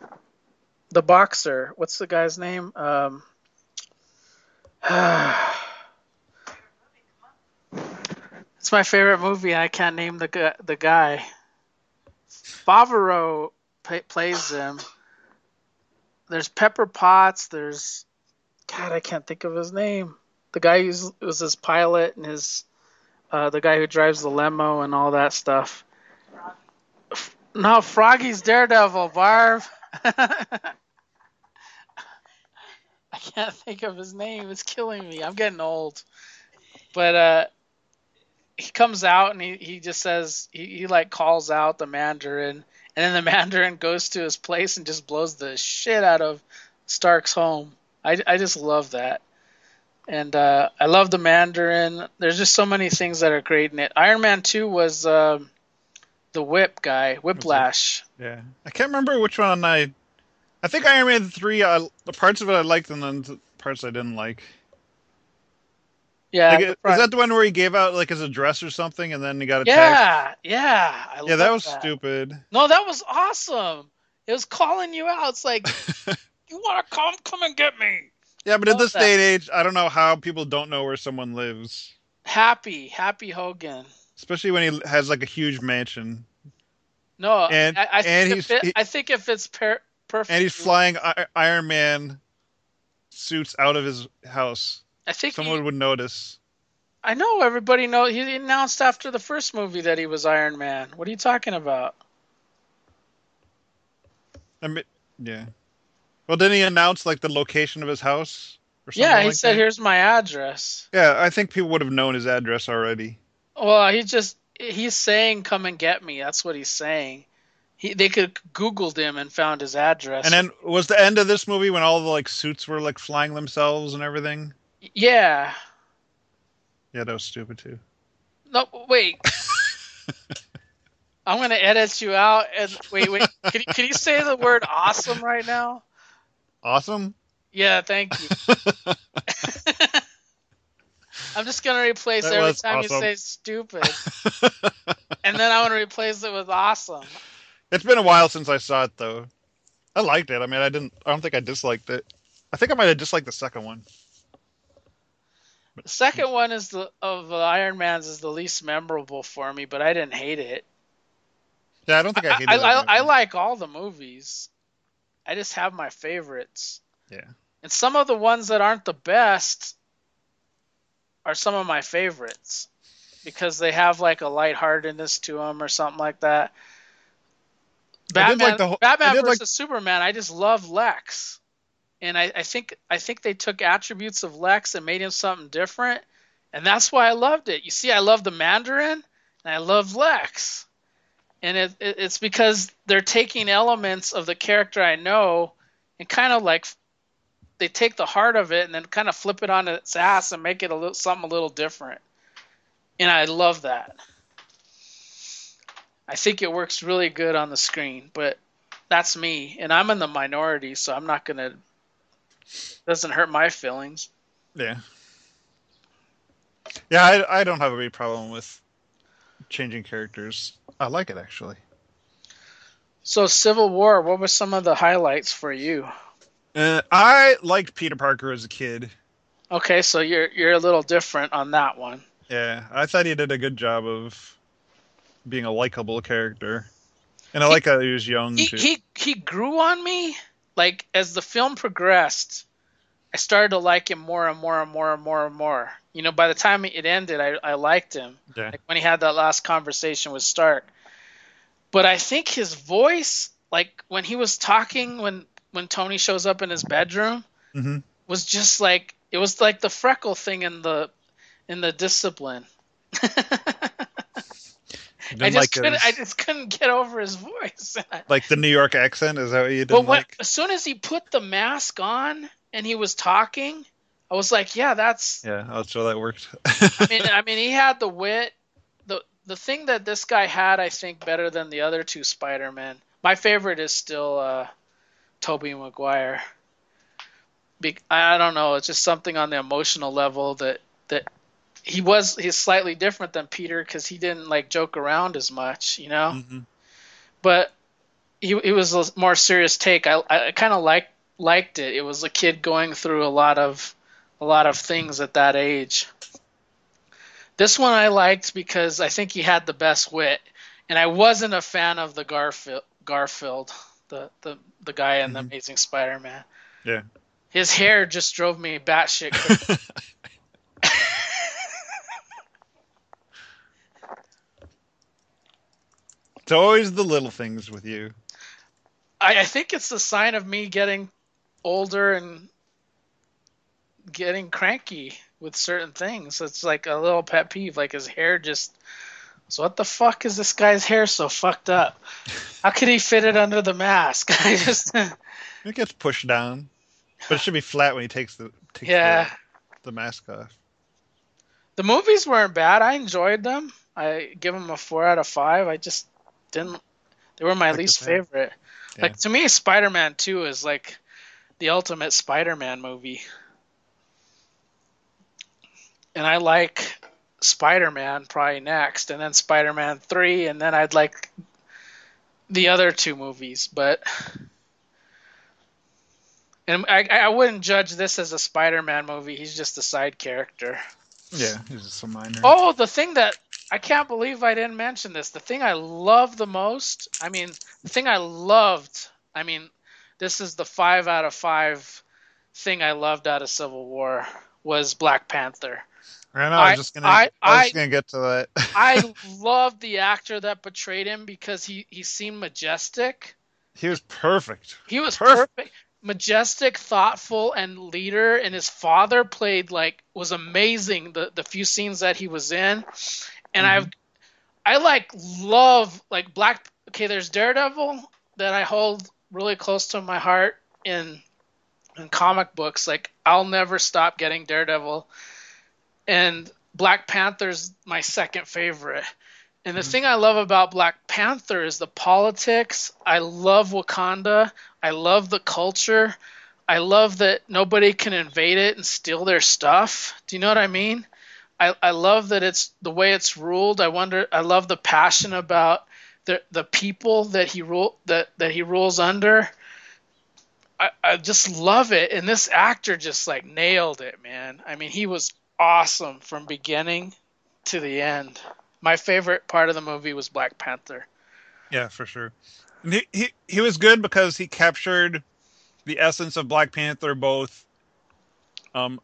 the boxer. What's the guy's name? It's my favorite movie. I can't name the guy. Favreau plays him. There's Pepper Potts. There's God, I can't think of his name. The guy who was his pilot and his the guy who drives the limo and all that stuff. No, Froggy's Daredevil, Barb. I can't think of his name. It's killing me. I'm getting old. But he comes out and he just says he like calls out the Mandarin, and then the Mandarin goes to his place and just blows the shit out of Stark's home. I just love that. And I love the Mandarin. There's just so many things that are great in it. Iron Man 2 was the whip guy, Whiplash. Yeah, I can't remember which one I think Iron Man 3. The parts of it I liked, and then the parts I didn't like. Yeah, Like, is that the one where he gave out like his address or something, and then he got attacked? yeah. I Yeah, that was that. stupid. No, that was awesome. It was calling you out. It's like, you want to come and get me. Yeah, but in this day and age, I don't know how people don't know where someone lives. Happy Hogan. Especially when he has like a huge mansion. No, I think if it's perfect. And he's flying Iron Man suits out of his house. I think someone would notice. I know everybody knows. He announced after the first movie that he was Iron Man. What are you talking about? I mean, yeah. Well, didn't he announce like the location of his house? Or something Yeah, he like said, that? "Here's my address." Yeah, I think people would have known his address already. Well, he's saying, "Come and get me." That's what he's saying. They could Googled him and found his address. And then was the end of this movie when all the like suits were like flying themselves and everything? Yeah. Yeah, that was stupid too. No, wait. I'm gonna edit you out. And wait. Can you say the word "awesome" right now? Awesome. Yeah, thank you. I'm just gonna replace That every was time awesome. you say "stupid," and then I want to replace it with "awesome." It's been a while since I saw it though. I liked it. I mean, I don't think I disliked it. I think I might have disliked the second one. The second one of the Iron Man's is the least memorable for me, but I didn't hate it. Yeah, I don't think I hated it. I like all the movies. I just have my favorites. Yeah. And some of the ones that aren't the best are some of my favorites because they have like a lightheartedness to them or something like that. Batman versus Superman, I just love Lex. And I think they took attributes of Lex and made him something different, and that's why I loved it. You see, I love the Mandarin and I love Lex, and it's because they're taking elements of the character I know and kind of like they take the heart of it and then kind of flip it on its ass and make it something a little different, and I love that. I think it works really good on the screen, but that's me, and I'm in the minority, so I'm not gonna. Doesn't hurt my feelings. Yeah. Yeah, I don't have any problem with changing characters. I like it actually. So Civil War, what were some of the highlights for you? I liked Peter Parker as a kid. Okay, so you're a little different on that one. Yeah, I thought he did a good job of being a likable character, and I like how he was young too. He grew on me. Like as the film progressed, I started to like him more and more and more and more and more. You know, by the time it ended, I liked him. Yeah. Like when he had that last conversation with Stark. But I think his voice, like when he was talking, when Tony shows up in his bedroom, was just like it was like the freckle thing in the Discipline. I just couldn't get over his voice. Like the New York accent, is that what you didn't like? As soon as he put the mask on and he was talking, I was like, yeah, that's. Yeah, I'm sure that worked. I mean, he had the wit. The thing that this guy had, I think, better than the other two Spider-Men. My favorite is still Tobey Maguire. I don't know. It's just something on the emotional level that he's slightly different than Peter because he didn't like joke around as much, you know. Mm-hmm. But he was a more serious take. I kind of liked it. It was a kid going through a lot of things at that age. This one I liked because I think he had the best wit, and I wasn't a fan of the Garfield, the guy in the Hmm. Amazing Spider-Man. Yeah. His hair just drove me batshit crazy. It's always the little things with you. I think it's a sign of me getting older and getting cranky with certain things. It's like a little pet peeve. Like his hair just. So what the fuck is this guy's hair so fucked up? How could he fit it under the mask? I just. It gets pushed down, but it should be flat when he takes Yeah. the mask off. The movies weren't bad. I enjoyed them. I give them a 4 out of 5. I just didn't. They were my Like the least same. favorite. Yeah. Like to me, Spider-Man 2 is like the ultimate Spider-Man movie, and I like Spider-Man probably next, and then Spider-Man 3, and then I'd like the other two movies. But and I wouldn't judge this as a Spider-Man movie. He's just a side character. Yeah, he's just so minor. Oh, the thing that I can't believe I didn't mention this. The thing I love the most, the thing I loved, this is the 5 out of 5 thing I loved out of Civil War was Black Panther. I know. I I I was I gonna get to that. I loved the actor that portrayed him because he seemed majestic. He was perfect. He was Perfect. perfect, majestic, thoughtful, and leader. And his father played was amazing. The few scenes that he was in, and Mhm. I love like Black. Okay, there's Daredevil that I hold really close to my heart in comic books. Like I'll never stop getting Daredevil, and Black Panther's my second favorite. And the Mhm. thing I love about Black Panther is the politics. I love Wakanda. I love the culture. I love that nobody can invade it and steal their stuff. Do you know what I mean? I love that it's the way it's ruled. I love the passion about the people that that he rules under. I just love it. And this actor just like nailed it, man. I mean, he was awesome from beginning to the end. My favorite part of the movie was Black Panther. Yeah, for sure. And he was good because he captured the essence of Black Panther both um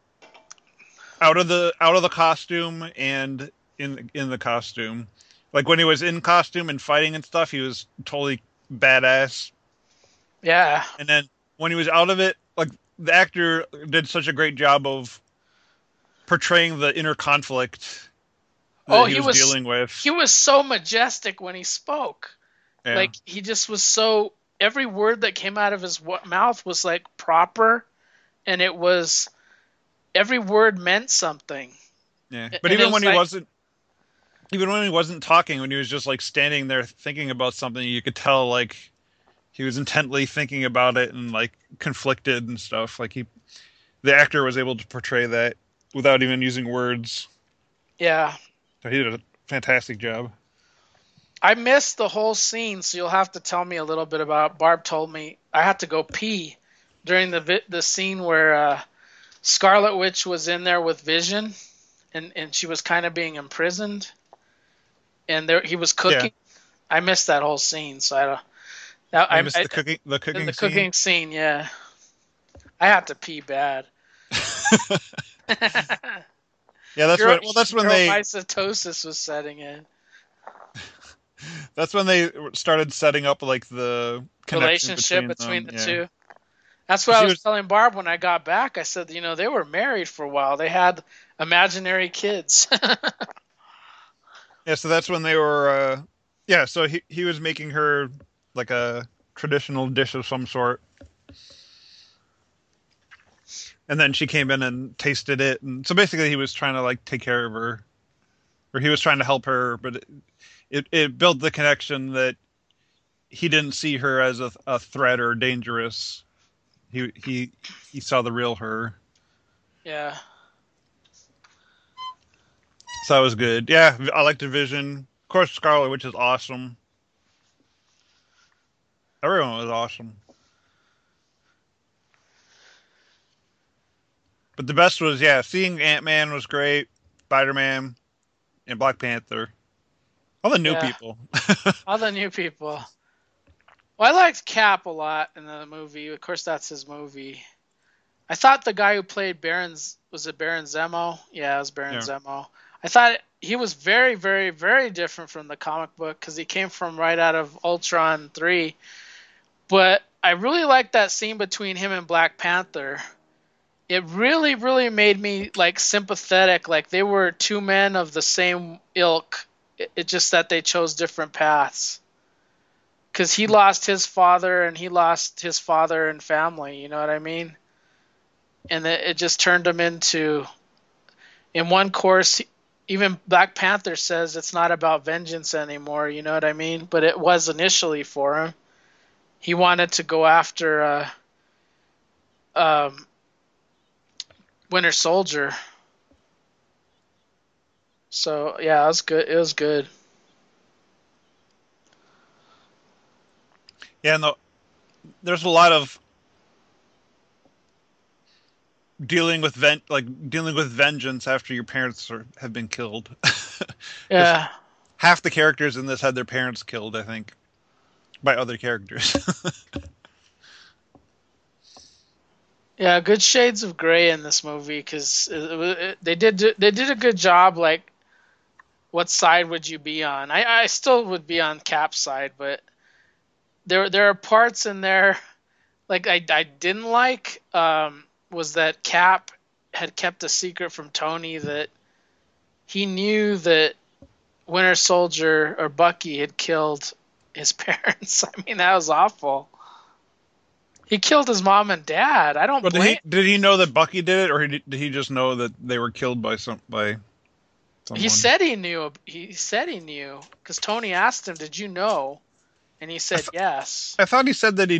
out of the costume and in the costume. Like when he was in costume and fighting and stuff, he was totally badass. Yeah. And then when he was out of it, like the actor did such a great job of portraying the inner conflict that Oh, he was dealing with. he was so majestic when he spoke. Yeah. Like he just was so every word that came out of his mouth was like proper, and it was every word meant something. Yeah. But And it was like even when he wasn't talking, when he was just like standing there thinking about something, you could tell like he was intently thinking about it and like conflicted and stuff. The actor was able to portray that without even using words. yeah. So he did a fantastic job. I missed the whole scene, so you'll have to tell me a little bit about it. Barb told me I had to go pee during the scene where Scarlet Witch was in there with Vision, and she was kind of being imprisoned, and there he was Yeah. cooking. I missed that whole scene, so I missed the the cooking scene. cooking scene. Yeah, I had to pee bad. Yeah, that's when Neuromycetosis was setting in. they started setting up like the connection Relationship between between them. the Yeah. two. That's what 'Cause I he was was telling Barb when I got back. I said, they were married for a while. They had imaginary kids. Yeah, so that's when they were yeah, so he was making her like a traditional dish of some sort. And then she came in and tasted it, and so basically he was trying to like take care of her, or he was trying to help her, but it built the connection that he didn't see her as a threat or dangerous. He saw the real her. Yeah. So that was good. Yeah, I liked the Vision. Of course, Scarlet Witch is awesome. Everyone was awesome. But the best was, yeah, seeing Ant-Man was great. Spider-Man. and Black Panther. All the new Yeah, people. all the new people. Well, I liked Cap a lot in the movie. Of course, that's his movie. I thought the guy who played was it Baron Zemo? Yeah, it was Baron Yeah. Zemo. I thought he was very, very, very different from the comic book because he came from right out of Ultron 3. But I really liked that scene between him and Black Panther. It really, really made me like sympathetic. Like they were two men of the same ilk. It just that they chose different paths. Because he lost his father and he lost his father and family. You know what I mean? And it just turned him into, in one course, even Black Panther says it's not about vengeance anymore. You know what I mean? But it was initially for him. He wanted to go after um, Winter Soldier. So yeah, it was good. It was good. Yeah, no, there's a lot of dealing with vengeance after your parents have been killed. Because Yeah, half the characters in this had their parents killed, I think, by other characters. yeah, good shades of gray in this movie because they did a good job. Like, what side would you be on? I still would be on Cap's side, but there are parts in there like I didn't like was that Cap had kept a secret from Tony that he knew that Winter Soldier or Bucky had killed his parents. I mean, that was awful. He killed his mom and dad. I don't Well, blame. did he know that Bucky did it, or did he just know that they were killed by He someone? said he knew. He said he knew because Tony asked him, "Did you know?" And he I, said th- yes. I thought he said that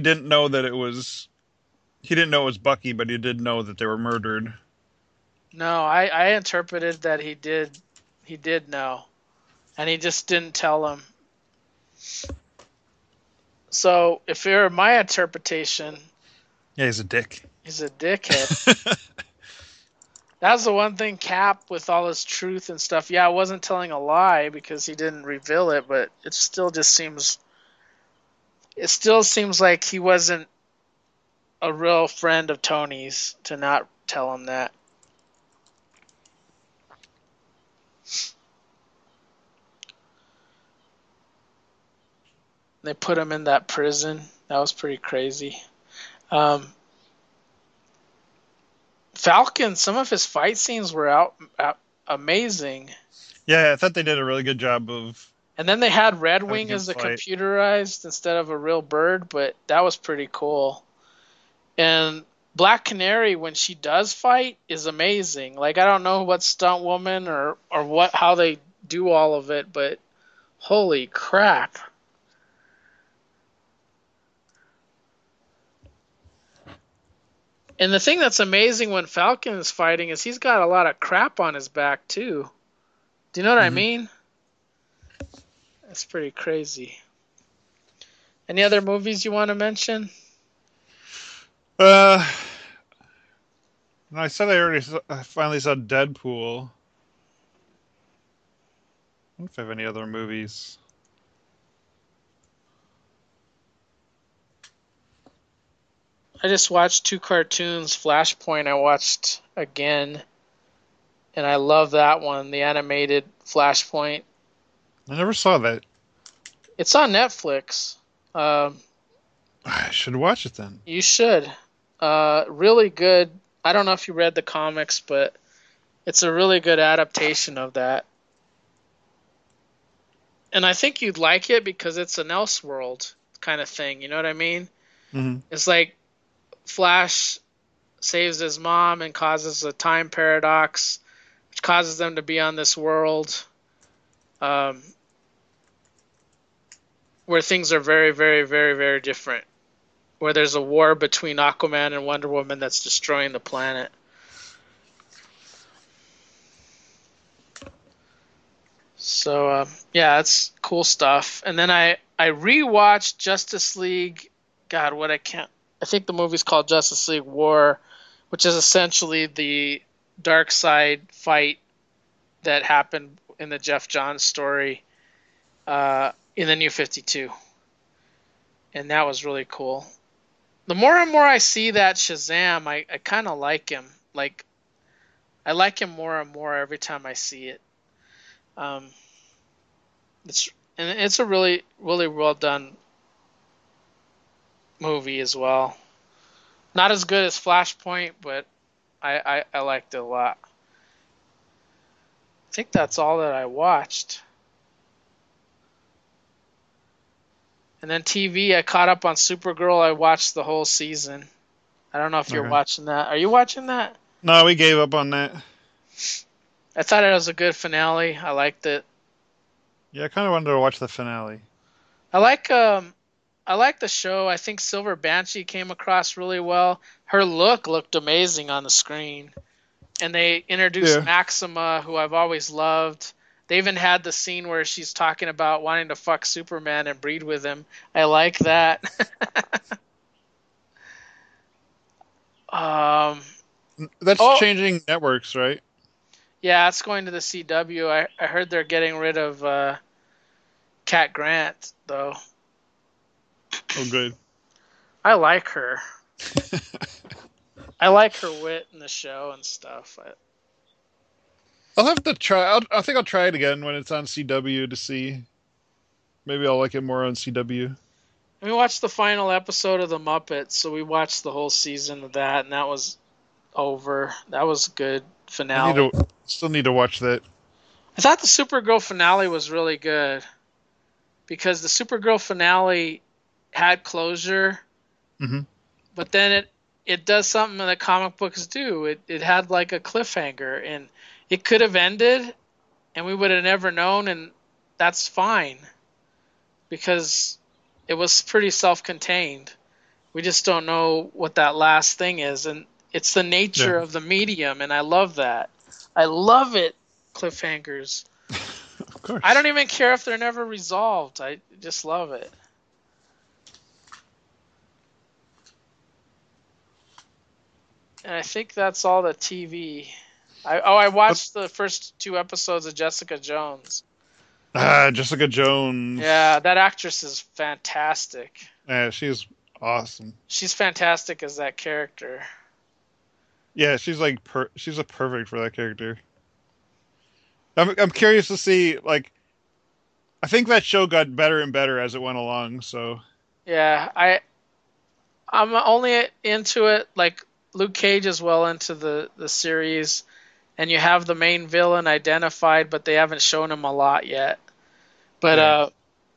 he didn't know it was Bucky, but he did know that they were murdered. No, I interpreted that he did. He did know, and he just didn't tell him. So if you're my interpretation, Yeah, he's a dick. he's a dickhead. That's the one thing Cap with all his truth and stuff. Yeah, I wasn't telling a lie because he didn't reveal it, but it still seems like he wasn't a real friend of Tony's to not tell him that. They put him in that prison. That was pretty crazy. Um, Falcon, some of his fight scenes were out amazing. Yeah, I thought they did a really good job of And then they had Red having Wing him as a fight. computerized instead of a real bird, but that was pretty cool. And Black Canary, when she does fight, is amazing. Like I don't know what stunt woman or what how they do all of it, but holy crap! And the thing that's amazing when Falcon is fighting is he's got a lot of crap on his back too. Do you know what I Hmm. mean? That's pretty crazy. Any other movies you want to mention? Uh, I said I finally saw Deadpool. I don't know if I have any other movies. I just watched two cartoons. Flashpoint I watched again, and I love that one, the animated Flashpoint. I never saw that. It's on Netflix. Um, I should watch it then. you should. Really good. I don't know if you read the comics, but it's a really good adaptation of that. And I think you'd like it because it's an Elseworld kind of thing. You know what I mean? Hmm. It's like Flash saves his mom and causes a time paradox, which causes them to be on this world um, where things are very, very, very, very different. Where there's a war between Aquaman and Wonder Woman that's destroying the planet. So yeah, that's cool stuff. And then I rewatched Justice League. God, what I can't. I think the movie's called Justice League War, which is essentially the Dark Side fight that happened in the Jeff Johns story in the New 52. And that was really cool. The more and more I see that Shazam, I kind of like him. Like, I like him more and more every time I see it. It's a really, really well done movie as well. Not as good as Flashpoint, but I liked it a lot. I think that's all that I watched. And then TV, I caught up on Supergirl. I watched the whole season. I don't know if you're watching that. Are you watching that? No, we gave up on that. I thought it was a good finale. I liked it. Yeah, I kind of wanted to watch the finale. I like the show. I think Silver Banshee came across really well. Her look looked amazing on the screen. And they introduced Maxima, who I've always loved. They even had the scene where she's talking about wanting to fuck Superman and breed with him. I like that. That's changing networks, right? Yeah, it's going to the CW. I heard they're getting rid of Cat Grant, though. Oh, good. I like her. I like her wit in the show and stuff. I'll have to try. I think I'll try it again when it's on CW to see. Maybe I'll like it more on CW. We watched the final episode of The Muppets, so we watched the whole season of that, and that was over. That was a good finale. Still need to watch that. I thought the Supergirl finale was really good because the Supergirl finale had closure, but then it does something that comic books do. It had like a cliffhanger, and it could have ended, and we would have never known, and that's fine because it was pretty self-contained. We just don't know what that last thing is, and it's the nature of the medium, and I love that. I love it, cliffhangers. Of course. I don't even care if they're never resolved. I just love it. And I think that's all the TV. I watched the first 2 episodes of Jessica Jones. Jessica Jones. Yeah, that actress is fantastic. Yeah, she's awesome. She's fantastic as that character. Yeah, she's like she's a perfect for that character. I'm curious to see, like, I think that show got better and better as it went along. So yeah, I'm only into it. Like Luke Cage is well into the series, and you have the main villain identified, but they haven't shown him a lot yet. But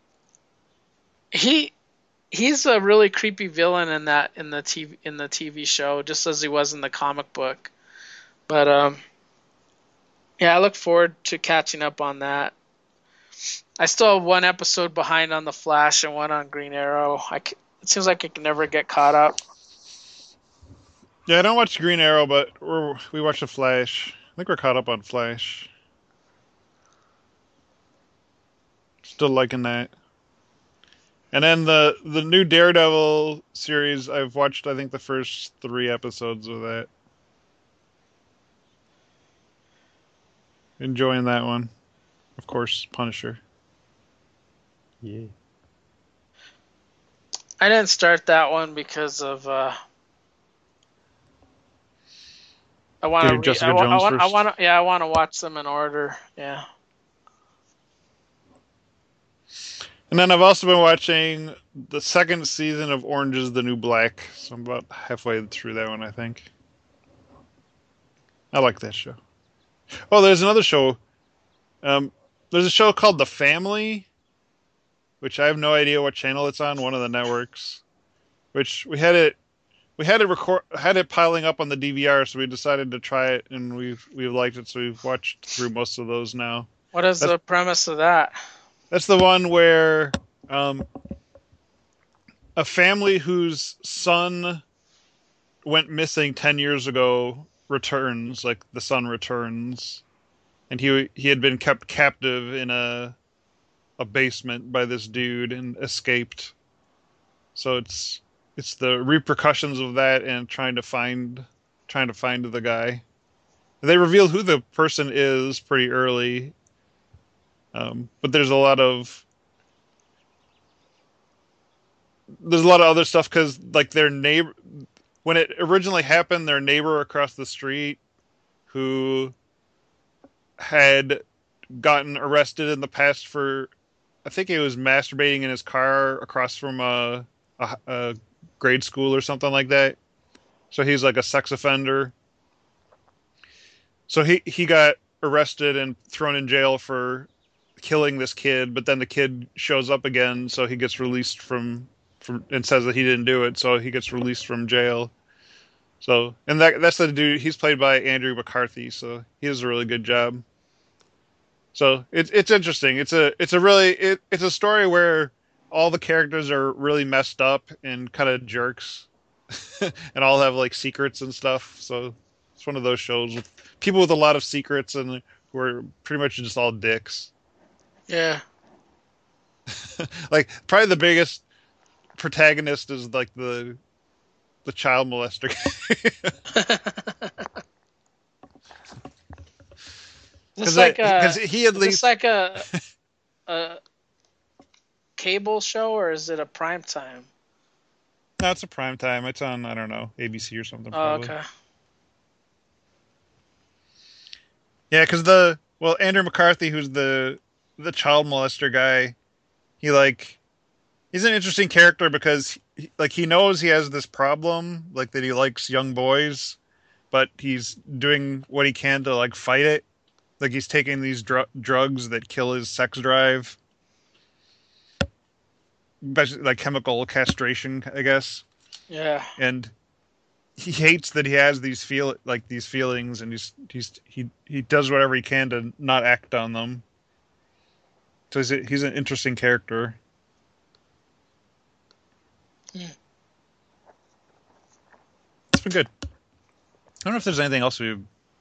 he's a really creepy villain in the TV show, just as he was in the comic book. But yeah, I look forward to catching up on that. I still have 1 episode behind on The Flash and 1 on Green Arrow. It seems like I can never get caught up. Yeah, I don't watch Green Arrow, but we watch The Flash. I think we're caught up on Flash. Still liking that. And then the new Daredevil series, I've watched, I think, the first 3 episodes of that. Enjoying that one. Of course, Punisher. Yeah. I didn't start that one because of I want to watch them in order. Yeah. And then I've also been watching the 2nd season of Orange is the New Black. So I'm about halfway through that one, I think. I like that show. Oh, there's another show. There's a show called The Family, which I have no idea what channel it's on, one of the networks. Which we had it piling up on the DVR, so we decided to try it, and we've liked it, so we've watched through most of those now. What is the premise of that? That's the one where a family whose son went missing 10 years ago returns, like the son returns, and he had been kept captive in a basement by this dude and escaped. So it's the repercussions of that and trying to find the guy. They reveal who the person is pretty early, But there's a lot of other stuff because like their neighbor, when it originally happened, their neighbor across the street who had gotten arrested in the past for, I think he was masturbating in his car across from a grade school or something like that. So he's like a sex offender. So he got arrested and thrown in jail for killing this kid, but then the kid shows up again, so he gets released from and says that he didn't do it, so he gets released from jail. So, and that's the dude. He's played by Andrew McCarthy, so he does a really good job. So it's interesting. It's a story where all the characters are really messed up and kind of jerks, and all have like secrets and stuff. So it's one of those shows with people with a lot of secrets and who are pretty much just all dicks. Yeah. Like probably the biggest protagonist is like the child molester. Because he at least like a cable show, or is it a prime time? No, it's a prime time. It's on, I don't know, ABC or something. Oh, probably. okay. Yeah, because Andrew McCarthy, who's the child molester guy, he's an interesting character because he knows he has this problem, like that he likes young boys, but he's doing what he can to like fight it. Like he's taking these drugs that kill his sex drive, basically like chemical castration, I guess. Yeah. And he hates that he has these feelings, and he does whatever he can to not act on them. So he's an interesting character. Yeah. It's been good. I don't know if there's anything else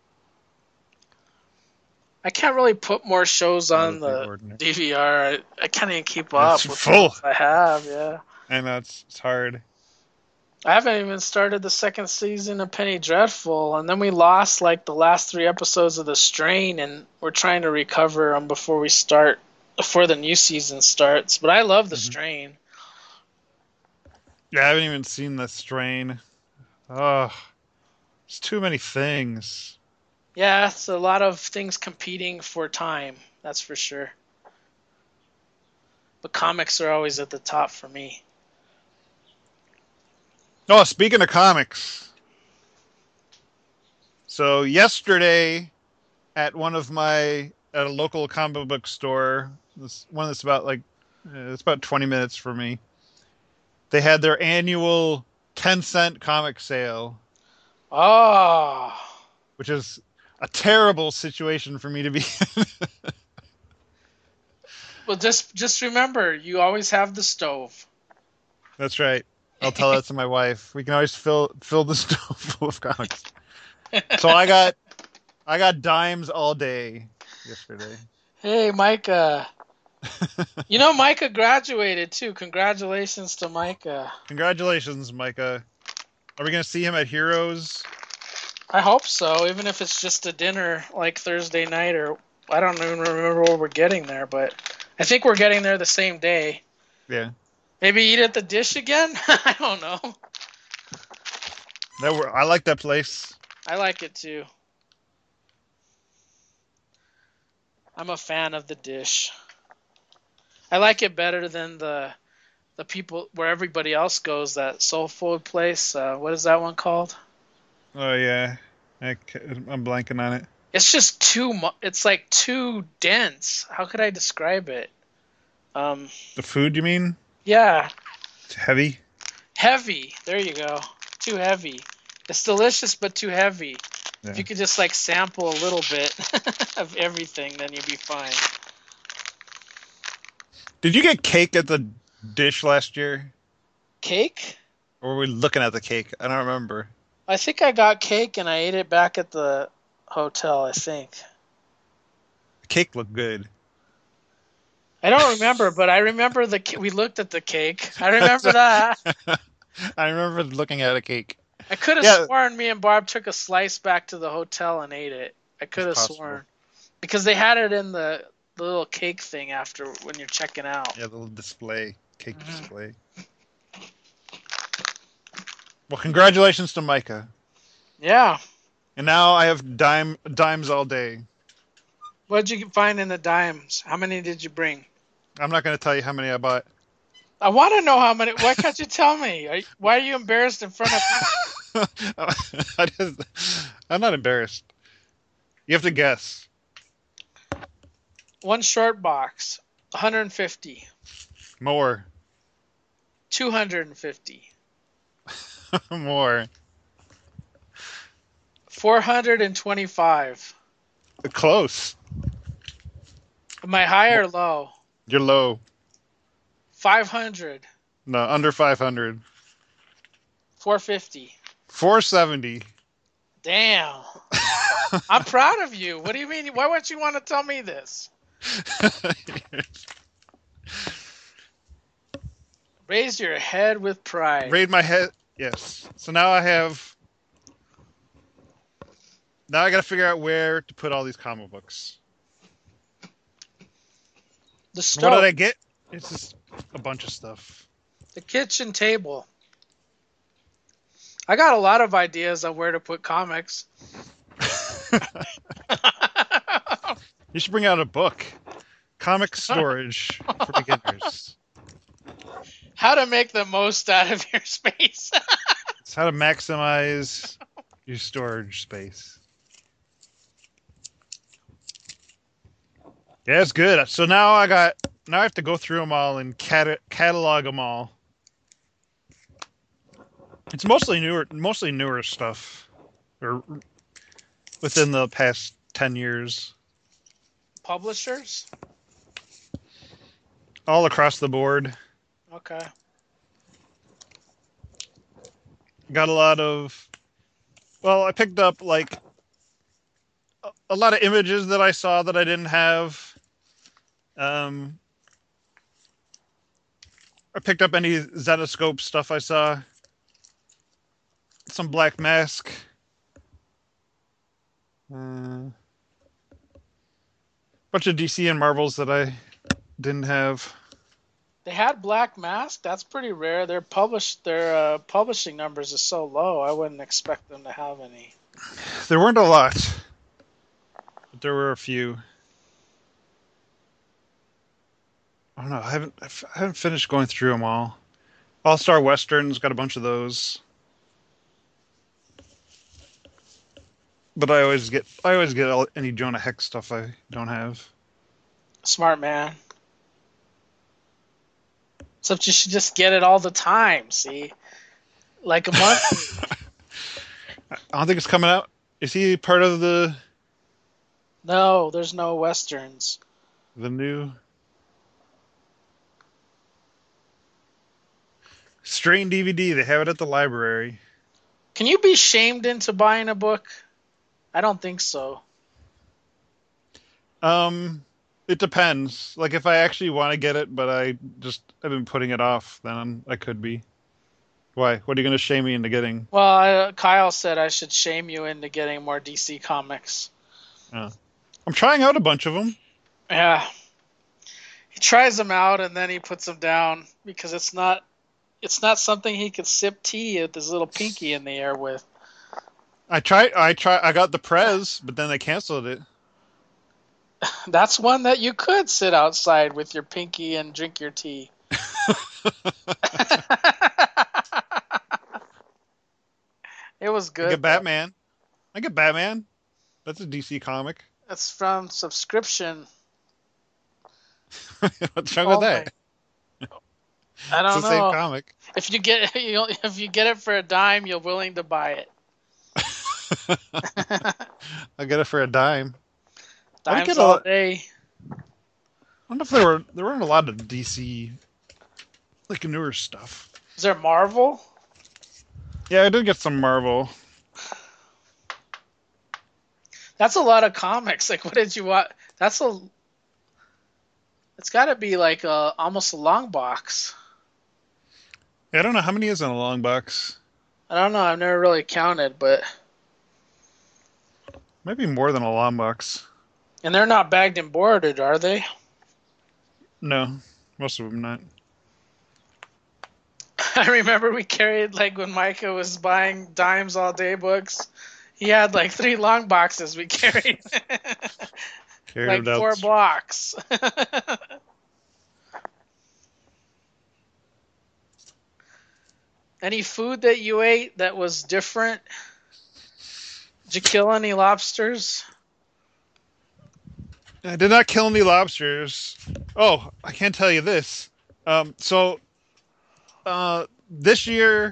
I can't really put more shows on the DVR. I can't even keep up with full. I have, yeah. I know it's hard. I haven't even started the second season of Penny Dreadful, and then we lost like the last 3 episodes of The Strain, and we're trying to recover them before the new season starts. But I love The Strain. Yeah, I haven't even seen The Strain. Oh, it's too many things. Yeah, it's a lot of things competing for time, that's for sure. But comics are always at the top for me. Oh, speaking of comics. So yesterday at a local comic book store, this one that's it's about 20 minutes for me. They had their annual 10-cent comic sale. Oh. Which is a terrible situation for me to be in. Well, just remember, you always have the stove. That's right. I'll tell that to my wife. We can always fill the stove full of comics. So I got dimes all day yesterday. Hey, Micah. Micah graduated too. Congratulations to Micah. Congratulations, Micah. Are we going to see him at Heroes? I hope so, even if it's just a dinner like Thursday night, or I don't even remember where we're getting there, but I think we're getting there the same day. Yeah. Maybe eat at the Dish again? I don't know. I like that place. I like it too. I'm a fan of the Dish. I like it better than the people where everybody else goes, that soul food place. What is that one called? Oh yeah, I'm blanking on it. It's just it's like too dense. How could I describe it? The food, you mean? Yeah. It's heavy? Heavy. There you go. Too heavy. It's delicious, but too heavy. Yeah. If you could just like sample a little bit of everything, then you'd be fine. Did you get cake at the Dish last year? Cake? Or were we looking at the cake? I don't remember. I think I got cake and I ate it back at the hotel, I think. The cake looked good. I don't remember, but I remember we looked at the cake. I remember that. I remember looking at a cake. I could have sworn me and Barb took a slice back to the hotel and ate it. I could have sworn. Because they had it in the the little cake thing after when you're checking out. Yeah, the little display, cake Mhm. display. Well, congratulations to Micah. Yeah. And now I have dimes all day. What'd you find in the dimes? How many did you bring? I'm not going to tell you how many I bought. I want to know how many. Why can't you tell me? Why are you embarrassed in front of I'm not embarrassed. You have to guess. one short box? 150. More. 250. More. 425. Close. Am I high or low? You're low. 500. No, under 500. 450. 470. Damn. I'm proud of you. What do you mean? Why wouldn't you want to tell me this? Raise your head with pride. Raid my head. Yes. So now I have. Now I got to figure out where to put all these comic books. The What stove. did I get? It's just a bunch of stuff. The kitchen table. I got a lot of ideas on where to put comics. You should bring out a book. Comic storage for beginners. How to make the most out of your space. It's how to maximize your storage space. Yeah, it's good. So now I have to go through them all and catalog them all. It's mostly newer stuff, or within the past 10 years, Publishers? all across the board. Okay. Got a lot of. Well, I picked up like a lot of images that I saw that I didn't have. I picked up any Zetascope stuff I saw. Some Black Mask. Bunch of DC and Marvels that I didn't have. They had Black Mask. That's pretty rare. Their publishing numbers is so low. I wouldn't expect them to have any. There weren't a lot, but there were a few. I don't know. I haven't finished going through them all. All Star Westerns got a bunch of those, but I always get any Jonah Hex stuff I don't have. Smart man. Except you should just get it all the time, see? Like a month. I don't think it's coming out. Is he part of the No, there's no Westerns. new Strain DVD? They have it at the library. Can you be shamed into buying a book? I don't think so. It depends. Like if I actually want to get it, but I've been putting it off, then I could be. Why? What are you going to shame me into getting? Well, Kyle said I should shame you into getting more DC comics. I'm trying out a bunch of them. Yeah. He tries them out and then he puts them down because it's not something he could sip tea with his little pinky in the air with. I got the Prez, but then they canceled it. That's one that you could sit outside with your pinky and drink your tea. It was good. I get Batman. That's a DC comic. It's from subscription. What's wrong with that? I don't It's the know. same comic. If you get it for a dime, you're willing to buy it. I'll get it for a dime. Dimes all day. I don't know if there weren't a lot of DC like newer stuff. Is there Marvel? Yeah, I did get some Marvel. That's a lot of comics. Like, what did you want? It's got to be like almost a long box. Yeah, I don't know how many is in a long box. I don't know. I've never really counted, but Maybe more than a long box. And they're not bagged and boarded, are they? No, most of them not. I remember we carried, like, when Micah was buying Dimes All Day books, he had like 3 long boxes we carried. Like Carried 4 out. blocks. Any food that you ate that was different? Did you kill any lobsters? I did not kill any lobsters. Oh, I can't tell you this. So this year,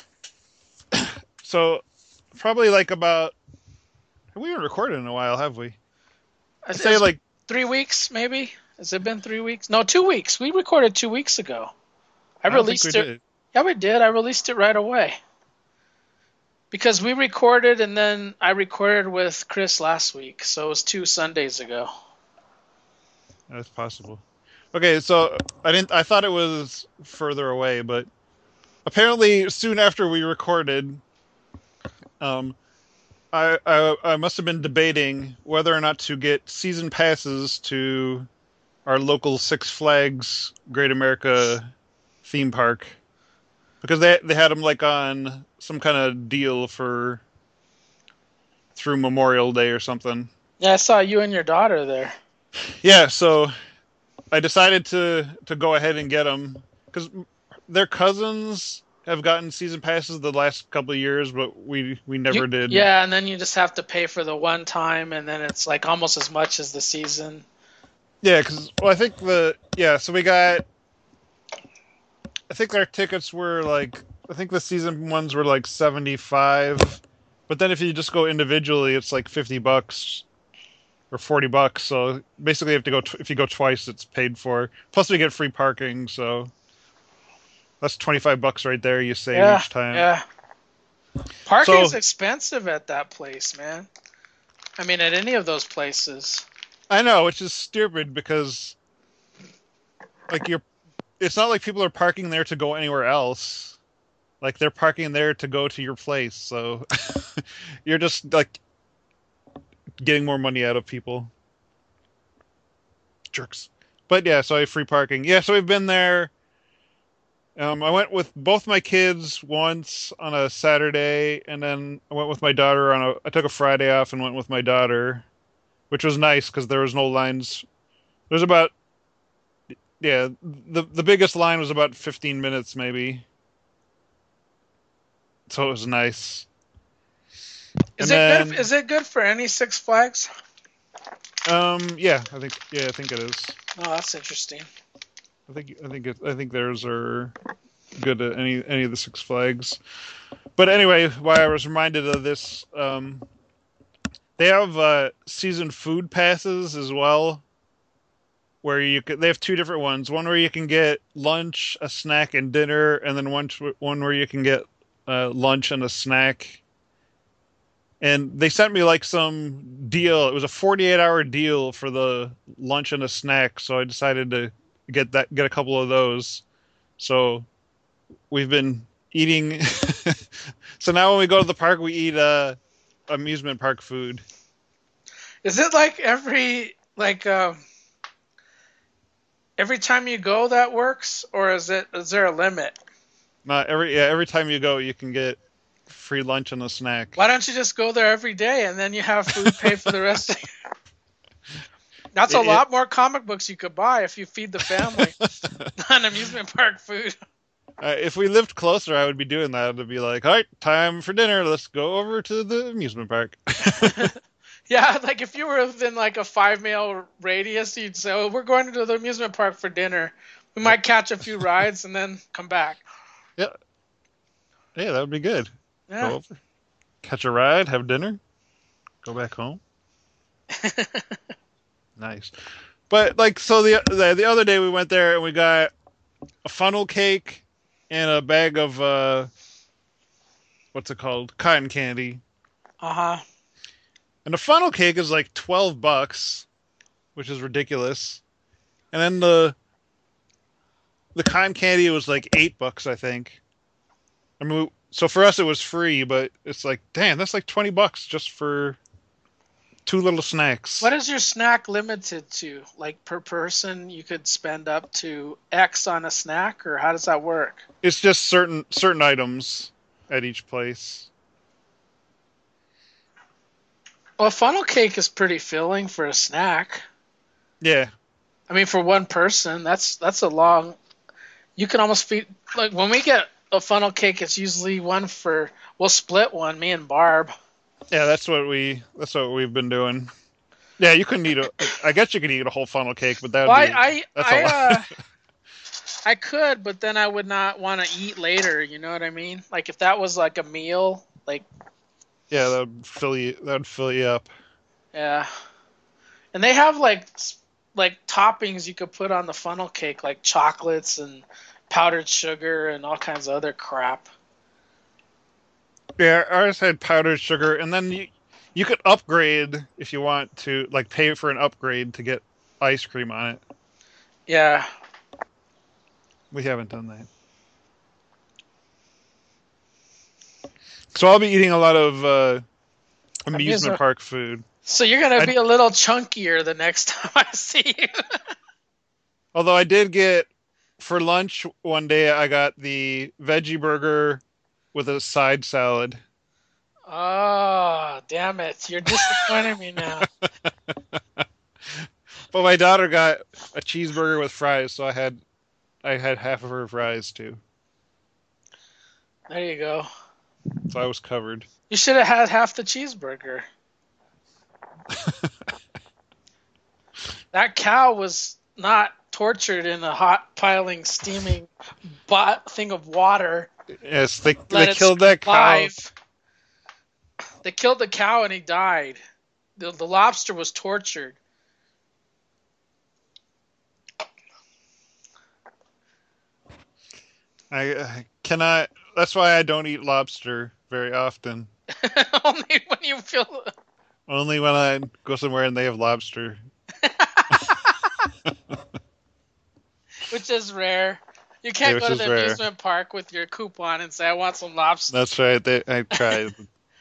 so probably like about. We haven't recorded in a while, have we? I'd say It's like 3 weeks, maybe? Has it been 3 weeks? No, 2 weeks. We recorded 2 weeks ago. I I don't think we released it. did. Yeah, we did. I released it right away. Because we recorded and then I recorded with Chris last week. So it was 2 Sundays ago. That's possible. Okay, so I thought it was further away, but apparently soon after we recorded, um, I must have been debating whether or not to get season passes to our local Six Flags Great America theme park because they had them like on some kind of deal for through Memorial Day or something. Yeah, I saw you and your daughter there. Yeah, so I decided to go ahead and get them because their cousins have gotten season passes the last couple of years, but we never did. Yeah, and then you just have to pay for the one time, and then it's like almost as much as the season. Yeah, because so we got. I think our tickets were like. I think the season ones were like 75, but then if you just go individually, it's like $50 or $40. So basically, you have to go if you go twice, it's paid for. Plus, we get free parking, so that's $25 right there. You save each time. Yeah. Parking's expensive at that place, man. I mean, at any of those places. I know, which is stupid because, like, it's not like people are parking there to go anywhere else. Like, they're parking there to go to your place, so you're just, like, getting more money out of people. Jerks. But, yeah, so I have free parking. Yeah, so we've been there. I went with both my kids once on a Saturday, and then I went with my daughter I took a Friday off and went with my daughter, which was nice because there was no lines. There's about, yeah, the biggest line was about 15 minutes maybe. So it was nice. Is it good for any Six Flags? Yeah, I think it is. Oh, that's interesting. I think theirs are good at any of the Six Flags. But anyway, why I was reminded of this, they have season food passes as well, where they have 2 different ones. One where you can get lunch, a snack, and dinner, and then one where you can get lunch and a snack. And they sent me like some deal. It was a 48-hour deal for the lunch and a snack, so I decided to get a couple of those. So we've been eating. So now when we go to the park, we eat amusement park food. Is it like every time you go that works, or is there a limit? Not every time you go, you can get free lunch and a snack. Why don't you just go there every day and then you have food paid for the rest of the year? That's a lot more comic books you could buy if you feed the family on amusement park food. If we lived closer, I would be doing that. It'd be like, all right, time for dinner. Let's go over to the amusement park. Yeah, like if you were within like a 5-mile radius, you'd say, oh, we're going to the amusement park for dinner. We might catch a few rides and then come back. Yeah, that would be good. Yeah. Go over, catch a ride, have dinner, go back home. Nice. But like, so the other day we went there and we got a funnel cake and a bag of what's it called? Cotton candy. Uh-huh. And the funnel cake is like $12, which is ridiculous. And then the cotton candy was like $8, I think. I mean, so for us it was free, but it's like, damn, that's like $20 just for 2 little snacks. What is your snack limited to? Like per person, you could spend up to X on a snack, or how does that work? It's just certain items at each place. Well, funnel cake is pretty filling for a snack. Yeah. I mean, for one person, that's a long. You can almost feed like when we get a funnel cake, it's usually one for. We'll split one, me and Barb. Yeah, that's what we've been doing. Yeah, you couldn't eat I guess you could eat a whole funnel cake, but that would Well, be that's a lot. I could, but then I would not want to eat later. You know what I mean? Like if that was like a meal, like Yeah, that would fill you up. yeah. And they have like toppings you could put on the funnel cake, like chocolates and powdered sugar and all kinds of other crap. Yeah, ours had powdered sugar, and then you could upgrade if you want to, like pay for an upgrade to get ice cream on it. Yeah. We haven't done that. So I'll be eating a lot of amusement park food. So you're gonna be a little chunkier the next time I see you. Although I did get for lunch one day, I got the veggie burger with a side salad. Oh, damn it. You're disappointing me now. But my daughter got a cheeseburger with fries, so I had half of her fries too. There you go. So I was covered. You should have had half the cheeseburger. That cow was not tortured in a hot, piling, steaming thing of water. Yes, they killed that cow. They killed the cow and he died. The lobster was tortured. I cannot. That's why I don't eat lobster very often. Only when you feel. Only when I go somewhere and they have lobster. Which is rare. You can't go to the amusement park with your coupon and say, I want some lobster. That's right. I tried.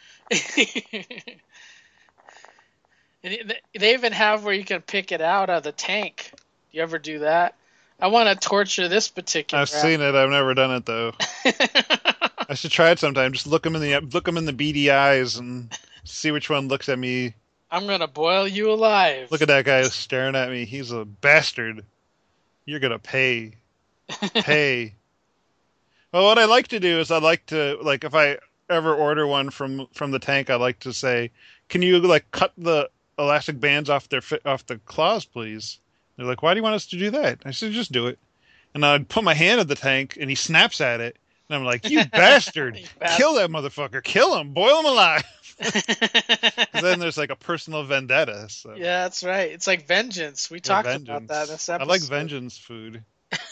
And they even have where you can pick it out of the tank. You ever do that? I want to torture this particular. I've seen it. I've never done it though. I should try it sometime. Just look them in the beady eyes and see which one looks at me. I'm gonna boil you alive. Look at that guy staring at me. He's a bastard. You're gonna pay. Pay. Well, what I like to do is if I ever order one from the tank, I like to say, "Can you cut the elastic bands off the claws, please?" They're like, "Why do you want us to do that?" I said, "Just do it." And I'd put my hand at the tank, and he snaps at it, and I'm like, "You bastard! Kill that motherfucker! Kill him! Boil him alive!" Then there's like a personal vendetta. So. Yeah, that's right. It's like vengeance. We talked about that in this episode. I like vengeance food.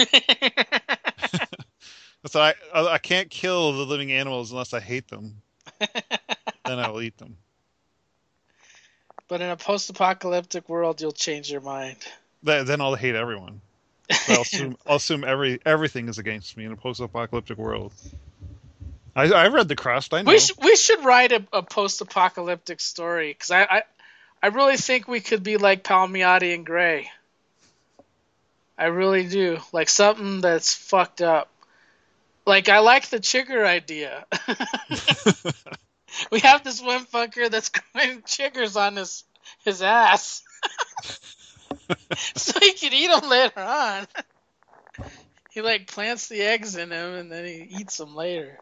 So I can't kill the living animals unless I hate them. Then I will eat them. But in a post-apocalyptic world, you'll change your mind. Then I'll hate everyone. So I'll assume everything is against me in a post-apocalyptic world. I read The Crust. I know. We should write a post-apocalyptic story because I really think we could be like Palmiotti and Gray. I really do. Like something that's fucked up. Like I like the chigger idea. We have this one fucker that's growing chiggers on his ass. So he can eat them later on. He plants the eggs in him and then he eats them later.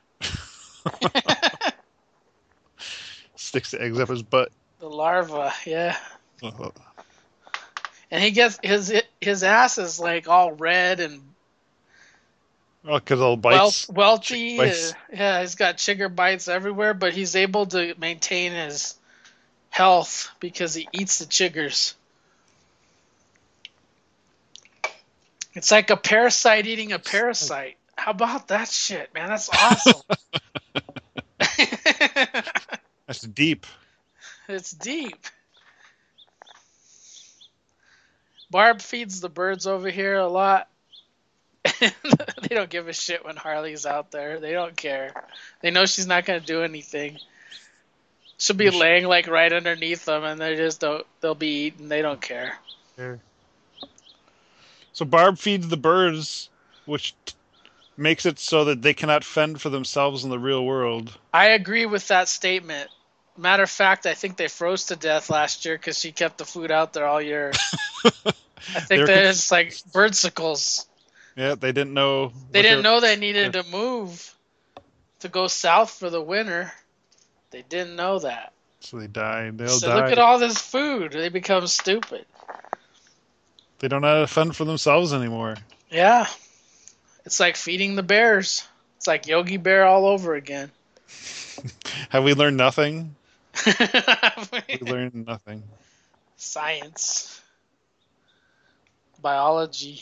Sticks the eggs up his butt. The larva, yeah. Uh-huh. And he gets his ass is all red and because all bites. Welty. Bites. Yeah, he's got chigger bites everywhere, but he's able to maintain his health because he eats the chiggers. It's like a parasite eating a parasite. How about that shit, man? That's awesome. That's deep. It's deep. Barb feeds the birds over here a lot. They don't give a shit when Harley's out there. They don't care. They know she's not going to do anything. Should be laying like right underneath them, and they just don't. They'll be eaten. They don't care. Yeah. So Barb feeds the birds, which makes it so that they cannot fend for themselves in the real world. I agree with that statement. Matter of fact, I think they froze to death last year because she kept the food out there all year. I think there's like birdcicles. Yeah, they didn't know. They didn't know they needed to move to go south for the winter. They didn't know that. So they died. They'll So die. look at all this food. They become stupid. They don't know how to fend for themselves anymore. Yeah. It's like feeding the bears. It's like Yogi Bear all over again. Have we learned nothing? We learned nothing. Science. Biology.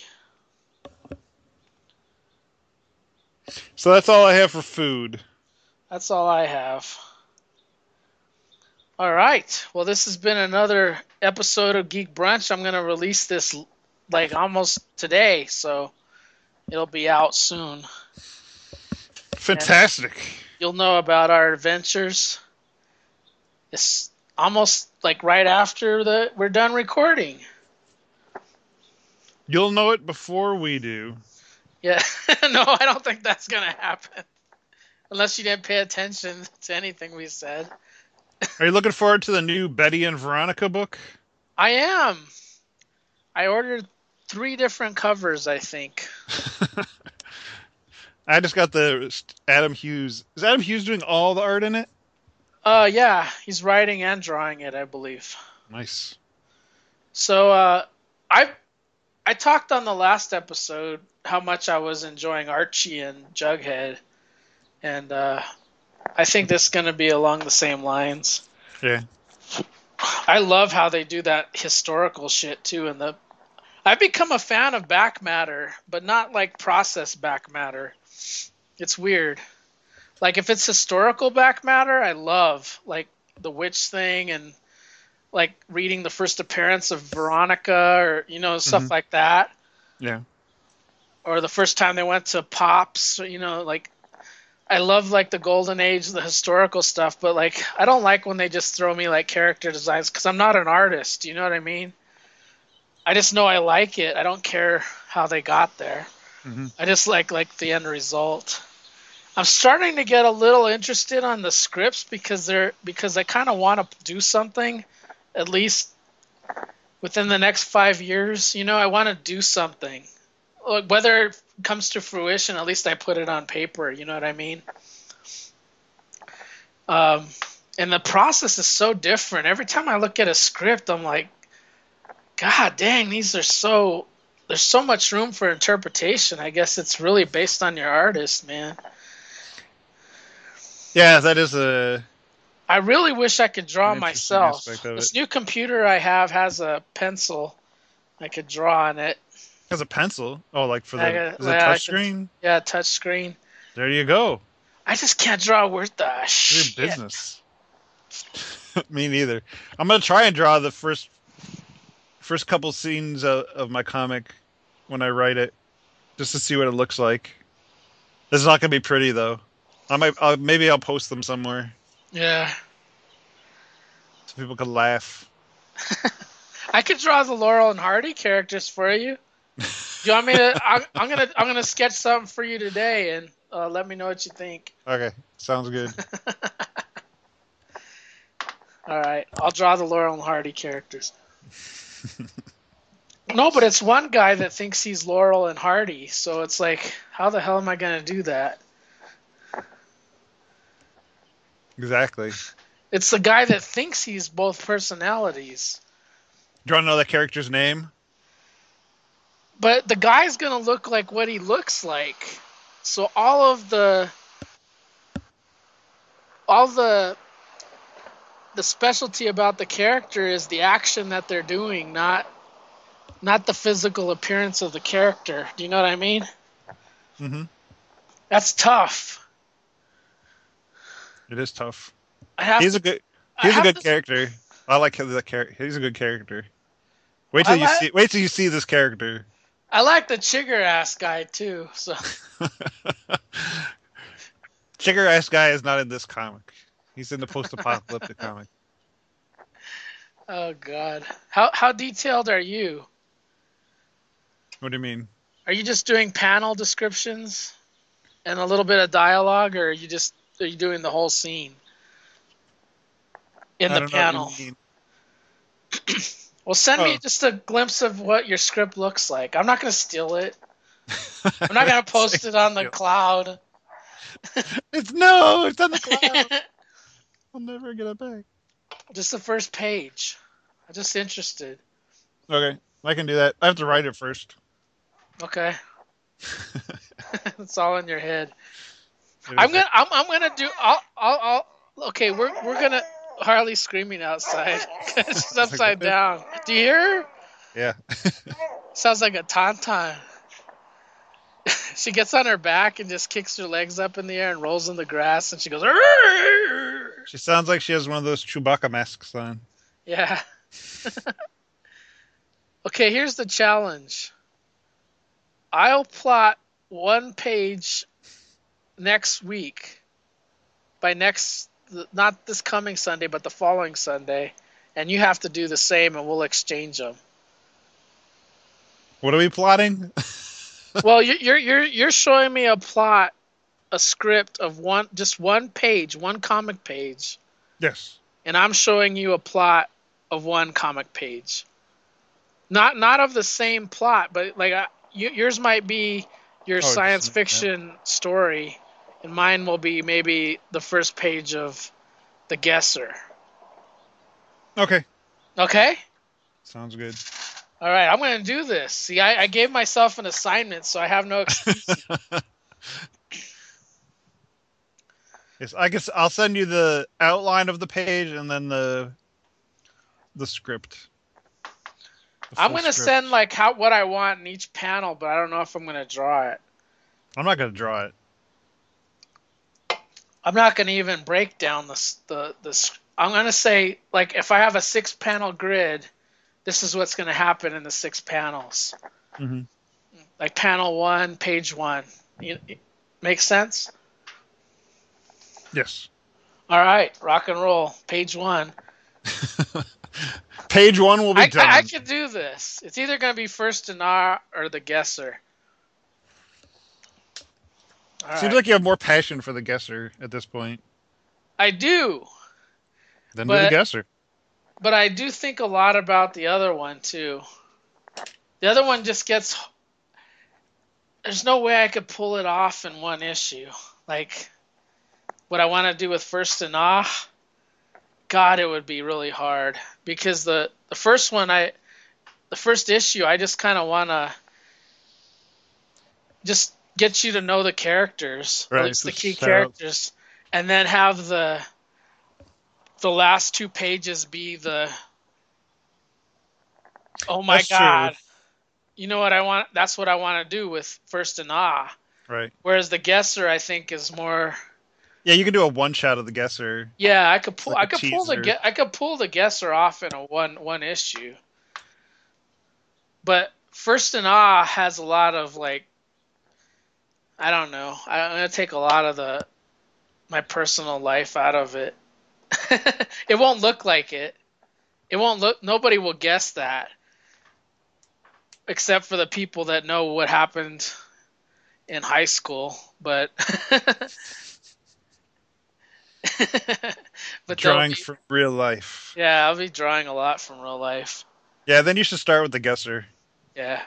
So that's all I have for food. That's all I have. All right. Well, this has been another episode of Geek Brunch. I'm going to release this like almost today, so it'll be out soon. Fantastic. And you'll know about our adventures. It's almost like right after we're done recording. You'll know it before we do. Yeah. No, I don't think that's going to happen. Unless you didn't pay attention to anything we said. Are you looking forward to the new Betty and Veronica book? I am. I ordered 3 different covers, I think. I just got the Adam Hughes. Is Adam Hughes doing all the art in it? Yeah, he's writing and drawing it, I believe. Nice. So, I talked on the last episode how much I was enjoying Archie and Jughead, and I think this is going to be along the same lines. Yeah. I love how they do that historical shit too. I've become a fan of back matter, but not like process back matter. It's weird. Like if it's historical back matter, I love like the witch thing and like reading the first appearance of Veronica or stuff like that. Yeah. Or the first time they went to Pops, like I love like the golden age, the historical stuff, but like I don't like when they just throw me like character designs because I'm not an artist. You know what I mean? I just know I like it. I don't care how they got there. Mm-hmm. I just like the end result. I'm starting to get a little interested on the scripts because I kind of want to do something, at least within the next 5 years. I want to do something. Whether it comes to fruition, at least I put it on paper. You know what I mean? And the process is so different. Every time I look at a script, I'm like, God dang, there's so much room for interpretation. I guess it's really based on your artist, man. Yeah, that is a... I really wish I could draw myself. This new computer I have has a pencil. I could draw on it. Has a pencil? Oh, like for the touch screen? Yeah, touch screen. There you go. I just can't draw worth the shit. Your business. Me neither. I'm going to try and draw the first couple scenes of my comic when I write it, just to see what it looks like. This is not going to be pretty, though. Maybe I'll post them somewhere. Yeah. So people can laugh. I could draw the Laurel and Hardy characters for you. Do you want me to? I'm gonna sketch something for you today, and let me know what you think. Okay, sounds good. All right, I'll draw the Laurel and Hardy characters. No, but it's one guy that thinks he's Laurel and Hardy, so it's like, how the hell am I gonna do that? Exactly. It's the guy that thinks he's both personalities. Do you want to know that character's name? But the guy's going to look like what he looks like. So all the specialty about the character is the action that they're doing, not the physical appearance of the character. Do you know what I mean? Mm-hmm. That's tough. It is tough. He's a good character. I like that character. He's a good character. Wait till you see this character. I like the Chigger ass guy too. So Chigger ass guy is not in this comic. He's in the post-apocalyptic comic. Oh God. How detailed are you? What do you mean? Are you just doing panel descriptions and a little bit of dialogue, or are you doing the whole scene in I the don't know what you panel? mean. Well, send me Oh. just a glimpse of what your script looks like. I'm not going to steal it. I'm not going to post it on the cloud. It's on the cloud. I'll never get it back. Just the first page. I'm just interested. Okay, I can do that. I have to write it first. Okay. It's all in your head. It I'm is- gonna I'm gonna do I'll okay, we're gonna Harley screaming outside. She's upside down. Do you hear her? Yeah. Sounds like a tauntaun. She gets on her back and just kicks her legs up in the air and rolls in the grass and she goes "Arr!" She sounds like she has one of those Chewbacca masks on. Yeah. Okay, here's the challenge. I'll plot one page next week. Not this coming Sunday, but the following Sunday, and you have to do the same, and we'll exchange them. What are we plotting? Well, you're showing me a script of just one page, one comic page, Yes. and I'm showing you a plot of one comic page. Not of the same plot, but like yours might be your science fiction story, and mine will be maybe the first page of The Guesser. Okay. Okay? Sounds good. All right, I'm going to do this. See, I gave myself an assignment, so I have no excuse. Yes, I guess I'll send you the outline of the page and then the script. I'm going to send like what I want in each panel, but I don't know if I'm going to draw it. I'm not going to draw it. I'm not going to even break down the I'm going to say, like, if I have a 6-panel grid, this is what's going to happen in the 6 panels. Mm-hmm. Like panel 1, page 1. Makes sense? Yes. All right, rock and roll. Page 1. Page 1 will be done. I can do this. It's either going to be First Dinar or The Guesser. Seems like you have more passion for The Guesser at this point. I do. Then do The Guesser. But I do think a lot about the other one, too. The other one just gets... There's no way I could pull it off in one issue. Like, what I want to do with First Dinar, God, it would be really hard. Because the first one, the first issue, I just kind of want to just get you to know the characters, right, at least the key characters, and then have the last 2 pages be the, oh my God, true. You know what I want? That's what I want to do with First Dinar. Right. Whereas The Guesser, I think, is more. Yeah, you can do a one shot of The Guesser. Yeah, I could pull the Guesser off in a one issue. But First Dinar has a lot of, like, I don't know. I'm gonna take a lot of my personal life out of it. It won't look like it. It won't look. Nobody will guess that, except for the people that know what happened in high school. But drawing from real life. Yeah, I'll be drawing a lot from real life. Yeah, then you should start with The Guesser. Yeah.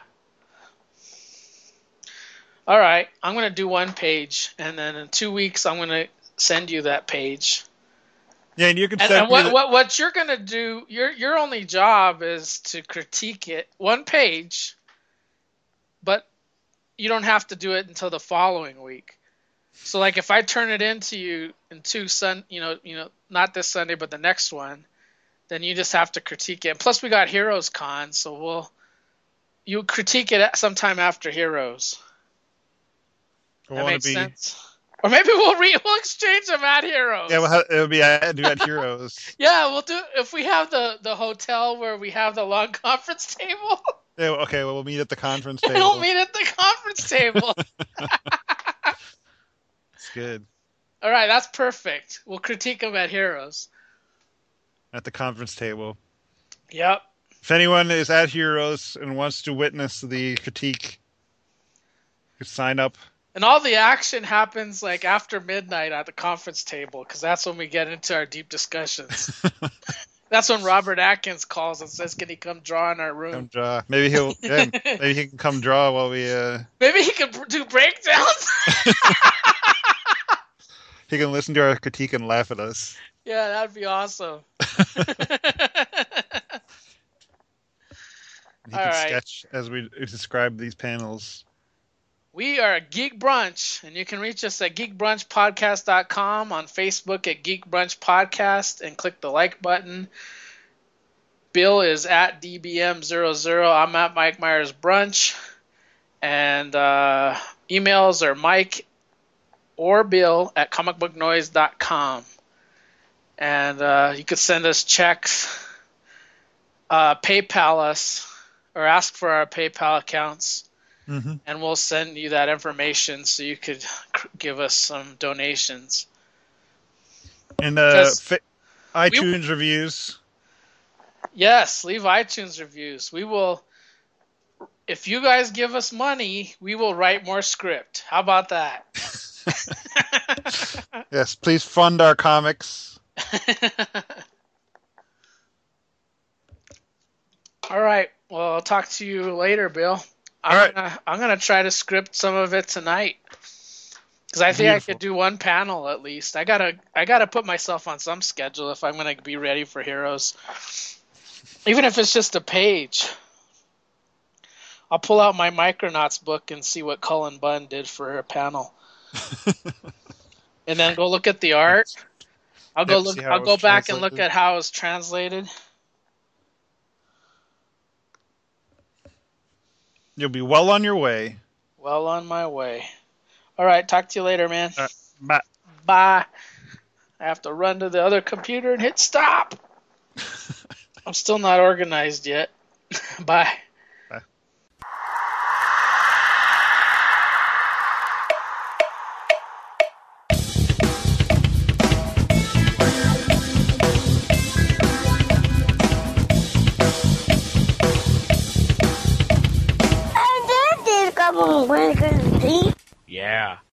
All right, I'm going to do one page, and then in 2 weeks, I'm going to send you that page. Yeah, and you can send and what you're going to do, your only job is to critique it, one page, but you don't have to do it until the following week. So, like, if I turn it into you in not this Sunday, but the next one, then you just have to critique it. And plus, we got Heroes Con, so you critique it sometime after Heroes. That makes sense. Or maybe we'll exchange them at Heroes. Yeah, it'll be at Heroes. Yeah, we'll do if we have the hotel where we have the long conference table. Yeah, okay, well, we'll meet at the conference table. We'll meet at the conference table. It's good. All right, that's perfect. We'll critique them at Heroes. at the conference table. Yep. If anyone is at Heroes and wants to witness the critique, you can sign up. And all the action happens like after midnight at the conference table, because that's when we get into our deep discussions. That's when Robert Atkins calls and says, "Can he come draw in our room?" Come draw. Maybe maybe he can come draw while we. Maybe he can do breakdowns. He can listen to our critique and laugh at us. Yeah, that'd be awesome. He All can right. sketch as we describe these panels. We are Geek Brunch, and you can reach us at geekbrunchpodcast.com, on Facebook at Geek Brunch Podcast, and click the like button. Bill is at DBM00. I'm at Mike Myers Brunch. And emails are Mike or Bill at comicbooknoise.com. And you could send us checks, PayPal us, or ask for our PayPal accounts. Mm-hmm. And we'll send you that information so you could give us some donations. And Because iTunes reviews. Yes, leave iTunes reviews. We will, if you guys give us money, we will write more script. How about that? Yes, please fund our comics. All right. Well, I'll talk to you later, Bill. I'm gonna try to script some of it tonight, because I think Beautiful. I could do one panel at least. I gotta put myself on some schedule if I'm gonna be ready for Heroes, even if it's just a page. I'll pull out my Micronauts book and see what Cullen Bunn did for her panel, and then go look at the art. I'll go look. I'll go back and look at how it was translated. You'll be well on your way. Well on my way. All right, talk to you later, man. Bye. Bye. I have to run to the other computer and hit stop. I'm still not organized yet. Bye.